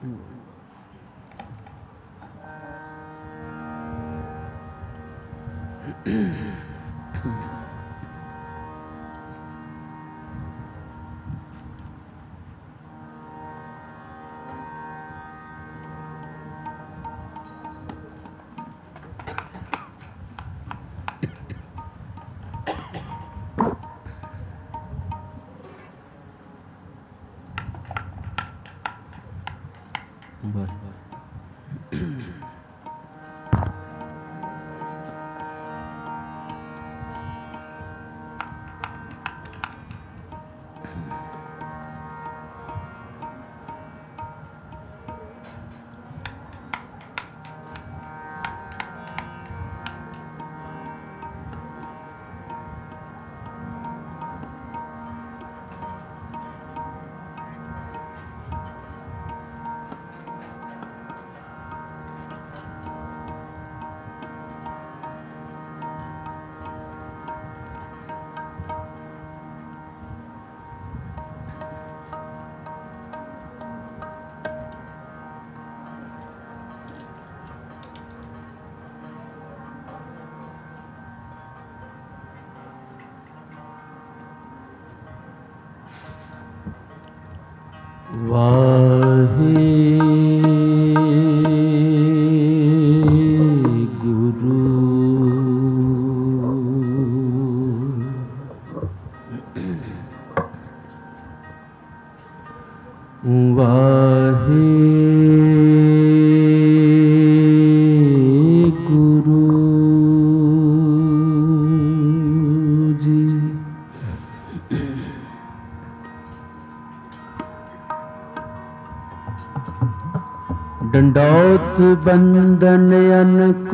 ਡੰਡੌਤ ਬੰਦਨ ਅਨਕ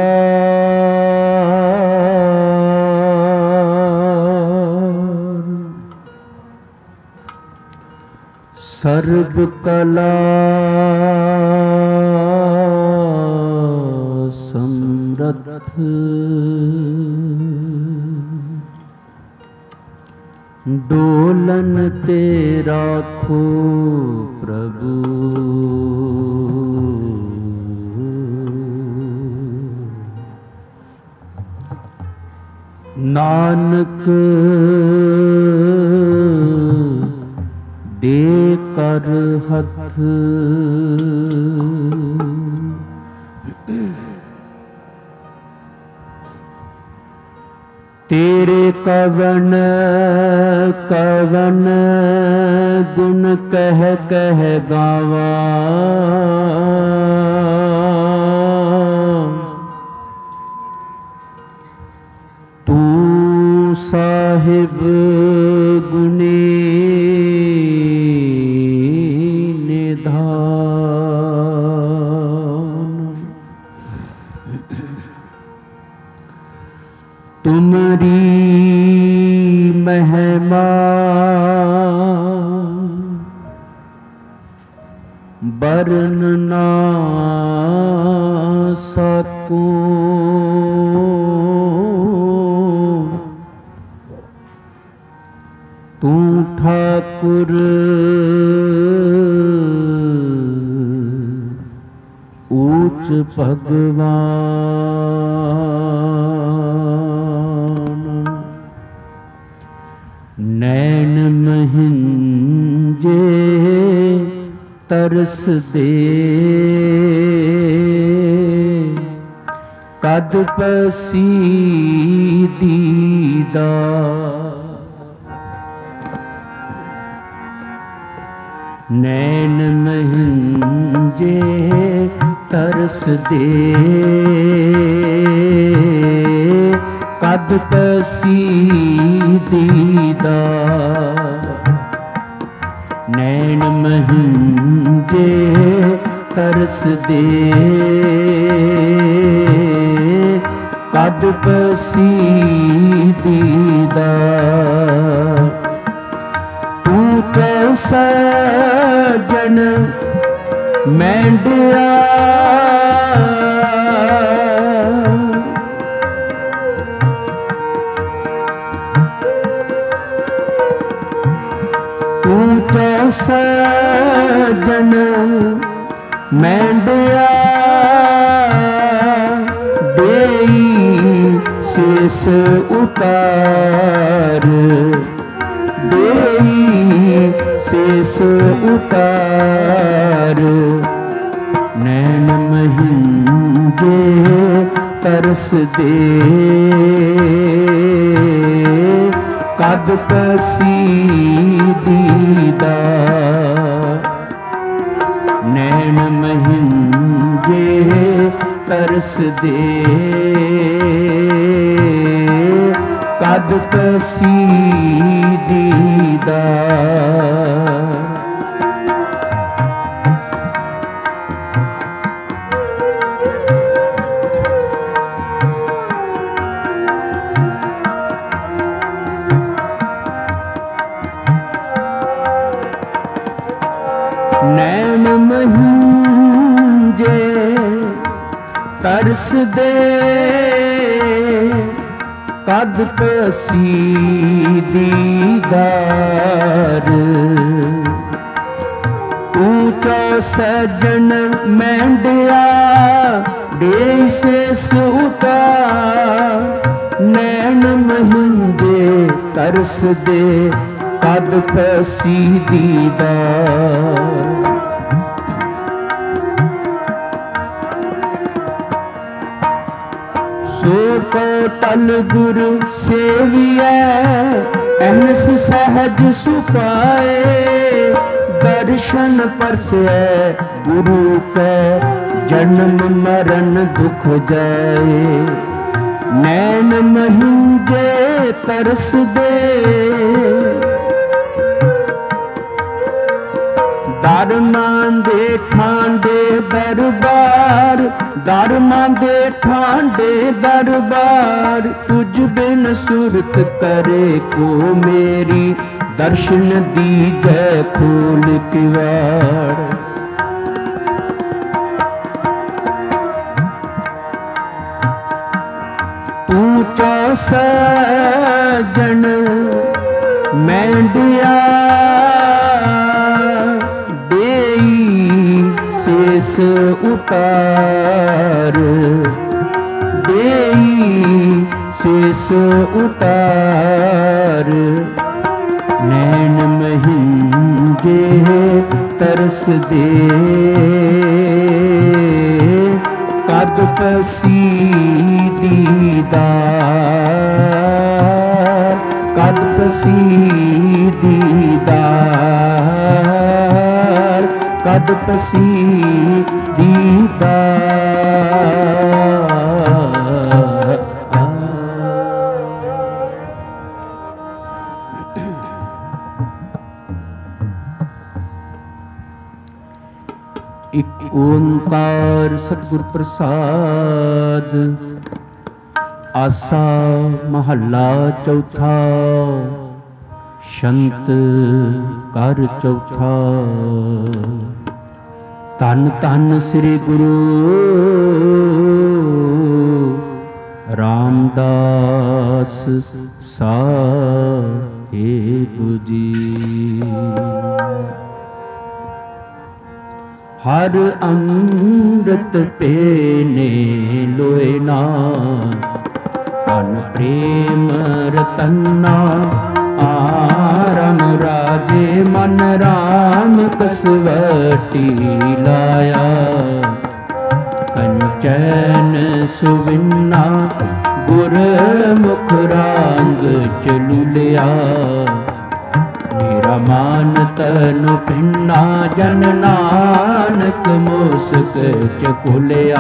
ਬਾਰ ਸਰਬ ਕਲਾ ਸਮਰਥ ਡੋਲਨ ਤੇ ਰਾਖੋ ਪ੍ਰਭੂ ਨਾਨਕ ਦੇ ਕਰ ਹੱਥ ਤੇਰੇ ਕਵਨ ਕਵਨ ਗੁਣ ਕਹਿ ਕਹਿ ਗਾਵਾਂ ਤੂੰ ਸਾਹਿਬ ਗੁਣੀ ਨਿਧਾਨ ਤੁਮਰੀ ਮਹਿਮਾ ਬਰਨ ਨਾ ਸਕੂੰ ਤੂੰ ਠਾਕੁਰ ਊਚ ਭਗਵਾਨ ਨੈਣ ਮਹਿੰਜੇ ਤਰਸ ਦੇ ਕਦ ਪਸੀਦੀਦਾ ਨੈਣ ਮਹਿੰਜੇ ਤਰਸ ਦੇ ਕਦ ਪਸੀਦੀਦਾ ਨੈਣ ਮਹਿੰਜੇ ਤਰਸ ਦੇ ਕਦ ਪਸੀਦੀਦਾ ਤੂੰ ਕੈ ਸਜਣ ਮੈਂਡਿਆ ਤੂੰ ਕੈ ਸਜਣ ਮੈਂਡਿਆ ਦੇਈ ਸੀਸ ਉਤਾਰ, ਦੇਈ ਸੀਸ ਉਤਾਰ। ਨੈਣ ਮਹਿੰਜੇ ਤਰਸ ਦੇ, ਕਦ ਕਸੀ ਦੀਦਾਰ। ਨੈਣ ਮਹਿੰਜੇ ਤਰਸ ਦੇ, ਕਦ ਕਸੀ ਦੀਦਾਰ। ਨੈਣ ਮਹਿੰਜੇ ਤਰਸ ਦੇ, ਕਦ ਕਸੀ ਦੀਦਾਰ। ਊਚਾ ਸੱਜਣ ਮੈਂਡਿਆ ਦੇਈ ਸੀਸ ਉਤਾਰ। ਨੈਣ ਮਹਿੰਜੇ ਤਰਸ ਦੇ, ਕਦ ਕਸੀ ਦੀਦਾਰ। ਸੋ ਕੋ ਟਲ ਗੁਰ ਸੇਵੀਐ, ਅਹਨਸ ਸਹਿਜ ਸੁਫਾਏ। ਦਰਸ਼ਨ ਪਰਸੈ ਗੁਰੂ ਕੈ, ਜਨਮ ਮਰਨ ਦੁਖ ਜਾਏ। ਨੈਣ ਮਹਿੰਜੇ ਤਰਸ ਦੇ, ਦਰਮਾਂ ਦੇ ਠਾਂਡੇ ਦਰਬਾਰ। ਦਰਮਾਂ ਦੇ ਠਾਂਡੇ ਦਰਬਾਰ, ਤੁਝ ਬਿਨ ਸੁਰਤ ਕਰੇ ਕੋ ਮੇਰੀ। ਦਰਸ਼ਨ ਦੀਜੈ ਖੋਲ ਕਿਵਾੜ। ਊਚਾ ਸੱਜਣ ਮੈਂਡਿਆ ਦੇਈ ਸੀਸ ਉਤਾਰ। ਦੇਈ ਸੀਸ ਉਤਾਰ। ਨੈਣ ਮਹਿੰਜੇ ਤਰਸ ਦੇ, ਕਦ ਕਸੀ ਦੀਦਾਰ। ਕਦ ਕਸੀ ਦੀਦਾਰ। ਕਦ ਕਸੀ ਦੀਦਾਰ। ਇਕ ਓੰਕਾਰ ਸਤਿਗੁਰ ਪ੍ਰਸਾਦ। ਆਸਾ ਮਹੱਲਾ ਚੌਥਾ। ਸ਼ੰਤ ਕਰ ਚੌਥਾ। ਧੰਨ ਧੰਨ ਸ੍ਰੀ ਗੁਰੂ ਰਾਮਦਾਸ ਸਾਹਿਬ ਜੀ। ਹਰ ਅੰਮ੍ਰਿਤ ਪੀਨੇ ਲੋਏ ਨਾ, ਧਨ ਪ੍ਰੇਮ ਰਤਨਾ। ਆਰਮ ਰਾਜੇ ਮਨ ਰਾਮ ਕਸਵਟੀ ਲਾਇਆ। ਕੰਚਨ ਸੁਵਿੰਨਾ ਗੁਰ ਮੁਖ ਰਾਂਗ ਚਲੂਲਿਆ। ਮੇਰਾ ਮਾਨ ਤਨ ਪਿੰਨਾ ਜਨ ਨਾਨਕ ਮੁਸਕ ਚਕੁਲਿਆ।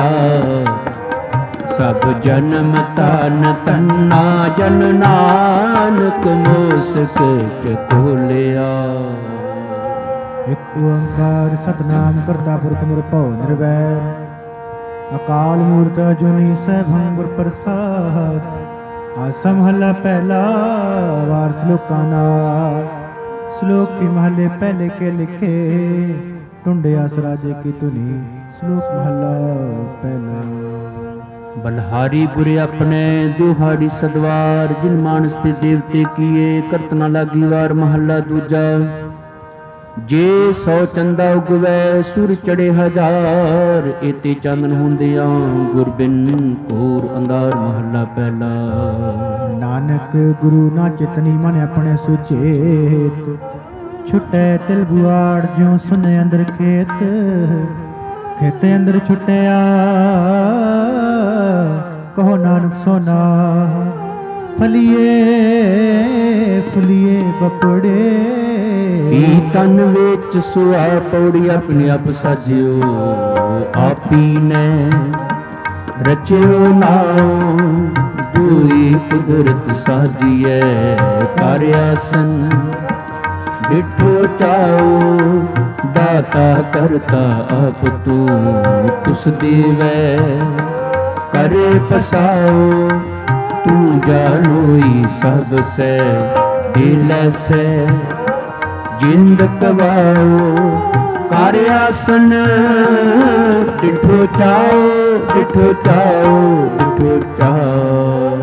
ਸਭ ਜਨਮ ਤਨ ਤੰਨਾ ਜਨ ਨਾਨਕ ਮੁਸਕ ਚਕੁਲਿਆ। ਇਕ ਓੰਕਾਰ ਸਤਿਨਾਮ ਕਰਤਾ ਪੁਰਖ ਨਿਰਭਉ ਨਿਰਵੈਰ। ਅਕਾਲ ਮੂਰਤ ਅਜੂਨੀ ਸੈਭੰ ਗੁਰ ਪ੍ਰਸਾਦ। ਆਸਾ ਮਹੱਲਾ ਪਹਿਲਾ। ਵਾਰ ਸ਼ਲੋਕਾਂ ਨਾਲ। ਸ਼ਲੋਕ ਕੀ ਮਹੱਲੇ ਪਹਿਲੇ ਕੇ ਲਿਖੇ। ਟੁੰਡੇ ਆਸ ਰਾਜੇ ਕੀ ਧੁਨੀ। ਸ਼ਲੋਕ ਮਹੱਲਾ ਪਹਿਲਾ। ਬਲਹਾਰੀ ਗੁਰ ਆਪਣੇ ਦੁਹਾੜੀ ਸਦਵਾਰ। ਜਿਨ ਮਾਨਸ ਤੇ ਦੇਵਤੇ ਕੀਏ ਕਰਤ ਨਾ ਲਾਗੀ ਵਾਰ। ਮਹੱਲਾ ਦੂਜਾ। ਜੇ 100 ਚੰਦਾ ਉਗਵੈ ਸੁਰ ਚੜੇ ਹਜ਼ਾਰ, ਇਤੇ ਚਾਨਣ ਹੁੰਦਿਆਂ ਗੁਰ ਬਿਨ ਘੋਰ ਅੰਧਾਰ। ਮਹੱਲਾ ਪਹਿਲਾ। ਨਾਨਕ ਗੁਰੂ ਨਾ ਚਿਤਨੀ ਮਨ ਆਪਣੇ ਸੁਚੇਤ, ਛੁਟੈ ਤਿਲ ਬੁਆੜ ਜਿਉ ਸੁਨੇ ਅੰਦਰ ਖੇਤ। ਖੇਤੇ ਅੰਦਰ ਛੁਟਿਆ ਕਹੋ ਨਾਨਕ ਸੋਨਾ, ਫਲੀਏ ਫਲੀਏ ਬਪੜੇ। ਈ ਤਨ ਵਿੱਚ ਸੁਆ ਪੌੜੀ ਆਪਣੀ ਆਪ ਸਾਜਿਓ, ਆਪੀ ਨੇ ਰਚਿਓ ਨਾਉ। ਦੂਈ ਕੁਦਰਤ ਸਾਜੀਐ ਕਰ ਆਸਨ, ਡਿਠੋ ਚਾਉ ਦਾਤਾ ਕਰਤਾ ਆਪ ਤੂੰ। ਤੁਸ ਦੇਵੈ ਕਰੇ ਪਸਾਉ, ਤੂੰ ਜਾਣੋਈ ਸਭ ਸੈ ਦਿਲ ਸੈ। ਜਿੰਦ ਕਵਾਉ ਕਰ ਆਸਨ, ਡਿਠੋ ਚਾਉ ਡਿਠੋ ਚਾਉ ਡਿਠੋ ਚਾਉ।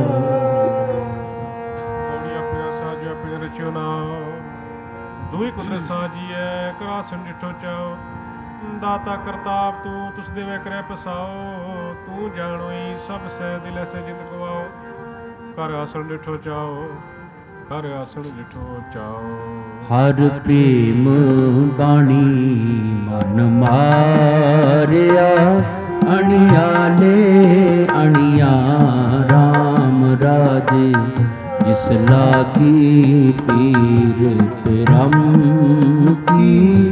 ਰਚਿਓ ਨਾਉ, ਦੂਈ ਕੁਦਰਤ ਸਾਜੀਐ ਕਰ ਆਸਨ, ਡਿਠੋ ਚਾਉ। ਦਾਤਾ ਕਰਤਾਪ ਤੂੰ, ਤੁਸ ਦੇਵੈ ਕਰੈ ਪਸਾਉ। ਤੂੰ ਜਾਣੋਈ ਸਭ ਸੈ ਦਿਲ ਐਸੈ ਜਿੰਦ ਗਵਾਓ। ਕਰ ਆਸਣ ਡਿਠੋ ਚਾਓ, ਕਰ ਆਸਣ ਡਿਠੋ ਚਾਓ। ਹਰ ਪ੍ਰੇਮ ਬਾਣੀ ਮਨ ਮਾਰਿਆ, ਅਣਿਆ ਨੇ ਅਣਿਆ ਰਾਮ ਰਾਜੇ। ਜਿਸ ਲਾਗੀ ਪੀਰ ਪਰਮ ਕੀ,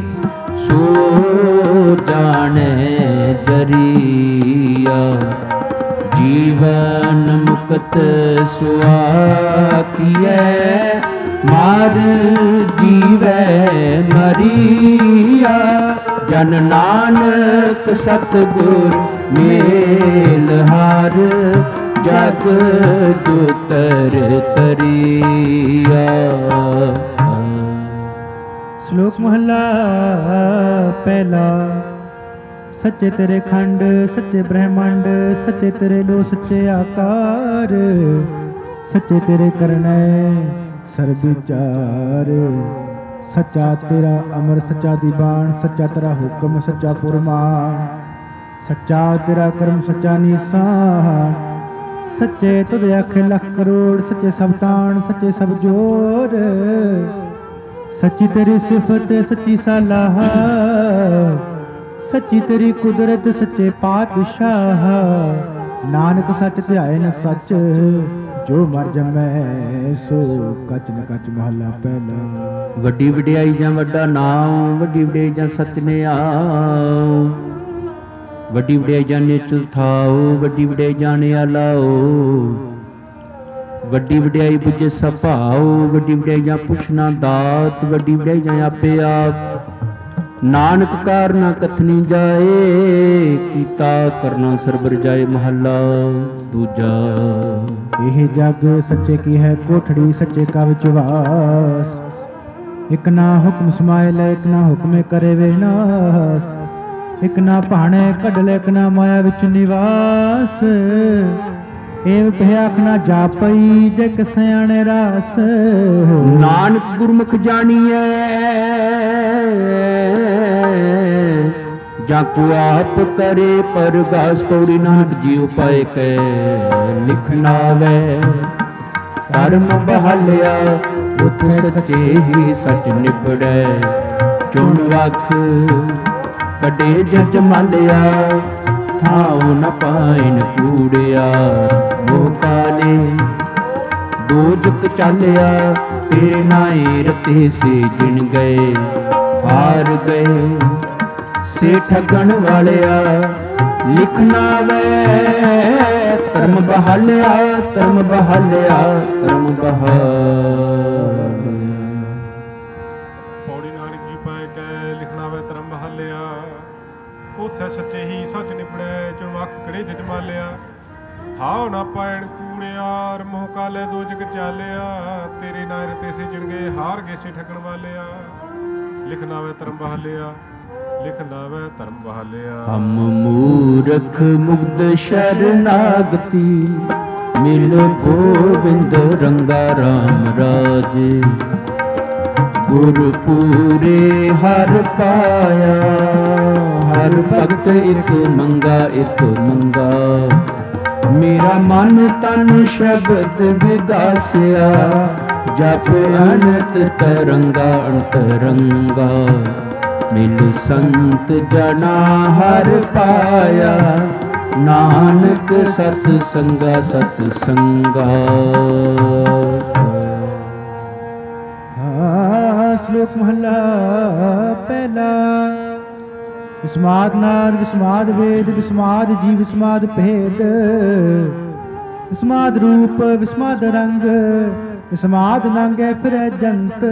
ਸੋ ਜਾਣੈ ਜਰੀਆ। ਜੀਵਨ ਮੁਕਤ ਸੁਆਖੀਐ, ਮਾਰ ਜੀਵੈ ਮਰੀਆ। ਜਨ ਨਾਨਕ ਸਤਿਗੁਰ ਮੇਲਹਾਰ, ਜਗ ਦੁਤਰ ਤਰੀਆ। ਸ਼ਲੋਕ ਮਹਲਾ ਪਹਿਲਾ। ਸੱਚੇ ਤੇਰੇ ਖੰਡ ਸੱਚੇ ਬ੍ਰਹਮੰਡ, ਸੱਚੇ ਤੇਰੇ ਲੋ ਸੱਚੇ ਆਕਾਰ। ਸੱਚੇ ਤੇਰੇ ਕਰਨੈ ਸਰਬ ਵਿਚਾਰ, ਸੱਚਾ ਤੇਰਾ ਅਮਰ ਸੱਚਾ ਦੀਵਾਨ। ਸੱਚਾ ਤੇਰਾ ਹੁਕਮ ਸੱਚਾ ਫੁਰਮਾਨ, ਸੱਚਾ ਤੇਰਾ ਕਰਮ ਸੱਚਾ ਨੀਸਾਨ। ਸੱਚੇ ਤੁਧ ਆਖੇ ਲੱਖ ਕਰੋੜ, ਸੱਚੇ ਸਭ ਤਾਣ ਸੱਚੇ ਸਭ ਜੋਰ। ਸੱਚੀ ਤੇਰੀ ਸਿਫਤ ਸੱਚੀ ਸਲਾਹ, ਸੱਚੀ ਤੇਰੀ ਕੁਦਰਤ ਸੱਚੇ ਪਾਤਸ਼ਾਹ। ਨਾਨਕ ਸੱਚ ਧਿਆਏ ਨ ਸੱਚ, ਜੋ ਮਰ ਜਮੈ ਸੋ ਕਚ ਨ ਕਚ। ਮਹਲਾ ਪਹਿਲਾ। ਵੱਡੀ ਵਡਿਆਈ ਜਾਂ ਵੱਡਾ ਨਾਮ, ਵੱਡੀ ਵਡਿਆਈ ਜਾਂ ਸਚ ਨਿਆਉ। ਵੱਡੀ ਵਡਿਆਈ ਜਾਂ ਨਿਚਲ ਥਾਉ, ਵੱਡੀ ਵਡਿਆਈ ਜਾਣਿਆ ਲਾਉ। ਵੱਡੀ ਵਡਿਆਈ ਬੁਝੇ ਸਭ ਭਾਉ, ਵੱਡੀ ਵਡਿਆਈ ਜਾਂ ਪੁੱਛਣਾ ਦਾਤ। ਵੱਡੀ ਵਡਿਆਈ ਜਾਂ ਆਪੇ ਆਪ, ਨਾਨਕ ਕਾਰਨਾ ਕਥਨੀ ਜਾਏ। ਕੀਤਾ ਕਰਨਾ ਸਰਬਰ ਜਾਏ। ਮਹੱਲਾ ਦੂਜਾ। ਇਹ ਜਗ ਸੱਚੇ ਕੀ ਹੈ ਕੋਠੜੀ, ਸੱਚੇ ਕਾ ਵਿੱਚ ਵਾਸ। ਇਕ ਨਾ ਹੁਕਮ ਸਮਾਇ ਲੈ, ਇਕ ਨਾ ਹੁਕਮੇ ਕਰੇ ਵਿਨਾਸ਼। ਇਕ ਨਾ ਭਾਣੇ ਕੱਢ ਲੈ, ਇਕ ਨਾ ਮਾਇਆ ਵਿੱਚ ਨਿਵਾਸ। ਏਵ ਕਹਿ ਆਖ ਨਾ ਜਾਪਈ, ਜੇ ਕਿ ਸਿਆਣੇ ਰਾਸ। ਨਾਨਕ ਗੁਰਮੁਖ ਜਾਣੀਐ, ਜਾਂ ਕੋ ਆਪ ਕਰੇ ਪਰਗਾਸ। ਪੌੜੀ ਨਾਨਕ ਜੀ ਉਪਾਇ ਕੈ ਲਿਖਣਾ ਵੈ। ਧਰਮ ਬਹਾਲਿਆ ਉਤ ਸੱਚੇ ਹੀ ਸੱਚ ਨਿਬੜੈ। ਚੁਣ ਵਖ ਕੱਢੇ ਜਜ ਮਾਲਿਆ, ਥਾਉ ਨ ਪਾਇਨ ਕੂੜਿਆ। ਮੋਹ ਕਾਲੇ ਦੋਜਕ ਚਾਲਿਆ, ਤੇਰੇ ਨਾਏ ਰਤੇ ਸੇ ਜਿਣ ਗਏ। ਹਾਰ ਗਏ ਸੇ ਠਗਣ ਵਾਲਿਆ, ਲਿਖਣਾ ਵੈ ਧਰਮ ਬਹਾਲਿਆ। ਧਰਮ ਬਹਾਲਿਆ ਧਰਮ ਬਹਾਲਿਆ। ਪੌੜੀ ਨਾਨਕ ਜੀ ਪਾਏ ਕੈ ਲਿਖਣਾ ਵੈ ਧਰਮ ਬਹਾਲਿਆ। ਉਥੇ ਸੱਚੇ ਹੀ ਸੱਚ ਨਿਪੜੈ, ਚੁਣ ਵਖ ਕੜੇ ਜਜ ਮਾਲਿਆ। ਹਾਉ ਨਾ ਪਾਇਣ ਕੂੜਿਆ, ਮੋਹ ਕਾਲੇ ਦੋ ਜਗ ਚਾਲਿਆ। ਤੇਰੇ ਨਾਇ ਰਤੇ ਸੇ ਜਿਣ ਗਏ, ਹਾਰ ਗਏ ਸੇ ਠਗਣ ਵਾਲਿਆ। ਲਿਖਣਾ ਵੈ ਧਰਮ ਬਹਾਲਿਆ, ਲਿਖਣਾ ਵੈ ਧਰਮ ਬਹਾਲਿਆ। ਹਮ ਮੂਰਖ ਮੁਗਧ ਸ਼ਰਨਾਗਤੀ, ਮਿਲ ਗੋਬਿੰਦ ਰੰਗਾ ਰਾਮ ਰਾਜੇ। ਗੁਰ ਪੂਰੇ ਹਰ ਪਾਇਆ। ਹਰ ਭਗਤ ਇਕ ਮੰਗਾ ਇਕ ਮੰਗਾ, ਮੇਰਾ ਮਨ ਤਨ ਸ਼ਬਦ ਵਿਗਾਸਿਆ। ਜਪ ਅਨੰਤ ਤਰੰਗਾ ਅੰਤਰੰਗਾ, ਮਿਲ ਸੰਤ ਜਨਾ ਹਰ ਪਾਇਆ। ਨਾਨਕ ਸਤ ਸੰਗਾ ਸਤ ਸੰਗਾ। ਸ਼ਲੋਕ ਮਹਲਾ ਪਹਿਲਾ। ਵਿਸਮਾਦ ਨਾਦ ਵਿਸਮਾਦ ਵੇਦ ਵਿਸਮਾਦ ਜੀਵ ਵਿਸਮਾਦ ਭੇਦ। ਵਿਸਮਾਦ ਰੂਪ ਵਿਸਮਾਦ ਰੰਗ, ਵਿਸਮਾਦ ਨਾਂਗੇ ਫਿਰੈ ਜੰਤ।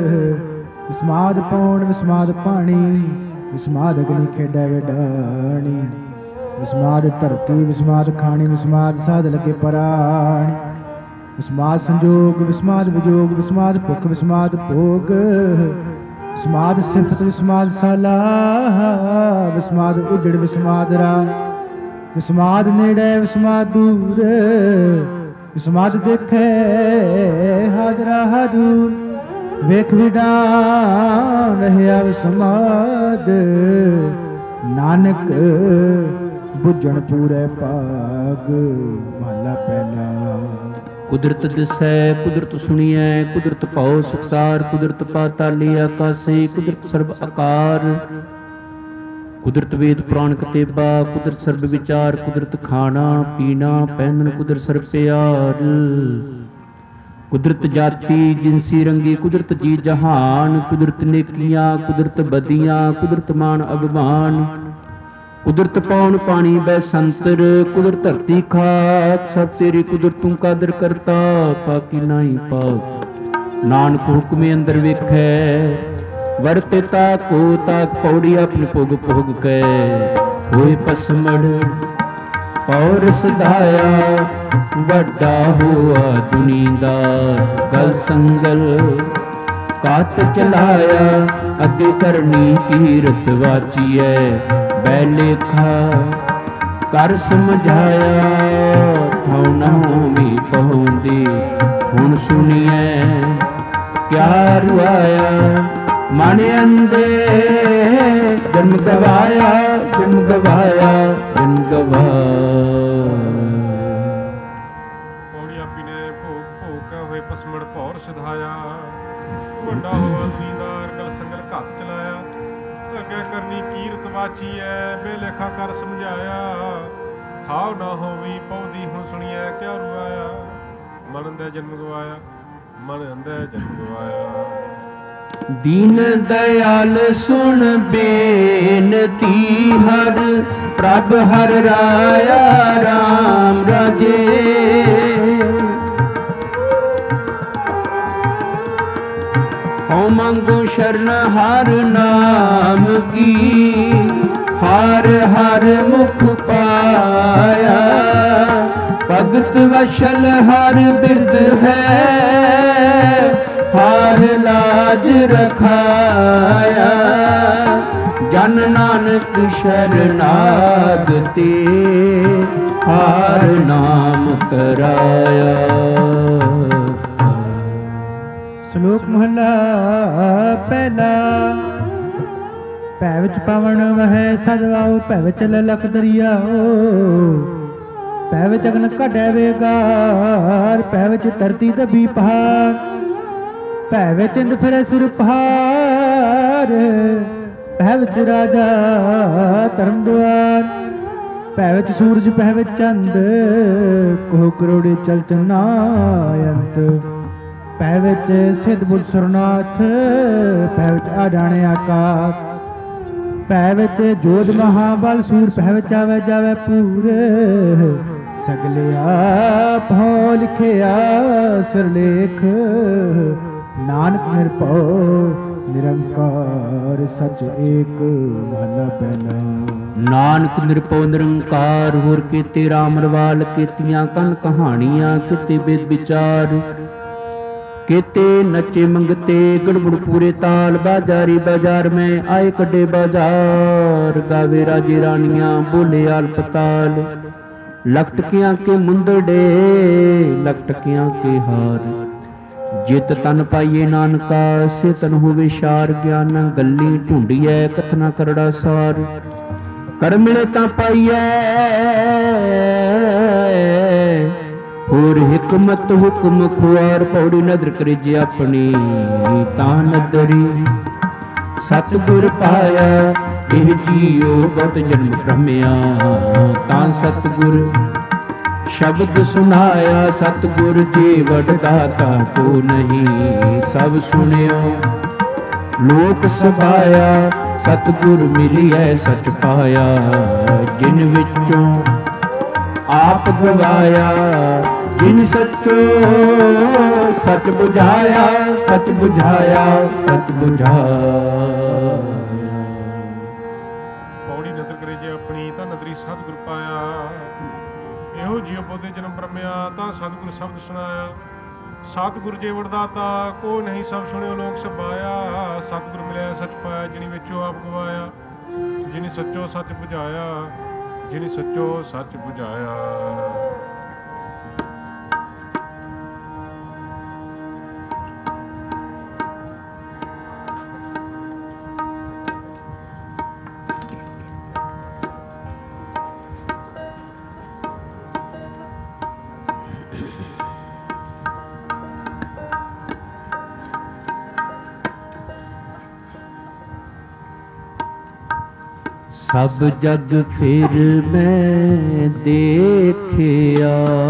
ਵਿਸਮਾਦ ਪੌਣ ਵਿਸਮਾਦ ਪਾਣੀ, ਵਿਸਮਾਦ ਅਗਨੀ ਖੇਡੈ ਵਿਡਾਣੀ। ਵਿਸਮਾਦ ਧਰਤੀ ਵਿਸਮਾਦ ਖਾਣੀ, ਵਿਸਮਾਦ ਸਾਧ ਲਗੇ ਪਰਾਣੀ। ਵਿਸਮਾਦ ਸੰਜੋਗ ਵਿਸਮਾਦ ਵਿਜੋਗ, ਵਿਸਮਾਦ ਭੁਖ ਵਿਸਮਾਦ ਭੋਗ। ਵਿਸਮਾਦ ਸਿਫਤ ਵਿਸਮਾਦ ਸਾਲਾਹ, ਵਿਸਮਾਦ ਉਜੜ ਵਿਸਮਾਦ ਰਾਹ। ਵਿਸਮਾਦ ਨੇੜੇ ਵਿਸਮਾਦ ਦੂਰ, ਵਿਸਮਾਦ ਦੇਖੇ ਹਾਜ਼ਰਾ ਹਜ਼ੂਰ। ਵੇਖ ਵਿਡਾਨ ਰਹਿਆ ਵਿਸਮਾਦ, ਨਾਨਕ ਬੁੱਝਣ ਪੂਰੇ ਭਾਗ। ਮਹਲਾ ਪਹਿਲਾ। ਕੁਦਰਤ ਦਿਸੈ ਕੁਦਰਤ ਸੁਣੀਐ, ਕੁਦਰਤ ਭਉ ਸੰਸਾਰ। ਕੁਦਰਤ ਪਾਤਾਲੀ ਆਕਾਸੇ, ਕੁਦਰਤ ਸਰਬ ਆਕਾਰ। ਕੁਦਰਤ ਵੇਦ ਪੁਰਾਣ ਕਤੇਬਾ, ਕੁਦਰਤ ਸਰਬ ਵਿਚਾਰ। ਕੁਦਰਤ ਖਾਣਾ ਪੀਣਾ ਪਹਿਨਣ, ਕੁਦਰਤ ਸਰਬ ਪਿਆਰ। ਕੁਦਰਤ ਜਾਤੀ ਜਿਨਸੀ ਰੰਗੀ, ਕੁਦਰਤ ਜੀ ਜਹਾਨ। ਕੁਦਰਤ ਨੇਕੀਆਂ ਕੁਦਰਤ ਬਦੀਆਂ, ਕੁਦਰਤ ਮਾਨ ਅਭਿਮਾਨ। ਕੁਦਰਤ ਪੌਣ ਪਾਣੀ ਬੈ ਸੰਤਰ, ਕੁਦਰਤ ਧਰਤੀ ਖਾਕ। ਸਭ ਤੇਰੀ ਕੁਦਰਤ ਤੂੰ ਕਾਦਰ ਕਰਤਾ, ਪਾਕੀ ਨਾਹੀ ਪਾਕ। ਨਾਨਕ ਹੁਕਮੇ ਅੰਦਰ ਵੇਖੈ, ਵਰਤੇ ਤਾਕੋ ਤਾਕ। ਪੌੜੀ ਆਪਣੀ ਭੋਗ ਭੋਗ ਕੈ, ਹੋਏ ਪਸਮੜ ਪੌਰ ਸਧਾਇਆ। ਵੱਡਾ ਹੋਆ ਦੁਨੀਦਾਰ, ਗਲ ਸੰਗਲ ਕਾਤ ਚਲਾਇਆ। ਅੱਗੇ ਕਰਨੀ ਕੀਰਤ ਵਾਚੀਐ, ਬੈ ਲੇਖਾ ਕਰ ਸਮਝਾਇਆ। ਥਉ ਨਾ ਹੋਵੀ ਪਹੁੰਦੀ, ਹੁਣ ਸੁਣੀਐ ਕਿਆ ਰੁਆਇਆ। ਮਨ ਅੰਦੇ ਜਨਮ ਗਵਾਇਆ, ਜਨਮ ਗਵਾਇਆ, ਜਨਮ ਗਵਾਇਆ। ਪੌੜੀ ਆਪੀ ਨੇ ਭੋਗ ਭੋਗ ਕਾ ਹੋਏ ਪਸਮੜ ਭੌਰ ਸਿਧਾਇਆ। ਵੱਡਾ ਹੋਵਾ ਦੁਨੀਦਾਰ, ਗਲ ਸੰਗਲ ਘੱਤ ਚਲਾਇਆ। ਅੱਗੇ ਕਰਨੀ ਕੀਰਤ ਵਾਚੀ ਐ, ਬੇਲੇਖਾ ਕਰ ਸਮਝਾਇਆ। ਹਾਉ ਨਾ ਹੋਵੀ ਪਉਦੀ, ਹੁਣ ਸੁਣੀਐ ਕਿਆ ਰੁਆਇਆ। ਮਨ ਅੰਦੇ ਜਨਮ ਗਵਾਇਆ, ਮਨ ਅੰਦੇ ਜਨਮ ਗਵਾਇਆ। ਦੀਨ ਦਇਆਲ ਸੁਣ ਬੇਨਤੀ, ਹਰ ਪ੍ਰਭ ਹਰ ਰਾਇਆ ਰਾਮ ਰਾਜੇ। ਹਉ ਮੰਗੋ ਸ਼ਰਨ ਹਰ ਨਾਮ ਕੀ, ਹਰ ਹਰ ਮੁਖ ਪਾਇਆ। ਭਗਤ ਵਸ਼ਲ ਹਰ ਬਿਰਦ ਹੈ, ਹਰ ਲਾਜ ਰਖਾਇਆ। ਜਨ ਨਾਨਕ ਸ਼ਰਨਾਗਤੇ, ਹਰ ਨਾਮ ਤਰਾਇਆ। ਸ਼ਲੋਕ ਮਹਲਾ ਪਹਿਲਾ। ਭੈ ਵਿੱਚ ਪਵਨ ਵਹੈ ਸਜਵਾਓ, ਭੈ ਵਿੱਚ ਲਲਕ ਦਰਿਆਓ। ਭੈ ਵਿੱਚ ਅਗਨ ਕੱਢੈ ਵੇਗਾਰ, ਭੈ ਵਿੱਚ ਧਰਤੀ ਦਬੀ ਪਹਾੜ। ਭੈ ਵਿੱਚ ਇੰਦ ਫਿਰੈ ਸਿਰ ਪਹਾੜ, ਭੈ ਵਿੱਚ ਰਾਜਾ ਧਰਮ ਦੁਆਰ। ਭੈ ਵਿੱਚ ਸੂਰਜ ਭੈ ਵਿੱਚ ਚੰਦ, ਕੋਹ ਕਰੋੜੇ ਚਲਤ ਨਾਯੰਤ। ਭੈ ਵਿੱਚ ਸਿੱਧ ਬੁੱਧ ਸਰਨਾਥ, ਭੈ ਵਿੱਚ ਆਡਾਣੇ ਆਕਾਸ਼। ਭੈ ਵਿੱਚ ਜੋਧ ਮਹਾਬਲ ਸੂਰ, ਭੈ ਵਿੱਚ ਆਵੇ ਜਾਵੇ ਪੂਰ। ਸਗਲੇ ਆਪ ਹੋ ਲਿਖਿਆ ਸਿਰਲੇਖ, ਨਾਨਕ ਨਿਰਭਉ ਨਿਰੰਕਾਰ ਸਚ ਏਕ। ਮਹਲਾ ਪਹਿਲਾ। ਨਾਨਕ ਨਿਰਭਉ ਨਿਰੰਕਾਰ, ਹੋਰ ਕੀਤੇ ਰਾਮ ਰਵਾਲ। ਕੀਤੀਆਂ ਕਨ ਕਹਾਣੀਆਂ, ਕੀਤੇ ਬੇਦ ਵਿਚਾਰ। केते नचे मंगते गड़बड़ पूरे ताल। बाजारी बाजार में आए कड्डे बाजार। गावे राजे रानियां बोले आल पताल। लखटकियां के मुंदड़े लखटकियां के हार। ਜਿਤ ਤਨ ਪਾਈਏ ਨਾਨਕਾ, ਸੇ ਤਨ ਹੋਵੇ ਸ਼ਾਰ। ਗਿਆਨ ਗੱਲੀ ਢੂੰਡੀਐ, ਕਥਨਾ ਕਰੜਾ ਸਾਰ। ਕਰ ਮਿਲੇ ਤਾਂ ਪਾਈਐ, ਹੋਰ ਹਿਕਮਤ ਹੁਕਮ ਖੁਆਰ। ਪੌੜੀ ਨਦਰ ਕਰੇ ਜੇ ਆਪਣੀ ਤਾਂ ਨਦਰੀ। ਸਤਿਗੁਰ ਪਾਇਆ ਇਹ ਜੀਉ, ਬਹੁਤ ਜਨਮ ਭ੍ਰਮਿਆ ਤਾਂ ਸਤਿਗੁਰ। ਸ਼ਬਦ ਸੁਨਾਇਆ ਸਤਿਗੁਰ, ਜੇ ਵਡ ਦਾਤਾ ਕੋ ਨਹੀਂ। ਸਭ ਸੁਣਿਓ ਲੋਕ ਸਭਾਇਆ, ਸਤਿਗੁਰ ਮਿਲਿਐ ਸਚ ਪਾਇਆ। ਜਿਨ ਵਿੱਚੋਂ ਆਪ ਗਵਾਇਆ, ਜਿਨ ਸਚੋ ਸਚ ਬੁਝਾਇਆ। ਸਚ ਬੁਝਾਇਆ, ਸਚ ਬੁਝਾਇਆ। ਪੌੜੀ ਨਦਰ ਕਰੇ ਜੇ ਆਪਣੀ, ਤਾਂ ਨਦਰੀ ਸਤਿਗੁਰ ਪਾਇਆ। ਇਹੋ ਜਿਉ ਬੋਧੇ ਜਨਮ ਭ੍ਰਮਿਆ, ਤਾਂ ਸਤਿਗੁਰ ਸ਼ਬਦ ਸੁਣਾਇਆ। ਸਤਿਗੁਰ ਜੇ ਵਡਦਾਤਾ ਕੋ ਨਹੀਂ, ਸਭ ਸੁਣਿਓ ਲੋਕ ਸਭਾਇਆ। ਸਤਿਗੁਰ ਮਿਲਿਆ ਸਚ ਪਾਇਆ, ਜਿਨੀ ਵਿੱਚੋਂ ਆਪ ਗਵਾਇਆ। ਜਿਨੀ ਸੱਚੋ ਸੱਚ ਬੁਝਾਇਆ, ਜਿਨੀ ਸੱਚੋ ਸੱਚ ਬੁਝਾਇਆ। ਸਭ ਜਗ ਫਿਰ ਮੈਂ ਦੇਖਿਆ,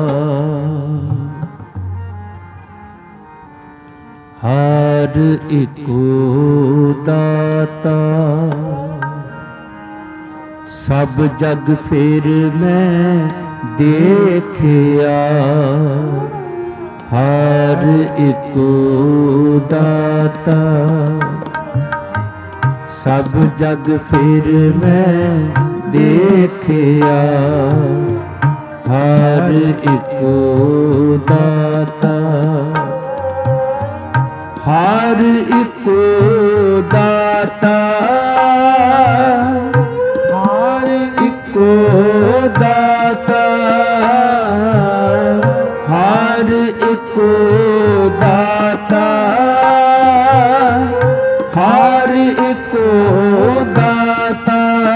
ਹਰ ਇੱਕੋ ਦਾਤਾ। ਸਭ ਜਗ ਫਿਰ ਮੈਂ ਦੇਖਿਆ, ਹਰ ਇੱਕੋ ਦਾਤਾ। ਸਭ ਜਗ ਫਿਰ ਮੈਂ ਦੇਖਿਆ, ਹਰ ਇੱਕੋ ਦਾਤਾ। ਹਰ ਇੱਕੋ ਦਾਤਾ, ਹਰ ਇੱਕੋ ਦਾਤਾ। ਹਰ ਇੱਕੋ ਦਾਤਾ, ਹਰ ਇੱਕੋ ਦਾਤਾ।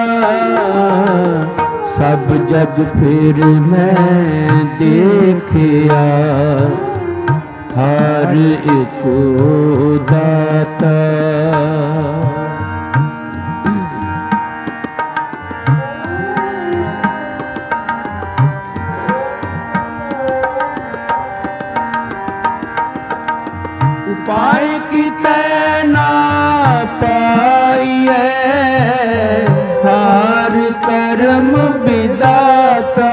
ਸਭ ਜਗ ਫਿਰ ਮੈਂ ਦੇਖਿਆ, ਹਰ ਇੱਕੋ ਦਾਤਾ। ਉਪਾਇ ਕੀਤੈ ਨਾ ਪਾਈਐ, ਹਰ ਕਰਮ ਵਿਦਾਤਾ।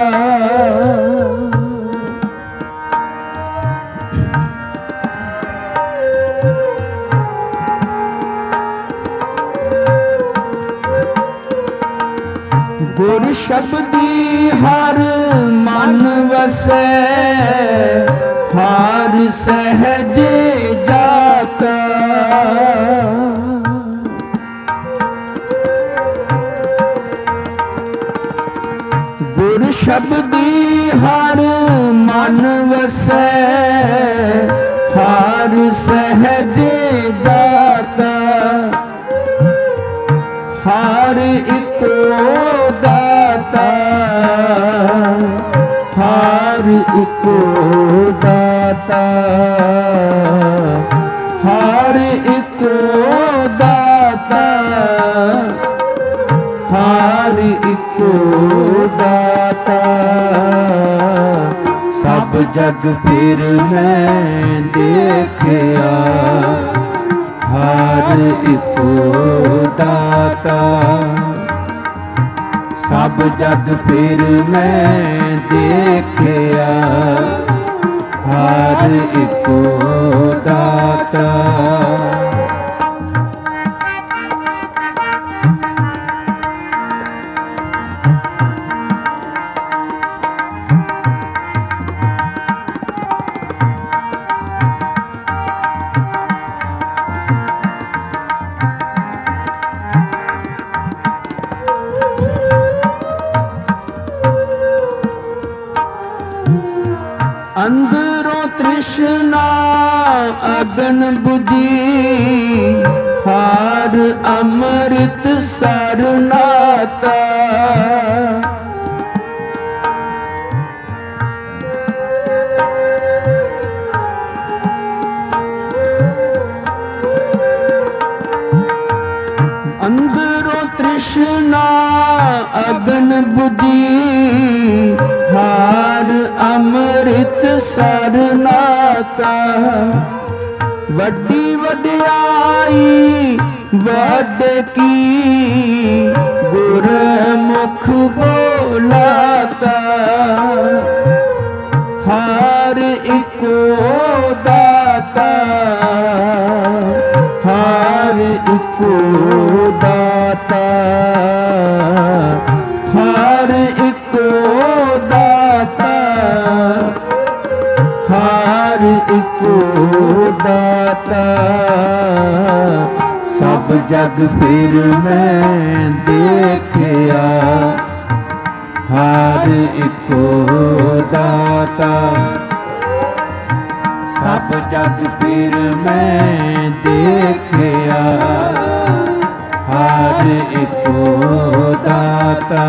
ਗੁਰ ਸ਼ਬਦੀ ਹਰ ਮਨ ਵਸੈ, ਹਰ ਸਹਿਜ ਜਾਤਾ। ਗੁਰ ਸ਼ਬਦੀ ਹਰ ਮਨ ਵਸੈ, ਹਰ ਸਹਿਜ ਜਾਤਾ। ਹਰ ਇੱਕੋ ਦਾਤਾ, ਹਰ ਇੱਕੋ ਦਾਤਾ। ਹਰ ਇੱਕੋ ਦਾਤਾ, ਹਰ ਇੱਕੋ ਦਾਤਾ। ਸਭ ਜਗ ਫਿਰ ਮੈਂ ਦੇਖਿਆ, ਹਰ ਇੱਕੋ ਦਾਤਾ। ਸਭ ਜਗ ਫਿਰ ਮੈਂ ਦੇਖਿਆ, ਹਰ ਇੱਕੋ ਦਾਤਾ। ਅੰਦਰੋਂ ਤ੍ਰਿਸ਼ਨਾ ਅਗਨ 부ਜੀ ਹਾਰ ਅੰਮ੍ਰਿਤ ਸਰ ਨਾਤਾ ਅੰਦਰੋਂ ਤ੍ਰਿਸ਼ਨਾ ਅਗਨ 부ਜੀ ਹਾਰ ਅੰਮ੍ਰਿਤ ਸਰ ਨਾਤਾ ਵੱਡੀ ਵਡਿਆਈ ਵੱਡ ਕੀ ਗੁਰਮੁਖ ਬੋਲਾਤਾ ਹਰ ਇੱਕੋ ਦਾਤਾ ਹਰ ਇੱਕੋ ਦਾਤਾ ਹਰ ਇੱਕੋ ਦਾਤਾ ਹਰ ਇੱਕੋ ਦਾਤਾ ਸਭ ਜਗ ਫਿਰ ਮੈਂ ਦੇਖਿਆ ਹਰ ਇੱਕੋ ਦਾਤਾ ਸਭ ਜਗ ਫਿਰ ਮੈਂ ਦੇਖਿਆ ਹਰ ਇੱਕੋ ਦਾਤਾ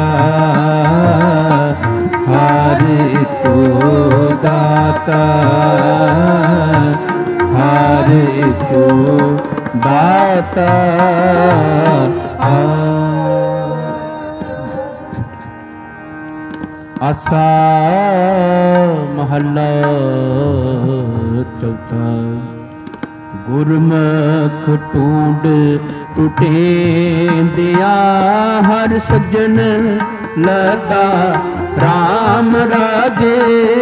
ਹਰ ਇੱਕੋ ਦਾਤਾ ਹਰ ਇੱਕੋ ਦਾਤਾ ਆਸਾ ਮਹੱਲਾ ਚੌਥਾ ਗੁਰਮੁਖ ਟੂੰਡ ਟੁਟੇਂਦਿਆ ਹਰ ਸੱਜਣ ਲਗਾ ਰਾਮ ਰਾਜੇ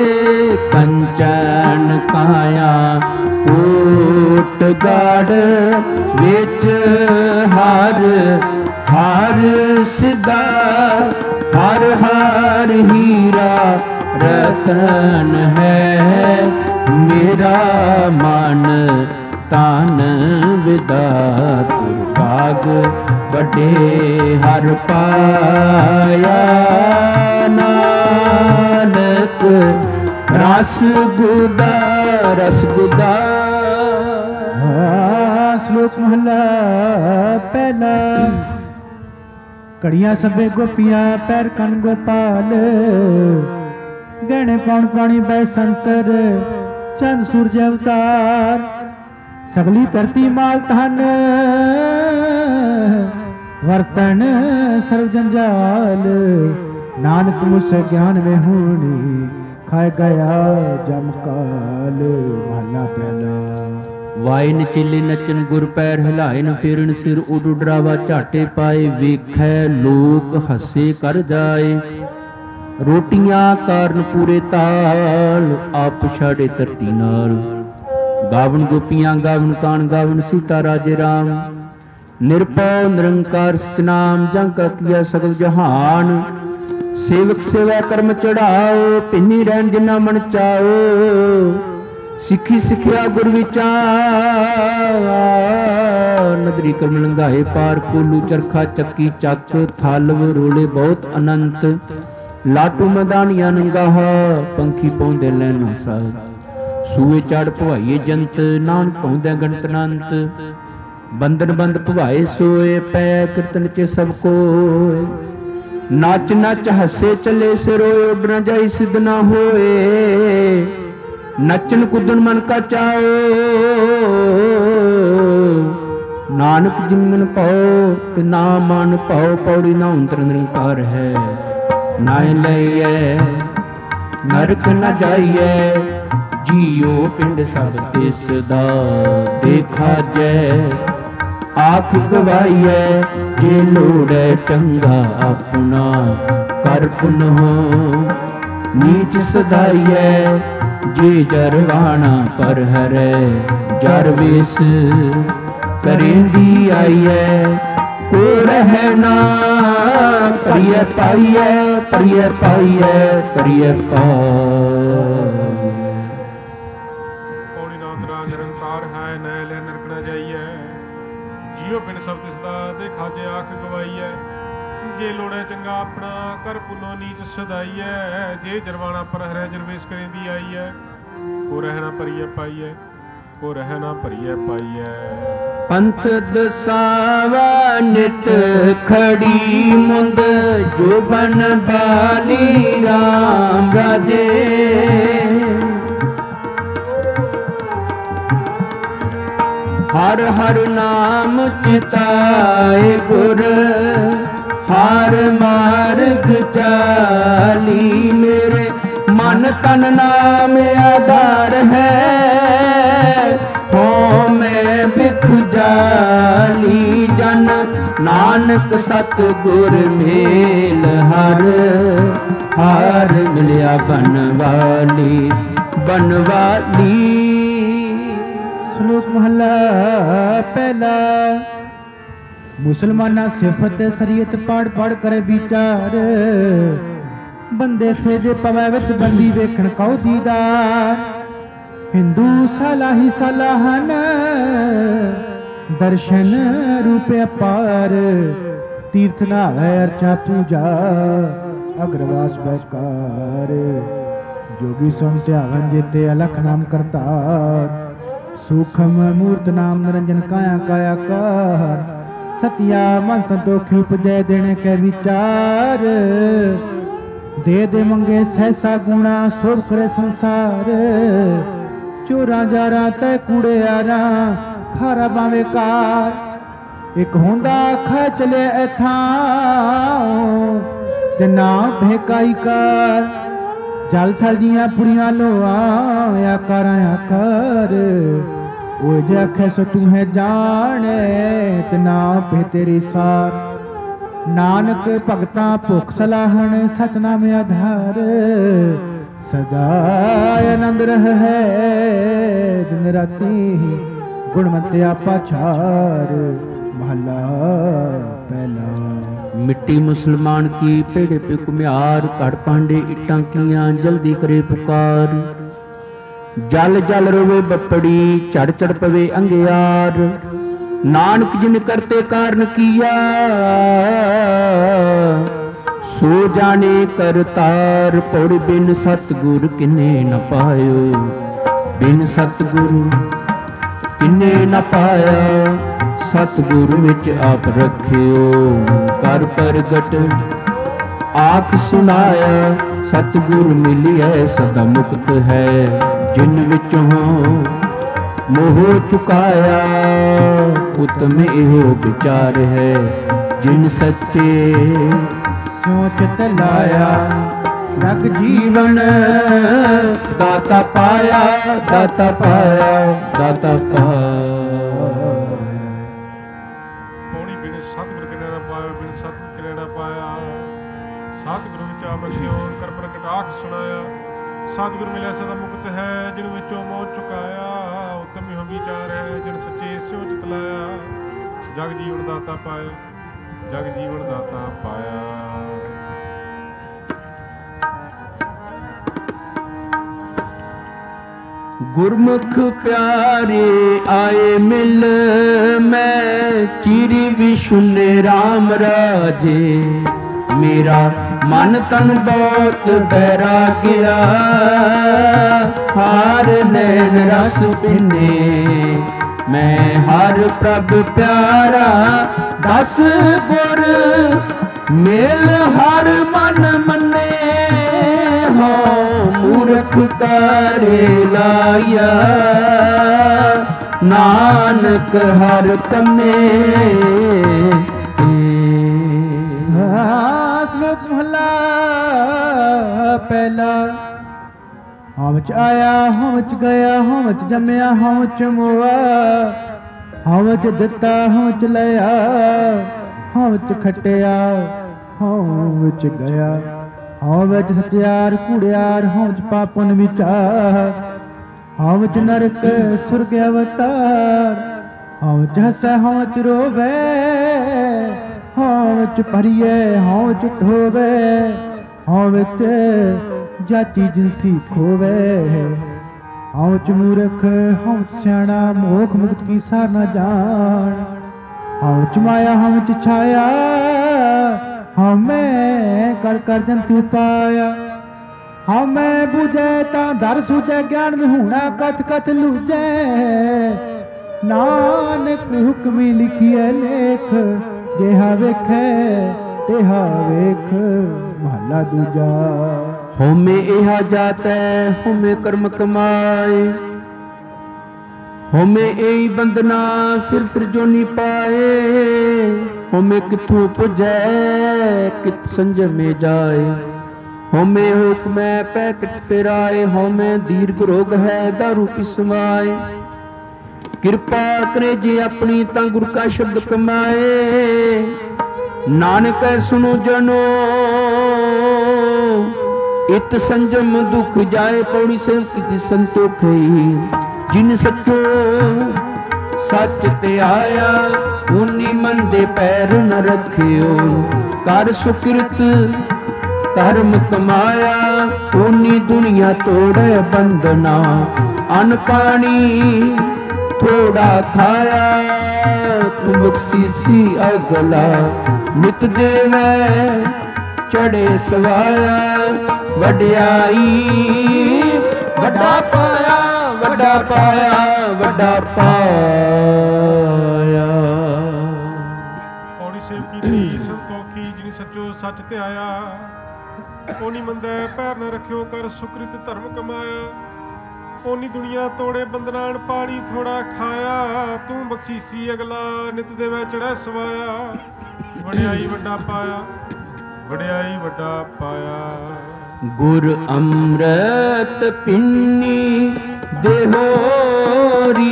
ਕੰਚਨ ਕਾਇਆ ਓਟ ਗੜ ਵਿੱਚ ਹਰ ਹਰ ਸਿਦਾ ਹਰ ਹਰ ਹੀਰਾ ਰਤਨ ਹੈ ਮੇਰਾ ਮਨ ਤਨ ਵਿਦਾਤੁਰ ਭਾਗ ਵੱਡੇ ਹਰ ਪਾਇਆ ਨਾਨਕ ਰਸ ਗੁਦਾ ਰਸ ਗੁਦਾ। ਸ਼ਲੋਕ ਮਹਲਾ ਪਹਿਲਾ। ਘੜੀਆਂ ਸਭੇ ਗੋਪੀਆਂ ਪੈਰ ਕੰਨ ਗੋਪਾਲ ਗਹਿਣੇ ਪਾਉਣ ਪਾਣੀ ਬੈ ਸੰਸਰ ਚੰਦ ਸੂਰਜ ਅਵਤਾਰ ਸਗਲੀ ਧਰਤੀ ਮਾਲ ਧਨ ਵਰਤਨ ਸਰਬ ਜੰਜਾਲ ਨਾਨਕ ਮੁਸੇ ਗਿਆਨ में ਹੋਣੀ ਖਾਏ ਗਿਆ ਜਮ ਕਾਲ। ਮਹਲਾ ਪਹਿਲਾ। ਵਾਏ ਨਚਿਲੇ ਨਚਨ ਗੁਰ ਪੈਰ ਹਿਲਾਏ ਨ ਫੇਰਨ ਸਿਰ ਉਡ ਡਰਾਵਾ ਝਾਟੇ ਪਾਏ ਵੇਖੈ ਲੋਕ ਹੱਸੇ ਕਰ ਜਾਏ ਰੋਟੀਆਂ ਕਾਰਨ ਪੂਰੇ ਤਾਲ ਆਪ ਛਾੜੇ ਧਰਤੀ ਨਾਲ ਗਾਵਨ ਗੋਪੀਆਂ ਗਾਵਨ ਕਾਣ ਗਾਵਨ ਸੀਤਾ ਰਾਜੇ ਰਾਮ ਨਿਰਭਉ ਨਿਰੰਕਾਰ ਸਤਨਾਮ ਜੰ ਕਾ ਕੀਆ ਸਗਲ ਜਹਾਨ ਸੇਵਕ ਸੇਵਾ ਕਰਮ ਚੜਾਓ ਪਿੰਨੀ ਰਹਿਣ ਜਿਨਾ ਮਨ ਚਾਓ ਸਿੱਖੀ ਸਿੱਖਿਆ ਗੁਰ ਵਿਚਾਰ ਨਦਰੀ ਕਰਮ ਲੰਘਾਏ ਪਾਰ ਕੋਲੂ ਚਰਖਾ ਚੱਕੀ ਚੱਕ ਥਲਵ ਰੋਲੇ ਬਹੁਤ ਅਨੰਤ ਲਾਟੂ ਮਦਾਨੀਆਂ ਨੰਗਾਹ ਪੰਖੀ ਪਾਉਂਦੇ ਲੈਣਾ ਸਾਹ ਸੂਏ ਚੜ ਭਵਾਈਏ ਜੰਤ ਨਾਨਕ ਪਾਉਂਦੇ ਗਣਤ ਅਨੰਤ ਬੰਦਨ ਬੰਦ ਭਵਾਏ ਸੋਏ ਪੈ ਕੀਰਤਨ ਚ ਸਭ ਕੋਏ ਨੱਚ ਨੱਚ ਹੱਸੇ ਚੱਲੇ ਸਿਰੋਏ ਉੱਡ ਨਾ ਜਾਈ ਸਿੱਧ ਨਾ ਹੋਏ ਨੱਚਣ ਕੁੱਦਣ ਮਨ ਕਾ ਚਾਓ ਨਾਨਕ ਜਿਮਨ ਪਾਓ ਤੇ ਨਾ ਮਨ ਪਾਓ ਪੌੜੀ ਨਾ ਅੰਤਰ ਨਿਰੰਕਾਰ ਹੈ ਨਾ ਲਈਏ ਨਰਕ ਨਾ ਜਾਈਏ ਜੀਓ ਪਿੰਡ ਸਭ ਤਿਸ ਦਾ ਦੇਖਾ ਜੈ ਆਖ ਗਵਾਈਐ ਜੇ ਲੋੜੈ ਚੰਗਾ ਆਪਣਾ ਕਰ ਪੁਨ ਹੋ ਨੀਚ ਸਦਾਈਐ ਜੇ ਜਰਵਾਣਾ ਪਰ ਹਰੈ ਜਰ ਵੇਸ ਕਰੇਂਦੀ ਆਈਐ ਕੋ ਰਹਿ ਨਾ ਪ੍ਰਿਯ ਪਾਈਐ ਪ੍ਰਿਯ ਪਾਈਐ ਪ੍ਰਿਯ ਪੌੜੀ ਨਾਮ ਰਾਜ ਨਿਰੰਕਾਰ ਹੈ ਨੈ ਲੈ ਨਰਕ ਨਾ ਜਾਈਐ ਜੀਉ ਬਿਨ ਸਭ ਤਿਸ ਦਾ ਦੇਖਾ ਜੇ ਆਖ ਗਵਾਈਐ ਜੇ ਲੋੜੈ ਚੰਗਾ ਆਪਣਾ ਕਰ ਪੁਨੋ ਨੀਚ ਸਦਾਈਐ ਜੇ ਜਰਵਾਣਾ ਪਰ ਹਰੈ ਜਰਵੇਸ ਕਰੇਂਦੀ ਆਈਐ ਕੋ ਰਹਿਣਾ ਪਰੀਐ ਪਾਈਐ ਕੋ ਰਹਿ ਨਾ ਭਰੀਐ ਪਾਈਐ। ਪੰਥ ਦਸਾਵਾ ਨਿਤ ਖੜੀ ਮੁੰਦ ਜੋ ਬਨ ਬਾਲੀ ਰਾਮ ਰਾਜੇ। ਹਰ ਹਰ ਨਾਮ ਚਿਤਾਏ ਗੁਰ ਹਰ ਮਾਰਗ ਚਾਲੀ। ਮੇਰੇ ਮਨ ਤਨ ਨਾਮ ਆਧਾਰ ਹੈ ਹੋ ਮੈਂ ਬਿਖ ਜਾਲੀ। ਜਨ ਨਾਨਕ ਸਤ ਗੁਰ ਮੇਲ ਹਰ ਹਰ ਮਿਲਿਆ ਬਨਵਾਲੀ ਬਨਵਾਲੀ। ਸ਼ਲੋਕ ਮਹਲਾ ਪਹਿਲਾ। ਮੁਸਲਮਾਨਾ ਸਿਫਤ ਸਰੀਅਤ ਪੜ ਪੜ ਕਰੇ ਵਿਚਾਰ। ਬੰਦੇ ਸੇਜੇ ਪਵੈ ਵਿੱਚ ਬੰਦੀ ਵੇਖਣ ਕਉ ਦੀਦਾਰ। ਹਿੰਦੂ ਸਲਾਹੀ ਸਲਾਹਨ ਦਰਸ਼ਨ ਰੂਪ ਅਪਾਰ। ਤੀਰਥ ਨਾਵੈ ਅਰਚਾ ਪੂਜਾ ਅਗਰਵਾਸ ਬੈਕਾਰ। ਜੋਗੀ ਸੁਨ ਧਿਆਵਨ ਜੇਤੇ ਅਲਖ ਨਾਮ ਕਰਤਾਰ। ਸੂਖਮ ਮੂਰਤ ਨਾਮ ਨਿਰੰਜਨ ਕਾਇਆ ਕਾਇਆ ਕਾਰ। ਸਤਿਆ ਮਨ ਸੰਤੋਖੀ ਉਪਜੈ ਦੇਣੇ ਕੈ ਵਿਚਾਰ। ਦੇ ਦੇ ਮੰਗੇ ਸਹਿਸਾ ਗੁਣਾ ਸੋਭ ਕਰੇ ਸੰਸਾਰ। ਚੋਰਾਂ ਜਾਰਾਂ ਤੈ ਕੂੜਿਆਰਾਂ ਖਾਰਾ ਬਾਵੇਂ ਕਾਰ। ਇੱਕ ਹੁੰਦਾ ਖੈ ਚਲੇ ਐਥਾਂ ਤੇ ਨਾ ਭੇਕਾਈ ਕਾਰ। ਜਲ ਥਲ ਜੀਆਂ ਪੁਰੀਆਂ ਲੋਆਂ ਆਕਾਰਾਂ ਆਕਾਰ। ਉਹ ਜੇ ਆਖੇ ਸੋ ਤੂੰ ਹੈ ਜਾਣੇ ਤੇ ਨਾ ਭੇ ਤੇਰੀ ਸਾਰ। ਨਾਨਕ ਭਗਤਾਂ ਭੁਖ ਸਲਾਹਣ ਸਤਨਾਮ ਆਧਾਰ। ਸਦਾ ਆਨੰਦ ਰਹਿ ਹੈ ਦਿਨ ਰਾਤੀ ਗੁਣਵੰਤਿਆ ਪਾਛਾਰ। ਮਹਲਾ ਪਹਿਲਾ। ਮਿੱਟੀ ਮੁਸਲਮਾਨ ਕੀ ਪੇੜੇ ਪੇ ਕੁਮਿਆਰ। ਘੜ ਪਾਂਡੇ ਇੱਟਾਂ ਕੀਆਂ ਜਲਦੀ ਕਰੇ ਪੁਕਾਰ। ਜਲ ਜਲ ਰੋਵੇ ਬੱਪੜੀ ਝੜ ਝੜ ਪਵੇ ਅੰਗਿਆਰ। ਨਾਨਕ ਜਿਨ ਕਰਤੇ ਕਾਰਨ ਕੀਆ ਸੋ ਜਾਣੇ ਕਰਤਾਰ। ਪੌੜ ਬਿਨ ਸਤਿਗੁਰ ਕਿਨੇ ਨ ਪਾਇਓ। ਬਿਨ ਸਤਿਗੁਰੂ ਕਿਨੇ ਨ ਪਾਇਆ। ਸਤਿਗੁਰ ਵਿੱਚ ਆਪ ਰੱਖਿਓ ਕਰ ਪ੍ਰਗਟ ਆਖ ਸੁਨਾਇਆ। ਸਤਿਗੁਰ ਮਿਲਿਐ ਸਦਾ ਮੁਕਤ ਹੈ। ਜਿਨ ਵਿੱਚੋਂ ਮੋਹ ਚੁਕਾਇਆ ਉਤਮ ਇਹੋ ਵਿਚਾਰ ਹੈ। ਜਿਨ ਸੱਚੇ ਸੋਚਤ ਲਾਇਆ ਲਗ ਜੀਵਨ ਦਾਤਾ ਪਾਇਆ ਦਾਤਾ ਪਾਇਆ ਦਾਤਾ ਪਾਇਆ। ਪੌੜੀ ਬਿਨ ਸਤਿਗੁਰ ਕਿਨੇ ਨਾ ਪਾਇਆ। ਬਿਨ ਸਤਿਗੁਰ ਕਿਨੇ ਨਾ ਪਾਇਆ। ਸਤਿਗੁਰੂ ਵਿੱਚ ਆਮਿਓਨ ਕਰ ਪ੍ਰਗਟ ਆਖ ਸੁਣਾਇਆ। ਸਤਿਗੁਰ ਮਿਲਿਆ ਸਦਾ ਮੁਕਤ ਹੈ। ਜਿਨ ਵਿੱਚੋਂ ਮੋਹ ਚੁਕਾਇਆ ਉਤਮ ਇਹੋ ਵਿਚਾਰ ਹੈ। ਜਿਨ ਸੱਚੇ ਸਿਉ ਚਿਤ ਲਾਇਆ ਜਗ ਜੀਵਨ ਦਾਤਾ ਪਾਇਆ। ਜਗ ਜੀਵਨ ਦਾਤਾ ਪਾਇਆ। ਗੁਰਮੁਖ ਪਿਆਰੇ ਆਏ ਮਿਲ ਮੈਂ ਚੀਰੀ ਵਿਸ਼ੁਨੇ RAM ਰਾਜੇ। ਮੇਰਾ ਮਨ ਤਨ ਬਹੁਤ ਬੈਰਾਗਿਆ ਹਾਰ ਨੈਣ ਰਸ ਪਿਨੇ। ਮੈਂ ਹਰ ਪ੍ਰਭ ਪਿਆਰਾ ਦਸ ਗੁਰ ਮੇਲ ਹਰ ਮਨ ਮੰਨੇ। ਹੋ ਮੂਰਖ ਤਾਰੇ ਲਾਇਆ ਨਾਨਕ ਹਰ ਕੰਮੇ। ਸ਼ਲੋਕ ਮਹਲਾ ਪਹਿਲਾ। ਹਉ ਚ ਆਇਆ ਹਉ ਚ ਗਿਆ ਹਉ ਚ ਜੰਮਿਆ ਹਉ ਚ ਮੋਆ। ਹਉ ਚ ਦਿੱਤਾ ਹਉ ਚ ਲਿਆ ਹਉ ਚ ਖਟਿਆ ਹਉ ਚ ਗਿਆ। ਹਉ ਵਿੱਚ ਸਚਿਆਰ ਕੂੜਿਆਰ ਹਉ ਚ ਪਾਪਨ ਵਿਚਾਰ। ਹਉ ਚ ਨਰਕ ਸੁਰਗ ਅਵਤਾਰ। ਹਉ ਚ ਹਸੈ ਹਉ ਚ ਰੋਵੇ ਹਉ ਚ ਭਰੀਏ ਹਉ ਚ ਢੋਵੇ। ਹਉ ਵਿੱਚ ਜਾਤੀ ਜਿਨਸੀ ਖੋਵੇ। ਹਉ ਚ ਮੂਰਖ ਹਉ ਚ ਸਿਆਣਾ ਮੋਖ ਮੁਕਤ ਕੀ ਸਾਰ ਨਾ ਜਾਣ। ਹਉ ਚ ਮਾਇਆ ਹਉ ਚ ਛਾਇਆ ਹਉ ਮੈਂ ਕਰ ਕਰ ਜੰਤੂ ਪਾਇਆ। ਹਉਮੈ ਬੁਝੈ ਤਾਂ ਦਰ ਸੁਝੈ ਗਿਆਨ ਵਿਹੂਣਾ ਕਥ ਕਥ ਲੂਝੈ ਨਾਨਕ ਹੁਕਮੀ ਲਿਖੀਐ ਲੇਖ ਜਿਹਾ ਵੇਖੈ ਤਿਹਾ ਵੇਖ। ਮਹਲਾ ਦੂਜਾ। ਹਉਮੈ ਇਹਾ ਜਾਤੈ ਹਉਮੈ ਕਰਮ ਕਮਾਏ ਹਉਮੈ ਇਹੀ ਬੰਦਨਾ ਫਿਰ ਜੋਨੀ ਪਾਏ। ਹਉਮੈ ਕਿਥੋਂ ਪੁਜੈ ਕਿਤ ਸੰਜਮੇ ਜਾਏ। ਹਉਮੈ ਹੁਕਮੈ ਪੈ ਕਿਤ ਫਿਰਾਏ। ਹਉਮੈ ਦੀਰਘ ਰੋਗ ਹੈ ਦਾਰੂ ਪਿਸਮਾਏ। ਕਿਰਪਾ ਕਰੇ ਜੇ ਆਪਣੀ ਤਾਂ ਗੁਰ ਕਾ ਸ਼ਬਦ ਕਮਾਏ। ਨਾਨਕ ਸੁਣੋ ਜਨੋ ਇਤ ਸੰਜਮ ਦੁਖ ਜਾਏ। ਪੌੜੀ ਸੇ ਕਿਤ ਸੰਤੋਖਈ ਜਿਨ ਸੱਚੋ ਸੱਚ ਤੇ ਆਇਆ। ਉਨੀ ਮਨ ਦੇ ਪੈਰ ਨ ਰੱਖਿਓ ਕਰ ਸੁਕਿਰਤ ਧਰਮ ਕਮਾਇਆ। ਉਨੀ ਦੁਨੀਆ ਤੋੜੇ ਬੰਧਨਾ ਅਨ ਪਾਣੀ ਥੋੜਾ ਖਾਇਆ। ਤੂੰ ਬਖਸ਼ੀਸੀ ਅਗਲਾ ਨਿਤ ਦੇਵੈ ਚੜੇ ਸਵਾਇਆ। ਵਡਿਆਈ ਵੱਡਾ ਪਾਇਆ ਵੱਡਾ ਪਾਇਆ ਵੱਡਾ ਪਾਇਆ। ਪੌੜੀ ਸੇਵ ਕੀਤੀ ਸੰਤੋਖੀ ਜਿਨੀ ਸੱਚੋ ਸੱਚ ਤੇ ਆਇਆ। ਓਨੀ ਮੰਦੈ ਪੈਰ ਨ ਰੱਖਿਓ ਕਰ ਸੁਕ੍ਰਿਤ ਧਰਮ ਕਮਾਇਆ। ਓਨੀ ਦੁਨੀਆ ਤੋੜੇ ਬੰਦਨਾਨ ਪਾਣੀ ਥੋੜਾ ਖਾਇਆ। ਤੂੰ ਬਖਸ਼ੀਸੀ ਅਗਲਾ ਨਿਤ ਦੇਵੈ ਚੜ੍ਹੈ ਸਵਾਇਆ। ਵਡਿਆਈ ਵੱਡਾ ਪਾਇਆ ਵਡਿਆਈ ਵੱਡਾ ਪਾਇਆ। ਗੁਰ ਅੰਮ੍ਰਿਤ ਪਿੰਨੀ ਦੇਹੋਰੀ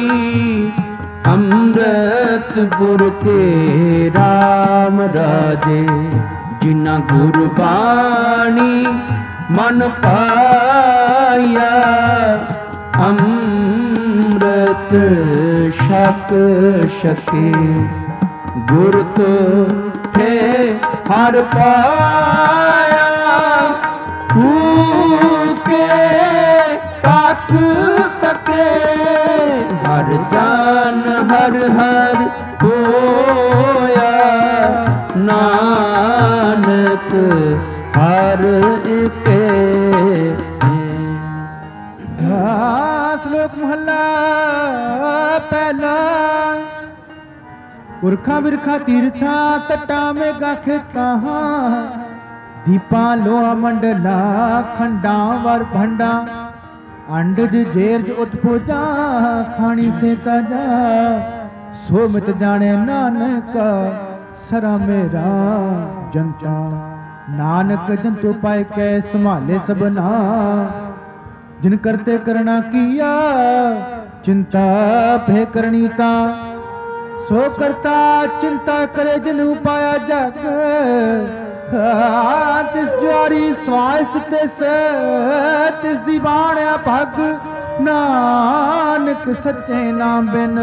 ਅੰਮ੍ਰਿਤ ਗੁਰ ਕੇ ਰਾਮ ਰਾਜੇ। ਜਿਨਾ ਗੁਰ ਬਾਣੀ ਮਨ ਪਾਇਆ। ਅੰਮ੍ਰਿਤ ਛਕ ਛਕੇ ਗੁਰ ਤੁਠੇ ਹਰ ਪਾਇਆ। ਚੂਕੇ ਤੱਕ ਤਕੇ ਹਰ ਜਾਨ ਹਰ ਹਰ ਹੋਇਆ। ਨਾਨਕ ਹਰ ਏਕੇ। ਸ਼ਲੋਕ ਮਹੱਲਾ ਪਹਿਲਾ। ਪੁਰਖਾਂ ਬਿਰਖਾਂ ਤੀਰਥਾਂ ਤਟਾਂ ਮੇਘਾਂ ਖੇਤਾਂ। ਦੀਪਾਂ ਲੋਹਾ ਮੰਡਲਾ ਖੰਡਾਂ ਵਰ ਭੰਡਾਂ। ਅੰਡਜ ਜੇਰਜ ਉਤਪੋਜਾ ਖਾਣੀ ਸੇ ਤਾਜਾ। ਸੋ ਮਿਤ ਜਾਣੇ ਨਾਨਕ ਸਰਾ ਮੇਰਾ ਜਨਤਾ। ਨਾਨਕ ਜੰਤੂ ਪਾਇ ਕੈ ਸੰਭਾਲੇ ਸਭਨਾ। ਜਿਨ ਕਰਤੇ ਕਰਣਾ ਕੀਆ ਚਿੰਤਾ ਭੈ ਕਰਨੀ ਤਾ। ਸੋ ਕਰਤਾ ਚਿੰਤਾ ਕਰੇ ਜਿਨ ਉਪਾਇਆ ਜਗ। ਤਿਸ ਜਾਰੀ ਸਵਾਸਤ ਤਿਸ ਦੀ ਬਾਣਿਆ ਭਗ। ਨਾਨਕ ਸੱਚੇ ਨਾਮ ਬਿਨ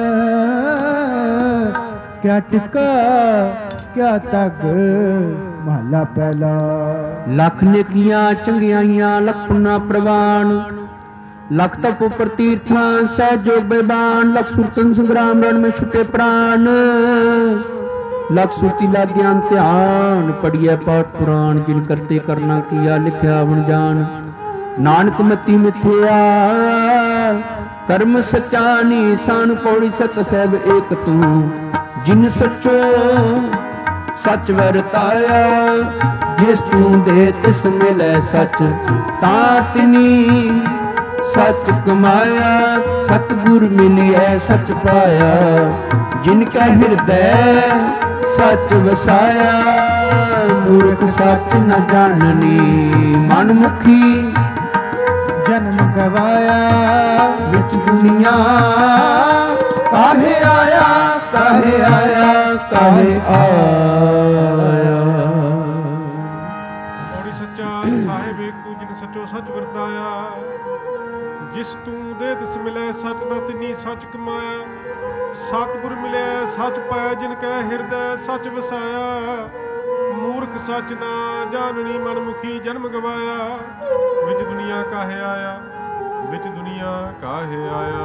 ਕਿਆ ਟਿਕਾ ਕਿਆ ਤਗ। ਮਹਲਾ ਪਹਿਲਾ। ਲੱਖ ਨੇਕੀਆਂ ਚੰਗਿਆਈਆਂ ਲੱਖ ਪੁੰਨਾ ਪ੍ਰਵਾਨ। ਲੱਖ ਤਪ ਉਪਰ ਤੀਰਥਾਂ ਸਹਿਜੋ ਬੇਬਾਨ। ਲੱਖ ਸੁਰਤਨ ਸੰਗਰਾਮ ਰਣ ਮੇਂ ਛੁਟੇ ਪ੍ਰਾਨ। ਲੱਖ ਸੁਰਤੀ ਲਾ ਗਿਆਨ ਧਿਆਨ ਪੜੀਐ ਪਾਠ ਪੁਰਾਣ। ਜਿਨ ਕਰਤੇ ਕਰਨਾ ਕੀਆ ਲਿਖਿਆ ਵਣ ਜਾਣ। ਨਾਨਕ ਮਤੀ ਮਿਥਿਆ ਕਰਮ ਸੱਚਾ ਨੀਸਾਨ। ਪੌੜੀ ਸੱਚ ਸਹਿਬ ਏਕ ਤੂੰ ਜਿਨ ਸੱਚੋ ਸੱਚ ਵਰਤਾਇਆ। ਜਿਸ ਤੂੰ ਦੇ ਤਿਸ ਮਿਲੈ ਸੱਚ ਤਾਂ ਤਿਨੀ ਸੱਚ ਕਮਾਇਆ। ਸਤਿਗੁਰ ਮਿਲਿਐ ਸੱਚ ਪਾਇਆ। ਜਿਨ ਕੈ ਹਿਰਦੈ ਸੱਚ ਵਸਾਇਆ। ਮੂਰਖ ਸੱਚ ਨ ਜਾਣਨੀ ਮਨ ਮੁਖੀ ਜਨਮ ਗਵਾਇਆ। ਵਿੱਚ ਦੁਨੀਆ ਕਾਹੇ ਆਇਆ ਕਾਹੇ ਆਇਆ ਕਾਹੇ ਆਇਆ। ਪੌੜੀ ਸੱਚਾ ਸਾਹਿਬ ਏਕ ਤੂੰ ਜਿਨ ਸੱਚੋ ਸੱਚ ਵਰਤਾਇਆ। ਜਿਸ ਤੂੰ ਦੇ ਤਿਸ ਮਿਲੈ ਸੱਚ ਦਾ ਤਿਨੀ ਸੱਚ ਕਮਾਇਆ। ਸਤਿਗੁਰ ਮਿਲਿਆ ਸੱਚ ਪਾਇਆ। ਜਿਨ ਕੈ ਹਿਰਦੈ ਸੱਚ ਵਸਾਇਆ। ਮੂਰਖ ਸੱਚ ਨਾ ਜਾਣਨੀ ਮਨ ਮੁਖੀ ਜਨਮ ਗਵਾਇਆ। ਵਿੱਚ ਦੁਨੀਆ ਕਾਹੇ ਆਇਆ ਵਿੱਚ ਦੁਨੀਆ ਕਾਹੇ ਆਇਆ।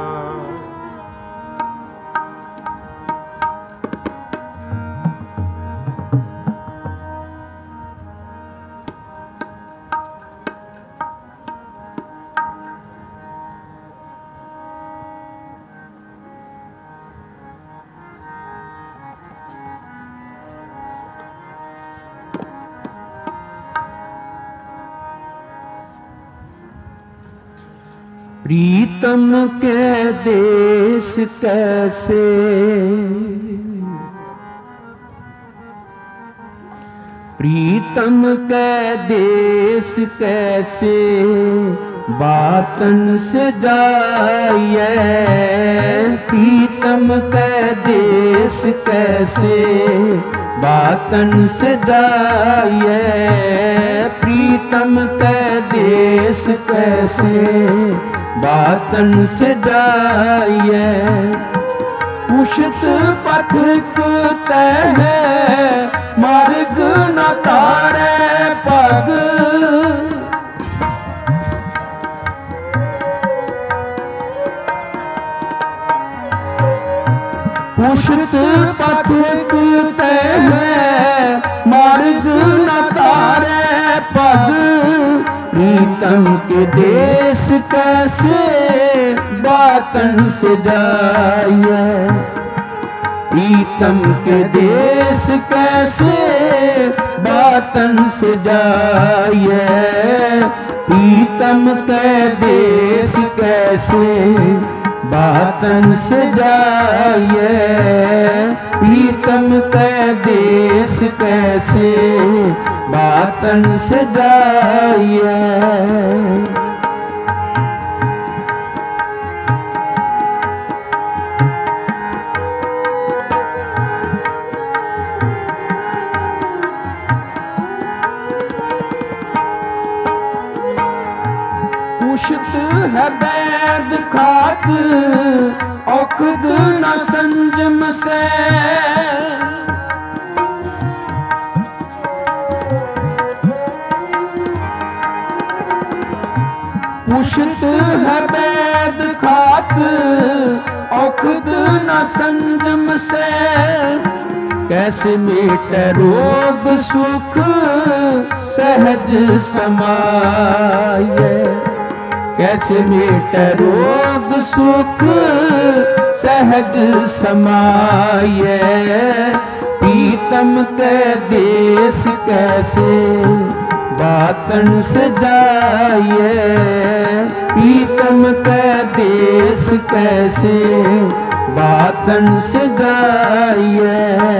प्रीतम के देश कैसे, प्रीतम के देश कैसे बातन से जाइए, प्रीतम के देश कैसे बातन से जाइए, प्रीतम के देश कैसे बातन से जाइए। पुष्ट पथिक तह मार्ग न तारे पग, पुष्ट पथिक तह मार्ग न तारे पग, प्रीतम के देश कैसे बातन से जाइए, प्रीतम के देश कैसे बातन से जाइए, प्रीतम के देश कैसे बातन से जाइए, प्रीतम के देश कैसे बातन से जाइए। पुष्ट है वैद खात औखद न संजम से, पुष्ट है वैद खात औखद न संजम से, कैसे मेटे रोग सुख सहज समाये, कैसे मेटे रोग सुख सहज समाये, प्रीतम के देश कैसे बातन से जाइए, प्रीतम के देश कैसे बातन से जाइए।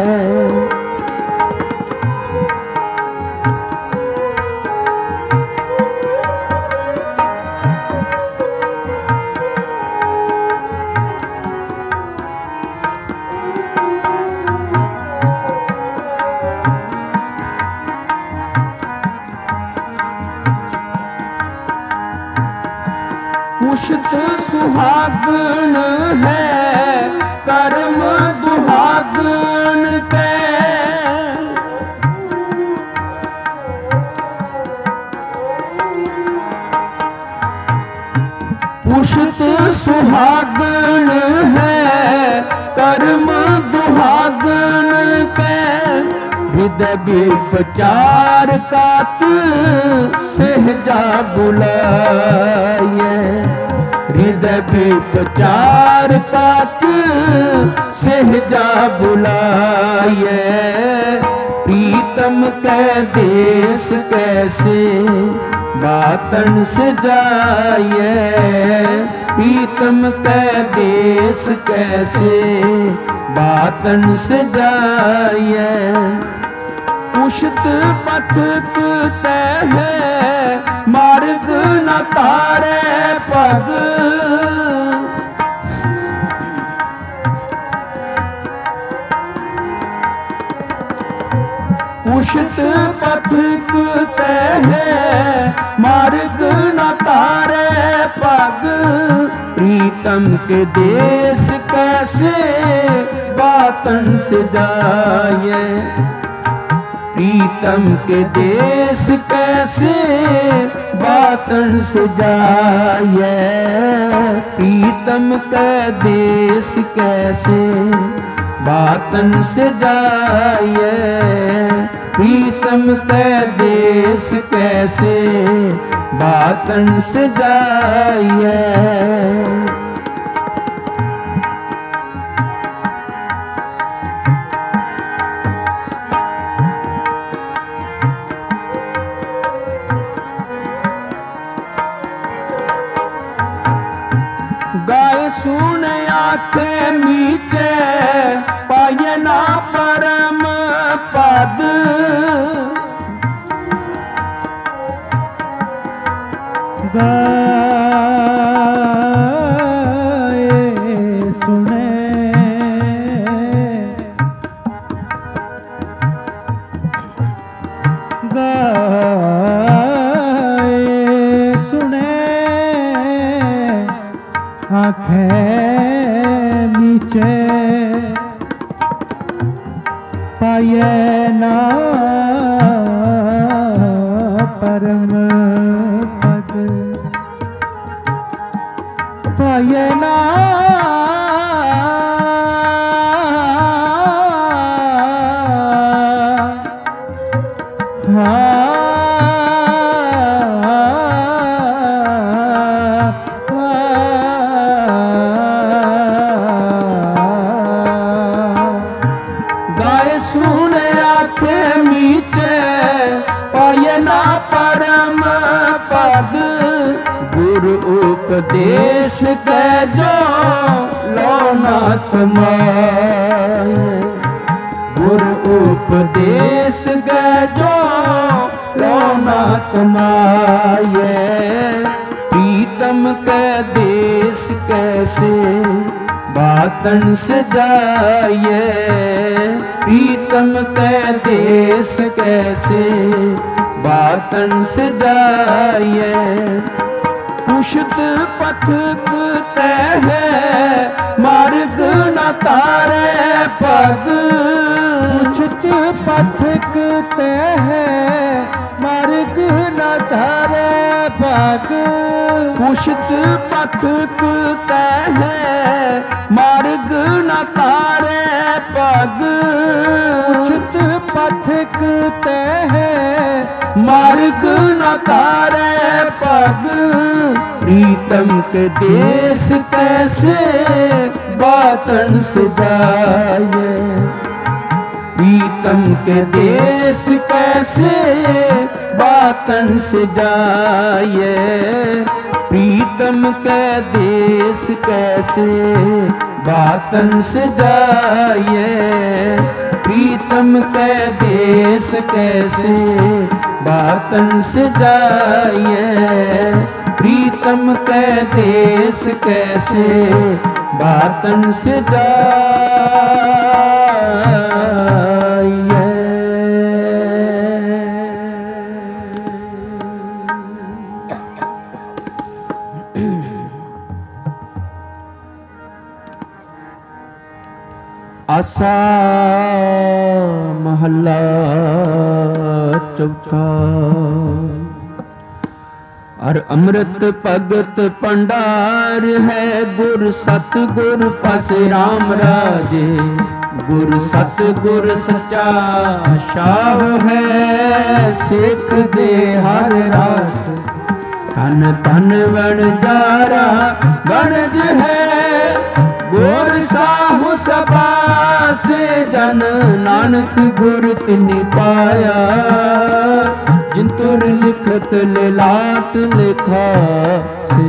पुष्ट सुहागन है कर्म दुहागन के, पुष्ट सुहागन है कर्म दुहागन के, हृदय विचार कात सहजा बुलाए, हृदय विचार कात सहजा बुलाए, प्रीतम के देश कैसे बातन से जाइए, प्रीतम के देश कैसे बातन से जाइए। पुष्ट पथिक तह मार्ग न तारे पग, पुष्ट पथिक तह मार्ग न तारे पग, प्रीतम के देश कैसे बातन से जाइए, प्रीतम के देश कैसे बातन से जाइए, प्रीतम के देश कैसे बातन से जाइए, प्रीतम के देश कैसे बातन से जाइए। ਪਾਏ ਨਾ ਪਰਮ ਪਦ ਗਾਏ ਸੁਣੇ ਗਾਏ ਸੁਣੇ ਆਂਖੇ ਨੀਚੇ ਪਾਏ ਨਾ ਪਰਮ ਪਦ ਪਾਏ ਨਾ ਗਾਏ ਸੁਣੇ ਆਖੇ ਮੀਚੇ ਪਾਏ ਨਾ ਪਰਮ ਪਦ ਗੁਰ ਉਪਦੇਸ਼ ਕੈ ਜੋ ਲੋ ਨਾ ਕਮਾਏ ਗੁਰ ਉਪਦੇਸ਼ ਕੈ ਜੋ ਲੋ ਨਾ ਕਮਾਏ ਪ੍ਰੀਤਮ ਕੈ ਦੇਸ ਕੈਸੇ बातन सजाए प्रीतम कै देश कैसे बातन सजाए पुष्ट पथक तह मार्ग न तारे पग पुष्ट पथक तह मार्ग न तारे पग पुष्ट पथक तह मार्ग न तारे पग पुष्ट पथक तह मार्ग न तारे पग प्रीतम के देश कैसे बातन सजाए प्रीतम के देश कैसे बातन सजाए प्रीतम के देश कैसे बातन सजाए प्रीतम के देश कैसे बातन सजाए प्रीतम के देश कैसे बातन सजाए आसा महला चौथा और अमृत भगत भंडार है गुर सतगुर पास राम राजे गुर सतगुर सच्चा शाह है सिख दे हर रास धन धन बन जारा बनज है गुर साहु सभा से जन नानक गुर तिनि पाया जिन तुर लिखत लिलाट लिखा से।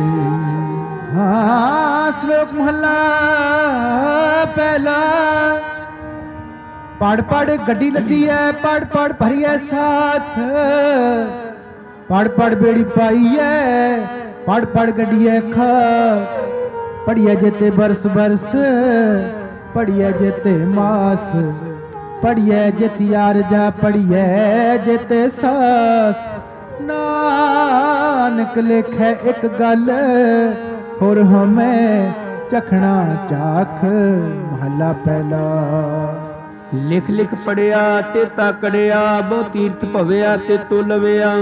हाँ श्लोक महला पहला पढ़ पढ़ गड्डी लदी है पढ़ पढ़ भरी है साथ पढ़ पढ़ बेड़ी पाई है पढ़ पढ़ गड्डी है खा पढ़िया जेते बरस बरस पढ़िया जेते मास पढ़िया जेती आरजा पढ़िया जेते सास नानक लिखे एक गल होर हमें चखना चाख महला पहला। लिख लिख पढ़िया ते ताकड़िया बहु तीर्थ भविया ते तुलविया